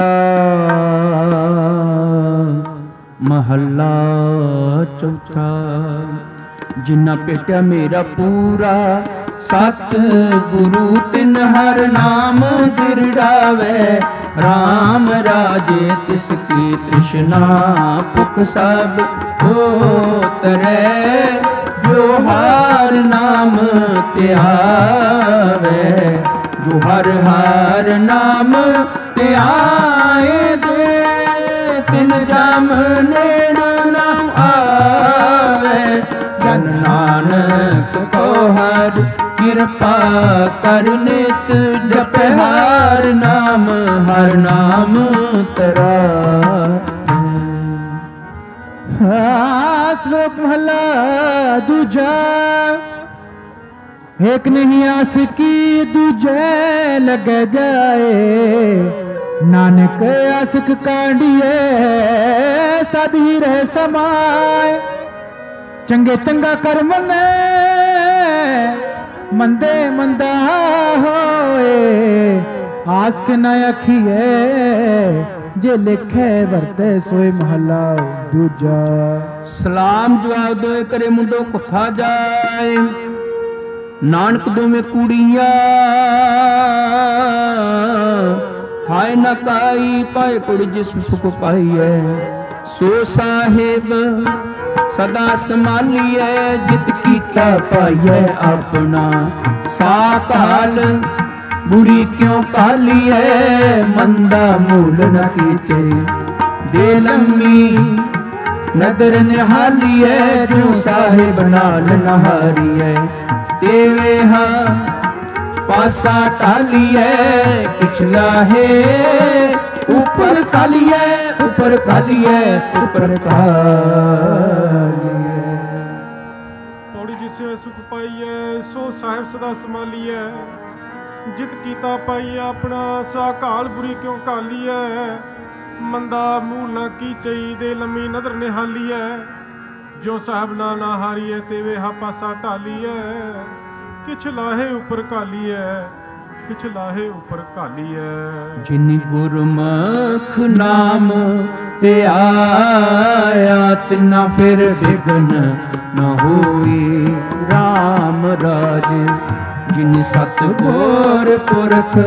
ਮਹੱਲਾ ਚੌਥਾ। ਜਿਨ੍ਹਾਂ ਭੇਟਿਆ ਮੇਰਾ ਪੂਰਾ ਸਤ ਗੁਰੂ ਤਿਨ ਹਰ ਨਾਮ ਦਿਰੜਾਵੇ। ਰਾਮ ਰਾਜੇ ਤਿਸ ਕੀ ਤ੍ਰਿਸ਼ਨਾ ਭੁਖ ਸਭ ਹੋ ਤਰੈ। ਜੋ ਹਰ ਨਾਮ ਧਿਆਵੇ, ਜੋ ਹਰ ਹਰ ਨਾਮ ਧਿਆਏ ਦੇ। ਤਿਨ ਜਮ ਨੇੜ ਨ ਆਵੇ। ਜਨ ਨਾਨਕ ਕੋ ਹਰ ਕਿਰਪਾ ਕਰ ਨਿਤ ਜਪੈ ਹਰ ਨਾਮ, ਹਰ ਨਾਮ ਤਰਾਏ। ਸ਼ਲੋਕ ਮਹਲਾ ਦੂਜਾ। एक नहीं आशिकी दूजे लग जाए। नानक आशिक कांडिए सद ही रह समाए। चंगे चंगा कर्म में मंदे मंदा होए। आस के न अखिए जे लिखे वरते सोए। महला दूजा। सलाम जवाब दो करे मुंडो कुथा जाए। नानक दोवें कुड़ियां थाए न काई। पाए पुड़ जिस सुख पाइए। सो साहिब सदा संभालिए। जित कीता पाइए अपना। सा काल बुरी क्यों कालिए। मंदा मूल न कीचे। दे लम्मी नदर निहालिए। जो साहिब नाल नहारिए। देवे हाँ पासा टालिए। पिछला है ऊपर कालिए। ऊपर कालिए, ऊपर कालिए। पौड़ी जिसे सुख पाइए। सो साहिब सदा संभालिए। जित कीता पाइए अपना। सा काल बुरी क्यों कालिए। मंदा मूल न कीचई। दे लम्मी नदर निहालिए। जो साहब ना ना हारीए। तेवे हा पासा ढालीए। किछ लाहे उपर कालीए। किछ लाहे उपर कालीए। जिन गुरमुख नाम ते आया। तिना फिर विघ्न न होई। राम राज जिन सतगुर पुरख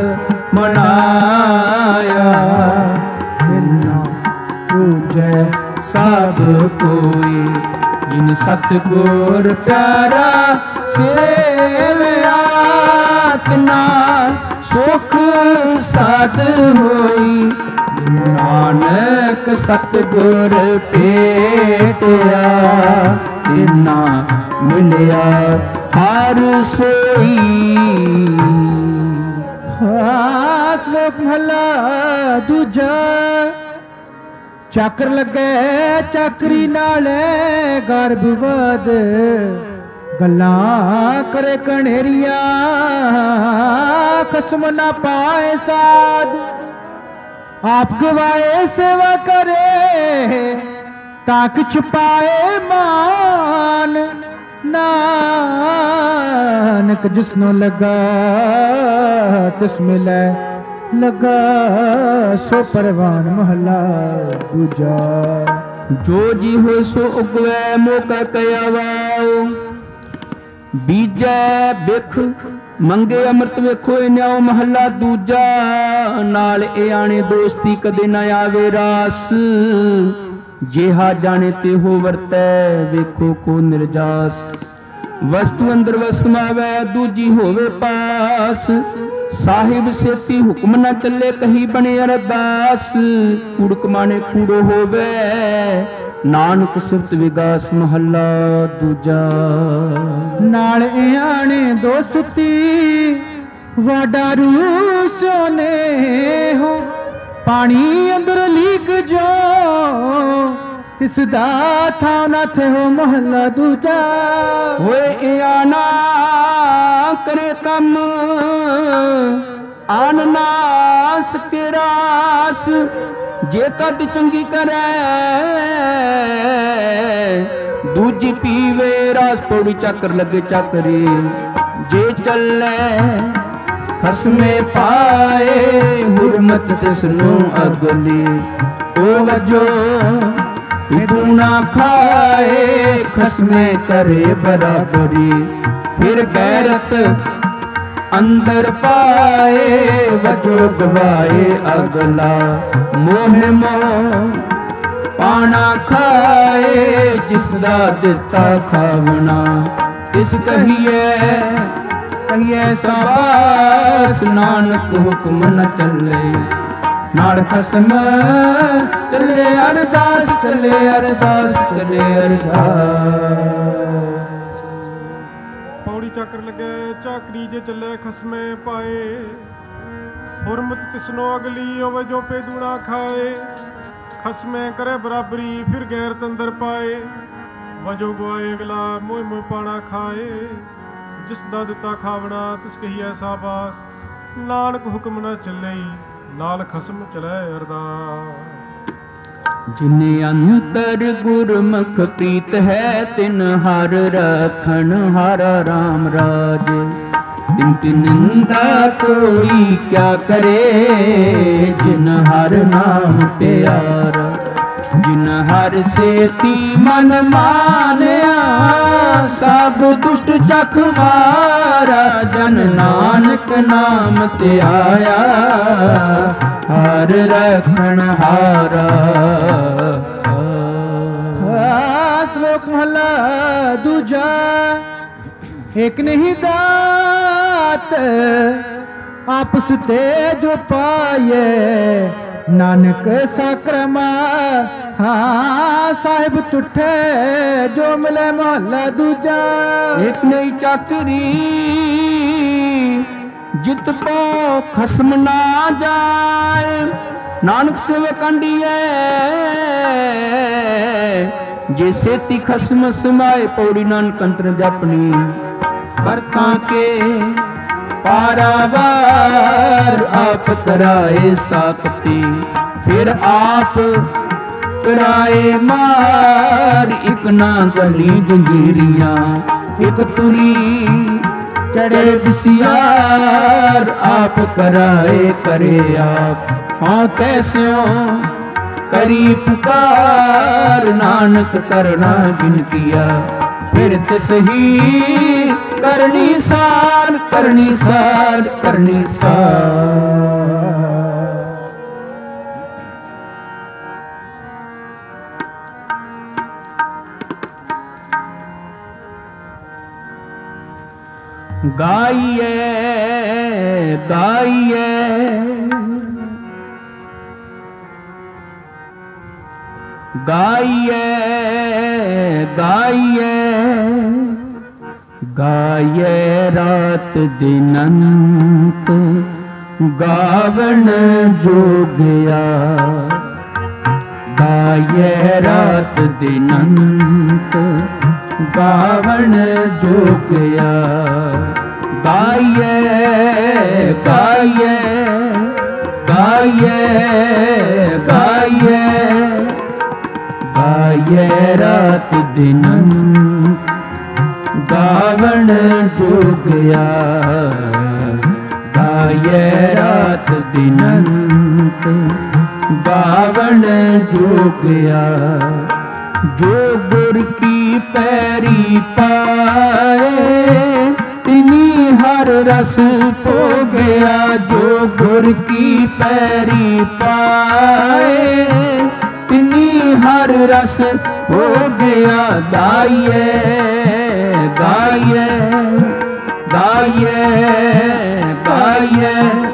मनाया। तिना पूजै सब कोई। जिन सतगुर प्यारा सेवया। तिना सुख साध होई। नानक सतगुर भेटया। तिना मिलया हर सोई। श्लोक महला दूजा। ਚੱਕਰ ਲੱਗੇ ਚੱਕਰੀ ਨਾਲੇ ਗਰਭ ਵਧ। ਗੱਲਾਂ ਕਰੇ ਕਣੇਰੀਆਂ ਖਸਮ ਨਾ ਪਾਏ ਸਾਧ। ਆਪ ਗਵਾਏ ਸੇਵਾ ਕਰੇ ਤਾਂ ਕਿਛ ਪਾਏ ਮਾਨ। ਨਾਨਕ ਜਿਸਨੂੰ ਲਗਾ ਤਿਸ ਮਿਲੇ लगा सो परवान। महला दूजा। जो जी हो सो उगवै मौका कयावाओ। बीजै बिख मंगे अमृत वेखो न्याओ। महला दूजा। नाल ए आने दोस्ती कदे न आवे रास। ਜਿਹਾ ਜਾਣੇ ਤੇ ਹੋ ਵਰਤੈ, ਵੇਖੋ ਕੋ ਨਿਰਜਾਸ। ਵਸਤੂ ਅੰਦਰ ਵਸਮਾਵੈ, ਦੂਜੀ ਹੋਵੇ ਪਾਸ। ਸਾਹਿਬ ਸੇਤੀ ਹੁਕਮ ਨਾ ਚੱਲੇ, ਕਹੀ ਬਣੇ ਅਰਦਾਸ। ਕੂੜਕ ਮਾਣੇ ਕੂੜੋ ਹੋਵੇ, ਨਾਨਕ ਸਿਫਤ ਵਿਗਾਸ। ਮਹੱਲਾ ਦੂਜਾ। ਨਾਲ ਆਣੇ ਦੋਸਤੀ, ਵਾਡਾਰੂ ਸੋਨੇ ਹੋ। ਪਾਣੀ ਅੰਦਰ ਲੀਕ ਜੋ, ਤਿਸ ਦਾ ਥਾਂ ਨਾ ਥਿਓ। ਮਹੱਲਾ ਦੂਜਾ। ਹੋਏ ਆਨਾ ਕਰੇ ਕੰਮ, ਆਨ ਨਾਸ ਕੇ ਰਾਸ। ਜੇ ਕਦ ਚੰਗੀ ਕਰੈ, ਦੂਜੀ ਪੀਵੇ ਰਾਸ। ਪੌੜੀ ਚੱਕਰ ਲੱਗੇ ਚੱਕਰੇ, ਜੇ ਚੱਲੇ ਖਸਮੇ ਪਾਏ। ਹੁਰਮਤ ਤਿਸ ਨੂੰ ਅਗਲੀ, ਓ ਵਜੋ ਦੂਣਾ ਖਾਏ। ਖਸਮੇ ਕਰੇ ਬਰਾਬਰੀ, ਫਿਰ ਗੈਰਤ ਅੰਦਰ ਪਾਏ। ਵਜੋ ਗਵਾਏ ਅਗਲਾ, ਮੋਹ ਮੋਹ ਪਾਣਾ ਖਾਏ। ਜਿਸ ਦਾ ਦਿੱਤਾ ਖਾਵਣਾ, ਇਸ ਕਹੀਏ ਕਹੀਏ ਸਾਬਾਸ। ਨਾਨਕ ਹੁਕਮ ਨ ਚੱਲੇ, ਨਾਲ ਖਸਮ ਚੱਲੇ ਅਰਦਾਸ। ਚੱਲੇ ਅਰਦਾਸ, ਚੱਲੇ ਅਰਦਾਸ। ਪੌੜੀ ਚੱਕਰ ਲੱਗੇ ਚਾਕਰੀ, ਜੇ ਚੱਲੇ ਖਸਮੇ ਪਾਏ। ਹੁਰਮਤ ਤਿਸਨੋ ਅਗਲੀ, ਹੋਵੇ ਜੋ ਪੇਦੂਣਾ ਖਾਏ। ਖਸਮੇ ਕਰੇ ਬਰਾਬਰੀ, ਫਿਰ ਗੈਰਤ ਅੰਦਰ ਪਾਏ। ਵਜੋ ਗਵਾਏ ਅਗਲਾ, ਮੋਹ ਮੋਹ ਪਾਣਾ ਖਾਏ। ਜਿਸ ਦਾ ਦਿੱਤਾ ਖਾਵਣਾ, ਤਿਸ ਕਹੀਐ ਸਾਬਾਸ। ਨਾਨਕ ਹੁਕਮ ਨਾ ਚੱਲੇ, ਨਾਲ ਖਸਮ ਚਲੇ ਅਰਦਾਸ। ਜਿਨੇ ਅੰਤਰ ਗੁਰਮੁਖ ਪ੍ਰੀਤ ਹੈ, ਤਿਨ ਹਰ ਰਖਣ ਹਰ ਰਾਮ ਰਾਜ। ਤਿਨ ਕੀ ਨਿੰਦਾ ਕੋਈ ਕਿਆ ਕਰੇ, ਜਿਨ ਹਰ ਨਾਮ ਪਿਆਰਾ। ਜਿਨ ਹਰ ਸੇਤੀ ਮਨ ਮਾਨਿਆ, ਸਭ ਦੁਸ਼ਟ ਚਖ ਮਾਰਾ। ਜਨ ਨਾਨਕ ਨਾਮ ਤੇ ਆਇਆ, ਹਰ ਰਖਣ ਹਾਰਾ। ਸ਼ਲੋਕ ਮਹਲਾ ਦੂਜਾ। ਇੱਕ ਨਹੀਂ ਦਾਤ, ਆਪਸ ਤੇ ਜੋ ਪਾਏ। ਨਾਨਕ ਸਾਕਰਮਾ, ਹਾਂ ਸਾਹਿਬ ਤੁਠੇ ਜੋ ਮਿਲੇ। ਮਹੱਲਾ ਦੂਜਾ। ਇੱਕ ਨਹੀਂ ਚਾਕਰੀ, ਜਿਤ ਪੋ ਖਸਮ ਨਾ ਜਾਏ। ਨਾਨਕ ਸੇਵ ਕੰਡੀਏ, ਜੇ ਸੇਤੀ ਖਸਮ ਸਮਾਏ। ਪੌੜੀ ਨਾਨਕ ਅੰਤਰ ਜਪਣੀ, ਕਰਤਾ ਕੇ ਪਾਰਾਵਾਰ। ਆਪ ਕਰਾਏ ਸਾਕਤੀ, ਫਿਰ ਆਪ ਕਰਾਏ ਮਾਰ। ਇਕ ਨਾ ਗਲੀ ਜੰਜੀਰੀਆਂ, ਇਕ ਤੁਰੀ ਚੜੇ ਬਿਸਿਆਰ। ਆਪ ਕਰਾਏ ਕਰੇ ਆਪ, ਹਾਂ ਕੈਸਿਓ ਕਰੀ ਪੁਕਾਰ। ਨਾਨਕ ਕਰਨਾ ਬਿਨ ਕੀਆ, ਫਿਰ ਤਿਸ ਹੀ ਕਰਨੀ ਸਾਰ। ਕਰਨੀ ਸਾਰ, ਕਰਨੀ ਸਾਰ। ਗਾਈਏ ਗਾਈਏ ਗਾਈਏ ਗਾਈਏ ਗਾਈਏ ਰਾਤ ਦਿਨ ਅੰਤ ਗਾਵਣ ਜੋਗਿਆ। ਗਾਈਏ ਰਾਤ ਦਿਨ ਅੰਤ ਗਾਵਣ ਜੋਗਿਆ। ਗਾਈਏ ਗਾਈਏ ਗਾਈਏ ਗਾਈਏ ਗਾਈਏ ਰਾਤ ਦਿਨ ਗਾਵਣ ਜੋਗਿਆ। ਗਾਈਏ ਰਾਤ ਦਿਨ ਗਾਵਣ ਜੋਗਿਆ। ਜੋ ਗੁਰ ਕੀ ਪੈਰੀ ਪਾਏ ਤਿਨੀ ਹਰ ਰਸ ਭੋਗਿਆ। ਜੋ ਗੁਰ ਕੀ ਪੈਰੀ ਪਾਏ ਤਿਨੀ ਹਰ प्यार रस हो गया। गाइए गाइए गाइए गाइए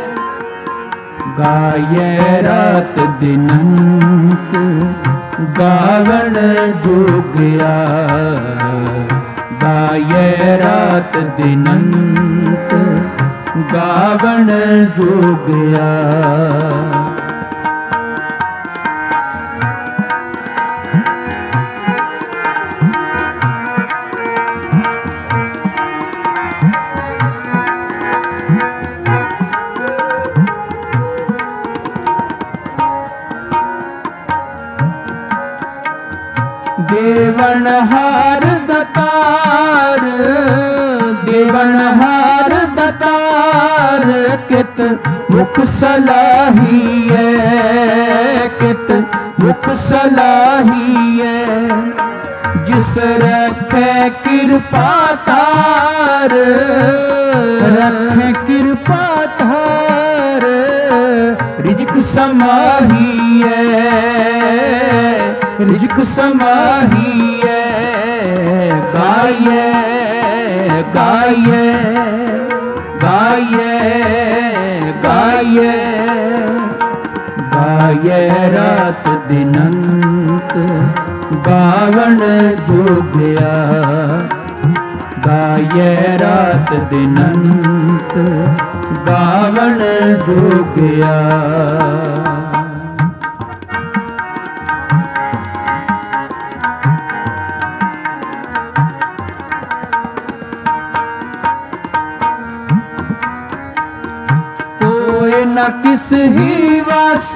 गाइए रात दिनंत गावण जोगिया। गाइए रात दिनंत गावण जोगिया। देवनहार दतार देवनहार दतार कित मुख सलाहिए। कित मुख सलाहिए जिस रखे कृपा तार। रखे कृपा तार रिजक समाहिए। रिजक समाहिए। गाइए गाइए गाइए गाइए गाइए रात दिनंत गावण जोगिया। गाइए रात दिनंत गावण जोगिया। न किस ही वास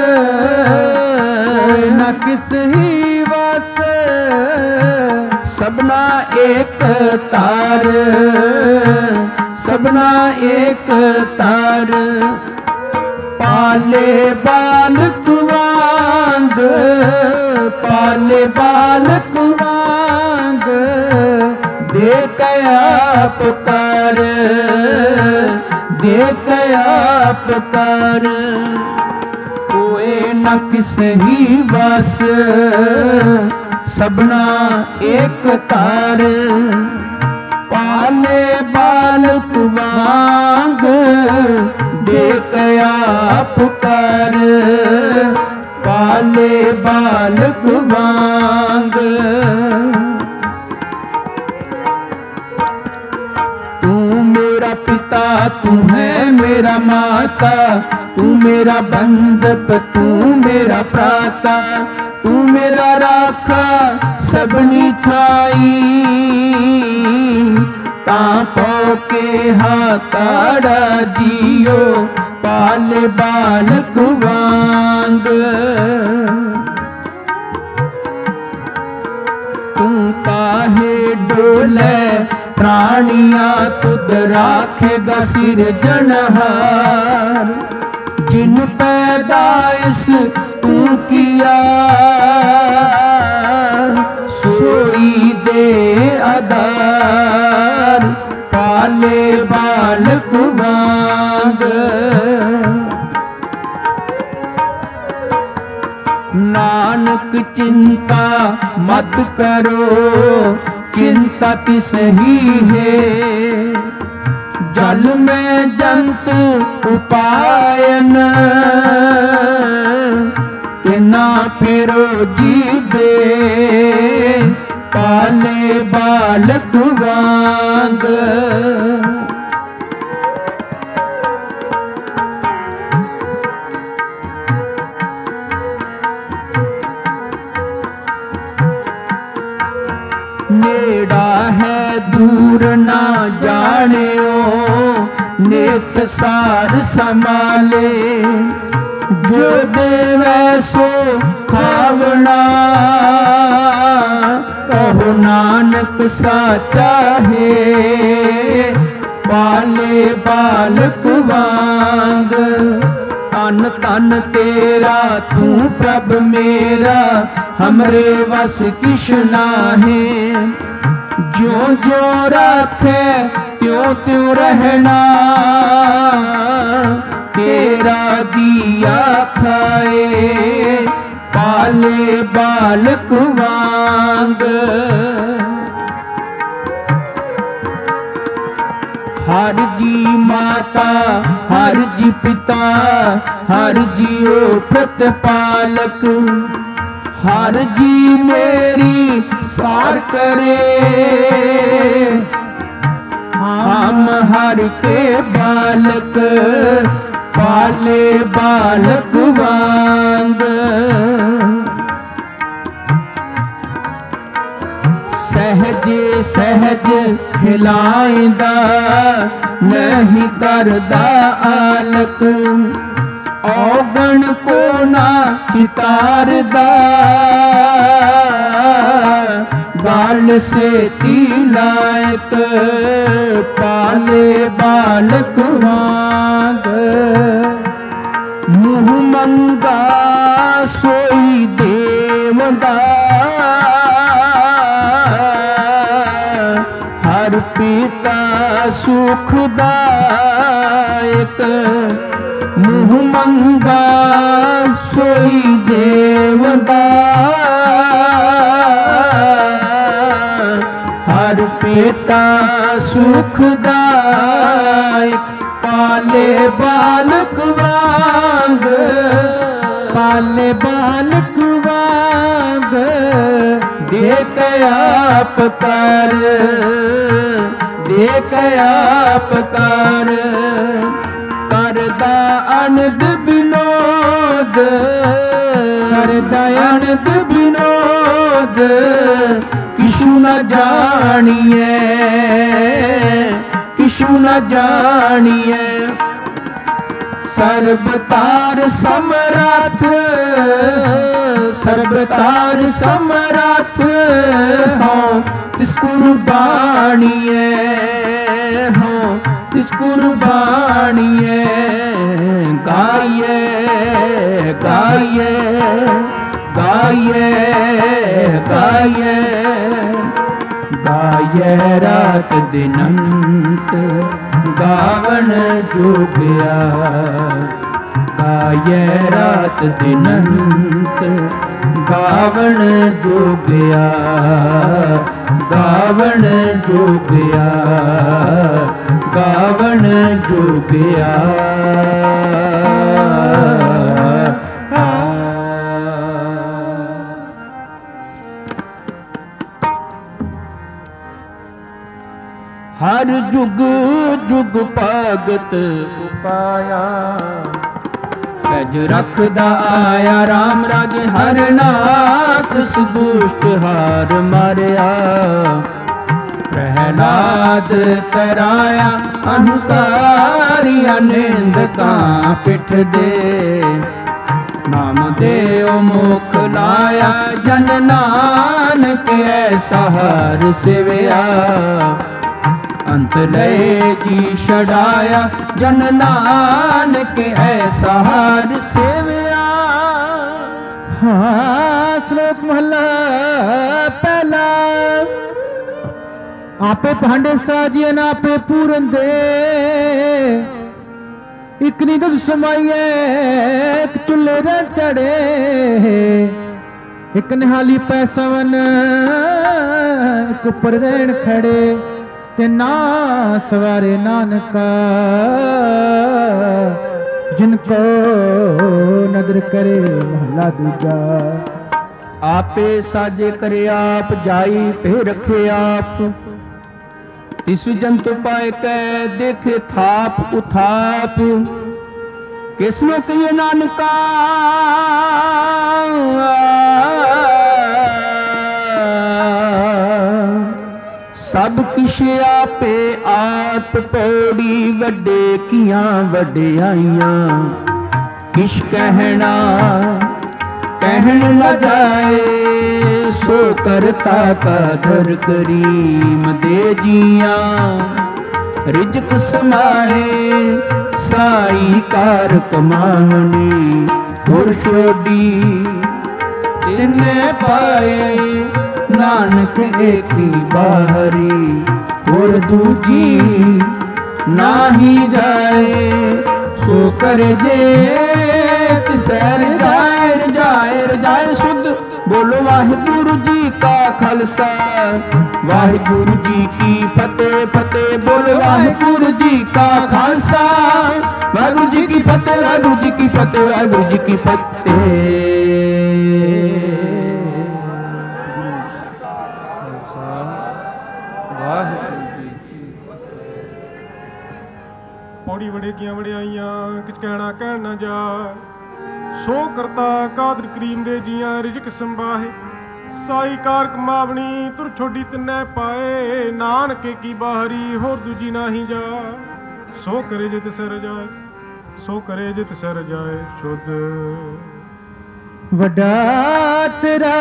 न किस ही वास सबना एक तार। सबना एक तार पाले बालक वांग। पाले बालक वांग देख आप कर। देख आप कर कोई न किस ही बस सबना एक तार। पाले बालक वांग देख आप कर। पाले बालक वांग पिता तू है मेरा माता। तू मेरा बंधप तू मेरा प्राता। तू मेरा राखा सबनी थाई। तापो के हाथाड़ा जियो पाले बालक वांग। तू काहे डोले प्राणिया तुद राखेगा सिरजनहार। जिन पैदाइश तू किया सोई दे आधार। पाले बालक वांग नानक चिंता मत करो चिंता तिस ही है। जल में जंतु उपायन तिना फिरो जीवे। पाले बालक वांग नेड़ा है दूर ना जानियो नेत सार संभाले। जो देवै सो खावना कहो नानक साचा है। पाले बालक वांग तन तन तेरा तू प्रभ मेरा हमरे वस किश नाहे। जो जो रखे त्यों त्यों रहना तेरा दिया खाए। ਪਾਲੇ ਬਾਲਕ ਵਾਂਗ। ਹਰ ਜੀ ਮਾਤਾ ਹਰ ਜੀ ਪਿਤਾ ਹਰ ਜੀਓ ਪ੍ਰਤਪਾਲਕ। ਹਰ ਜੀ ਮੇਰੀ ਸਾਰ करे हम हर के बालक पाले बालक वांग। सहज सहज खिलाइंदा नहीं करदा आलक। औगण को ना चितारदा गाल से तिलायत पाले बालक वांग। मुँह मंगा सोई देवदा हर पिता सुखदायक। मुँह मंगा सोई देवदा हर पिता सुखदायक। पाले बालक वांग पाले बालक वांग। देख आप कर देख आप कर करदा अनद विनोद करदा अनद विनोद। किशु न जानिए किशु न जानिए सर्वतार समरथ सर्वतार समरथ हो तिस कुर्बानिए हो तिस कुर्बानिए। गाइए गाइए गाइए गाइए गाइए रात दिनंत गावन जोगिया। गाइए रात दिनंत गावन जोगिया गावन जोगिया गावन जोगिया। हर जुग जुग भगत उपाया। पैज रखदा आया राम राजे हर नाथ सुदुष्ट हार मारिया। प्रहलाद तराया अहंकारिया निंदका पिठ दे। नाम देव मुख लाया जन नानक ऐसा हर सेवया। अंत लय जी छड़ाया जन नानक ऐसा हर सेवया। हाँ श्लोक महला पहला। आपे भांडे साजिए ना आपे पूरन दे। एक निगम समाइए एक चुल्ले रे चढ़े। एक निहाली पैसवन एक उपर रहन खड़े। ते ना सवारे नानका जिनको नदर करे महला दूजा। आपे साजे करे आप जाई पे रखे आप। तिस जंतु पाए कै देखे थाप उथाप। किसने कहिए नानका सब किश आपे आप पौड़ी। वड्डे किया वड्डियाइयां किश कहना कहन न जाए। सो करता कादर करीम दे जिया। रिजक समाए साई कार कमावनी। और छोड़ी तिन्ने पाए नानक एकी बाहरी। और दूजी नाही जाए सो कर जे तिसैर जाए जाए जाए। शुद्ध ਬੋਲੋ ਵਾਹਿਗੁਰੂ ਜੀ ਕਾ ਖਾਲਸਾ ਵਾਹਿਗੁਰੂ ਜੀ ਕੀ ਫਤਿਹ ਫਤਿਹ ਬੋਲੋ ਵਾਹਿਗੁਰੂ ਜੀ ਕਾ ਖਾਲਸਾ ਵਾਹਿਗੁਰੂ ਜੀ ਕੀ ਫਤਿਹ ਵਾਹਿਗੁਰੂ ਜੀ ਕੀ ਫਤਿਹ ਵਾਹਿਗੁਰੂ ਜੀ ਕੀ ਫਤਿਹ। ਪੌੜੀ ਵੜੇ ਕੀਆਂ ਵੜਿਆਈਆਂ ਕਿਛ ਕਹਿਣਾ ਕਹਿਣ ਨਾ ਜਾ ਸੋ ਕਰਤਾ ਕਾਦਰ ਕਰੀਮ ਦੇ ਜੀਆਂ ਰਿਜ਼ਕ ਸੰਭਾਹੇ ਸਾਈ ਕਾਰ ਕਮਾਵਣੀ ਤੁਰ ਛੋਡੀ ਤਿੰਨੇ ਪਾਏ ਨਾਨਕੇ ਕੀ ਬਾਹਰੀ ਹੋਰ ਦੂਜੀ ਨਾਹੀ ਜਾ ਸੋ ਕਰੇ ਜਿਤ ਸਿਰ ਜਾਏ ਸੋ ਕਰੇ ਜਿਤ ਸਿਰ ਜਾਏ ਸ਼ੁੱਧ ਵੱਡਾ ਤੇਰਾ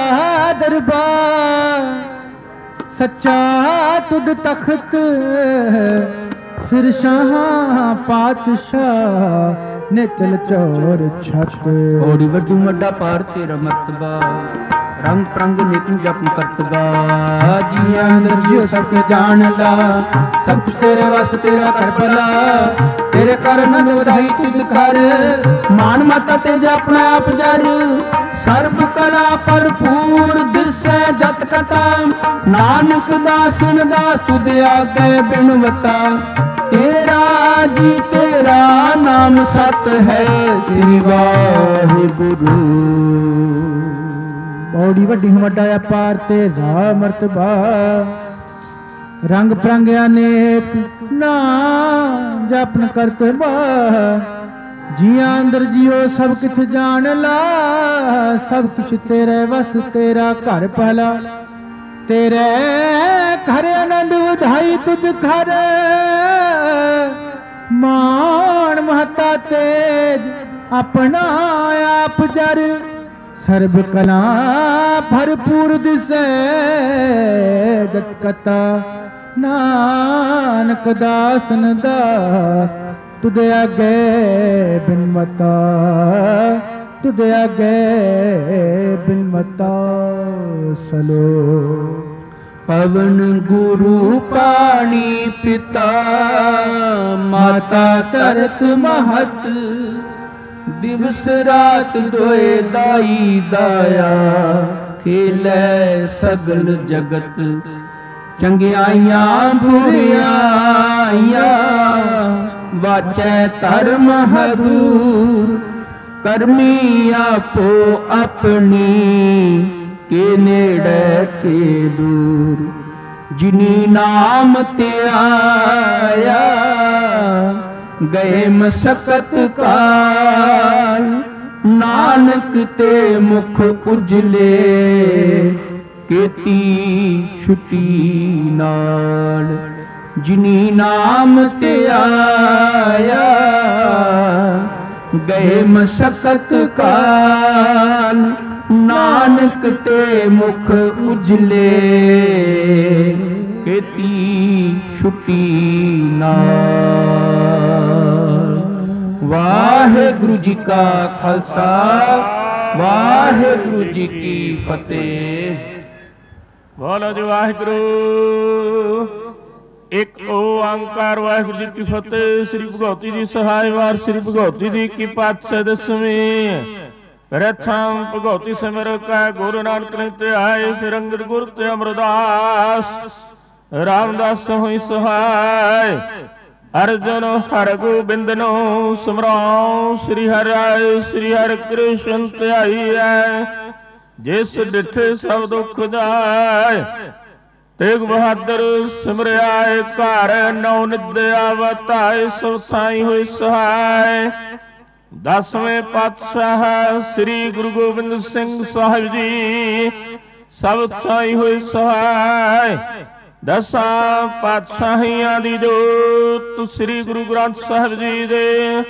ਦਰਬਾਰ ਸੱਚਾ ਤੁਧ ਤਖਤ ਸਿਰ ਸ਼ਾਹਾਂ ਪਾਤਸ਼ਾਹ ਨਿਤਲ ਚੋਰ ਛੱਤ ਓੜੀ ਵੱਡੂ ਵੱਡਾ ਪਾਰ ਤੇਰਾ ਮਰਤਬਾ ਰੰਗ ਪ੍ਰੰਗ ਨਿਕਮ ਜਪ ਕਰਤਬਾ ਜੀਆਂ ਅੰਦਰ ਜਿਉ ਸਭ ਕੇ ਜਾਣ ਲਾ ਸਭ ਕੁਛ ਤੇਰੇ ਵਾਸਤੇ ਤੇਰਾ ਕਰ ਭਲਾ ਤੇਰੇ ਕਰ ਨੰਦ ਵਧਾਈ ਤੁਧ ਕਰ ਮਾਨ ਮਾਤਾ ਤੇ ਆਪਣਾ ਆਪ ਜਰ ਸਰਬ ਕਲਾ ਭਰਪੂਰ ਦਿਸੈ ਜਤ ਕਥਾ ਨਾਨਕ ਦਾਸਨ ਦਾਸ ਤੁਧ ਆਗੇ ਬਿਨਵਤਾ ਤੇਰਾ ਜੀ ਤੇਰਾ ਨਾਮ ਸਤ ਹੈ ਸ੍ਰੀ ਵਾਹਿਗੁਰੂ। ਪੌੜੀ ਵੱਡੀ ਵੱਡਾ ਅਪਾਰ ਤੇਰਾ ਮਰਤਬਾ ਰੰਗ ਪ੍ਰੰਗ ਅਨੇਕ ਨਾਮ ਜਪਨ ਕਰਤਬਾ ਜੀਆਂ ਅੰਦਰ ਜਿਉ ਸਭ ਕੁਛ ਜਾਣ ਲਾ ਸਭ ਕੁਛ ਤੇਰੇ ਵਸ ਤੇਰਾ ਘਰ ਪਹਿਲਾ ਤੇਰੇ ਘਰ ਆਨੰਦ ਵਧਾਈ ਤੁਧ ਘਰ ਮਾਣ ਮਹਤਾ ਤੇਜ ਆਪਣਾ ਆਪ ਜਰ ਸਰਬ ਕਲਾ ਭਰਪੂਰ ਦਿਸੈ ਜਤ ਕਥਾ ਨਾਨਕ ਦਾਸਨ ਦਾਸ ਤੁਧ ਆਗੇ ਬਿਨਵਤਾ ਤੁਧ ਆਗੇ ਬਿਨਵਤਾ ਸਲੋ ਪਵਨ ਗੁਰੂ ਪਾਣੀ ਪਿਤਾ ਮਾਤਾ ਧਰਤ ਮਹਤ ਦਿਵਸ ਰਾਤ ਦੋਏ ਦਾਈ ਦਾਇਆ ਖੇਲੇ ਸਗਲ ਜਗਤ ਚੰਗਿਆਈਆਂ ਬੁਰੀਆਈਆਂ ਵਾਚੈ ਧਰਮ ਹਦੂਰ ਕਰਮੀ ਆਪੋ ਆਪਣੀ ਕੇ ਨੇੜੇ ਕੇ ਦੂਰ ਜਿਨੀ ਨਾਮ ਤੇ ਆਇਆ ਗਏ ਮਸਕਤ ਕਾਲ ਨਾਨਕ ਤੇ ਮੁਖ ਉਜਲੇ ਕੀਤੀ ਛੁਟੀ ਨਾਲ ਜਿਨੀ ਨਾਮ ਤੇ ਆਇਆ ਗਏ ਮਸਕਤ ਕਾਲ ਨਾਨਕ ਤੇ ਮੁਖ ਉਜਲੇ ਕੀਤੀ ਛੁਟੀ ਨਾਲ। ਵਾਹਿਗੁਰੂ ਜੀ ਕਾ ਖਾਲਸਾ ਵਾਹਿਗੁਰੂ ਜੀ ਕੀ ਫਤਿਹ। ਬੋਲੋ ਜੀ ਵਾਹਿਗੁਰੂ। ਇੱਕ ਓੰਕਾਰ ਵਾਹਿਗੁਰੂ ਜੀ ਕੀ ਫਤਿਹ। ਸ੍ਰੀ ਭਗਉਤੀ ਜੀ ਸਹਾਇ ਵਾਰ ਸ੍ਰੀ ਭਗਉਤੀ ਜੀ ਕੀ ਪਾਤਸ਼ਾਹ ਦਸਵੀਂ ਪ੍ਰਥਮ ਭਗਉਤੀ ਸਿਮਰ ਕੈ ਗੁਰੂ ਨਾਨਕ ਨੇ ਤੇ ਆਏ ਫਿਰ ਅੰਗਦ ਗੁਰ ਤੇ ਅਮਰਦਾਸ ਰਾਮਦਾਸ ਹੋਈ ਸਹਾਇ ਅਰਜਨ ਹਰ ਗੋਬਿੰਦ ਨੂੰ ਸਿਮਰਾਉ ਸ੍ਰੀ ਹਰਿ ਸ੍ਰੀ ਹਰਿ ਕ੍ਰਿਸ਼ਨ ਧਿਆਈ ਐ ਜਿਸ ਡਿਠੇ ਸਭ ਦੁੱਖ ਜਾਏ ਤੇਗ ਬਹਾਦਰ ਸਿਮਰਿਆ ਘਰ ਨੌ ਨਿਦਿਆ ਵਤਾਏ ਸਭ ਸਾਈ ਹੋਈ ਸਹਾਇ। ਦਸਵੇਂ ਪਾਤਸ਼ਾਹ ਸ੍ਰੀ ਗੁਰੂ ਗੋਬਿੰਦ ਸਿੰਘ ਸਾਹਿਬ ਜੀ ਸਭ ਸਾਈ ਹੋਈ ਸਹਾਇ। ਦਸਾਂ ਪਾਤਸ਼ਾਹੀਆਂ ਦੀ ਜੋਤ ਸ੍ਰੀ ਗੁਰੂ ਗ੍ਰੰਥ ਸਾਹਿਬ ਜੀ ਦੇ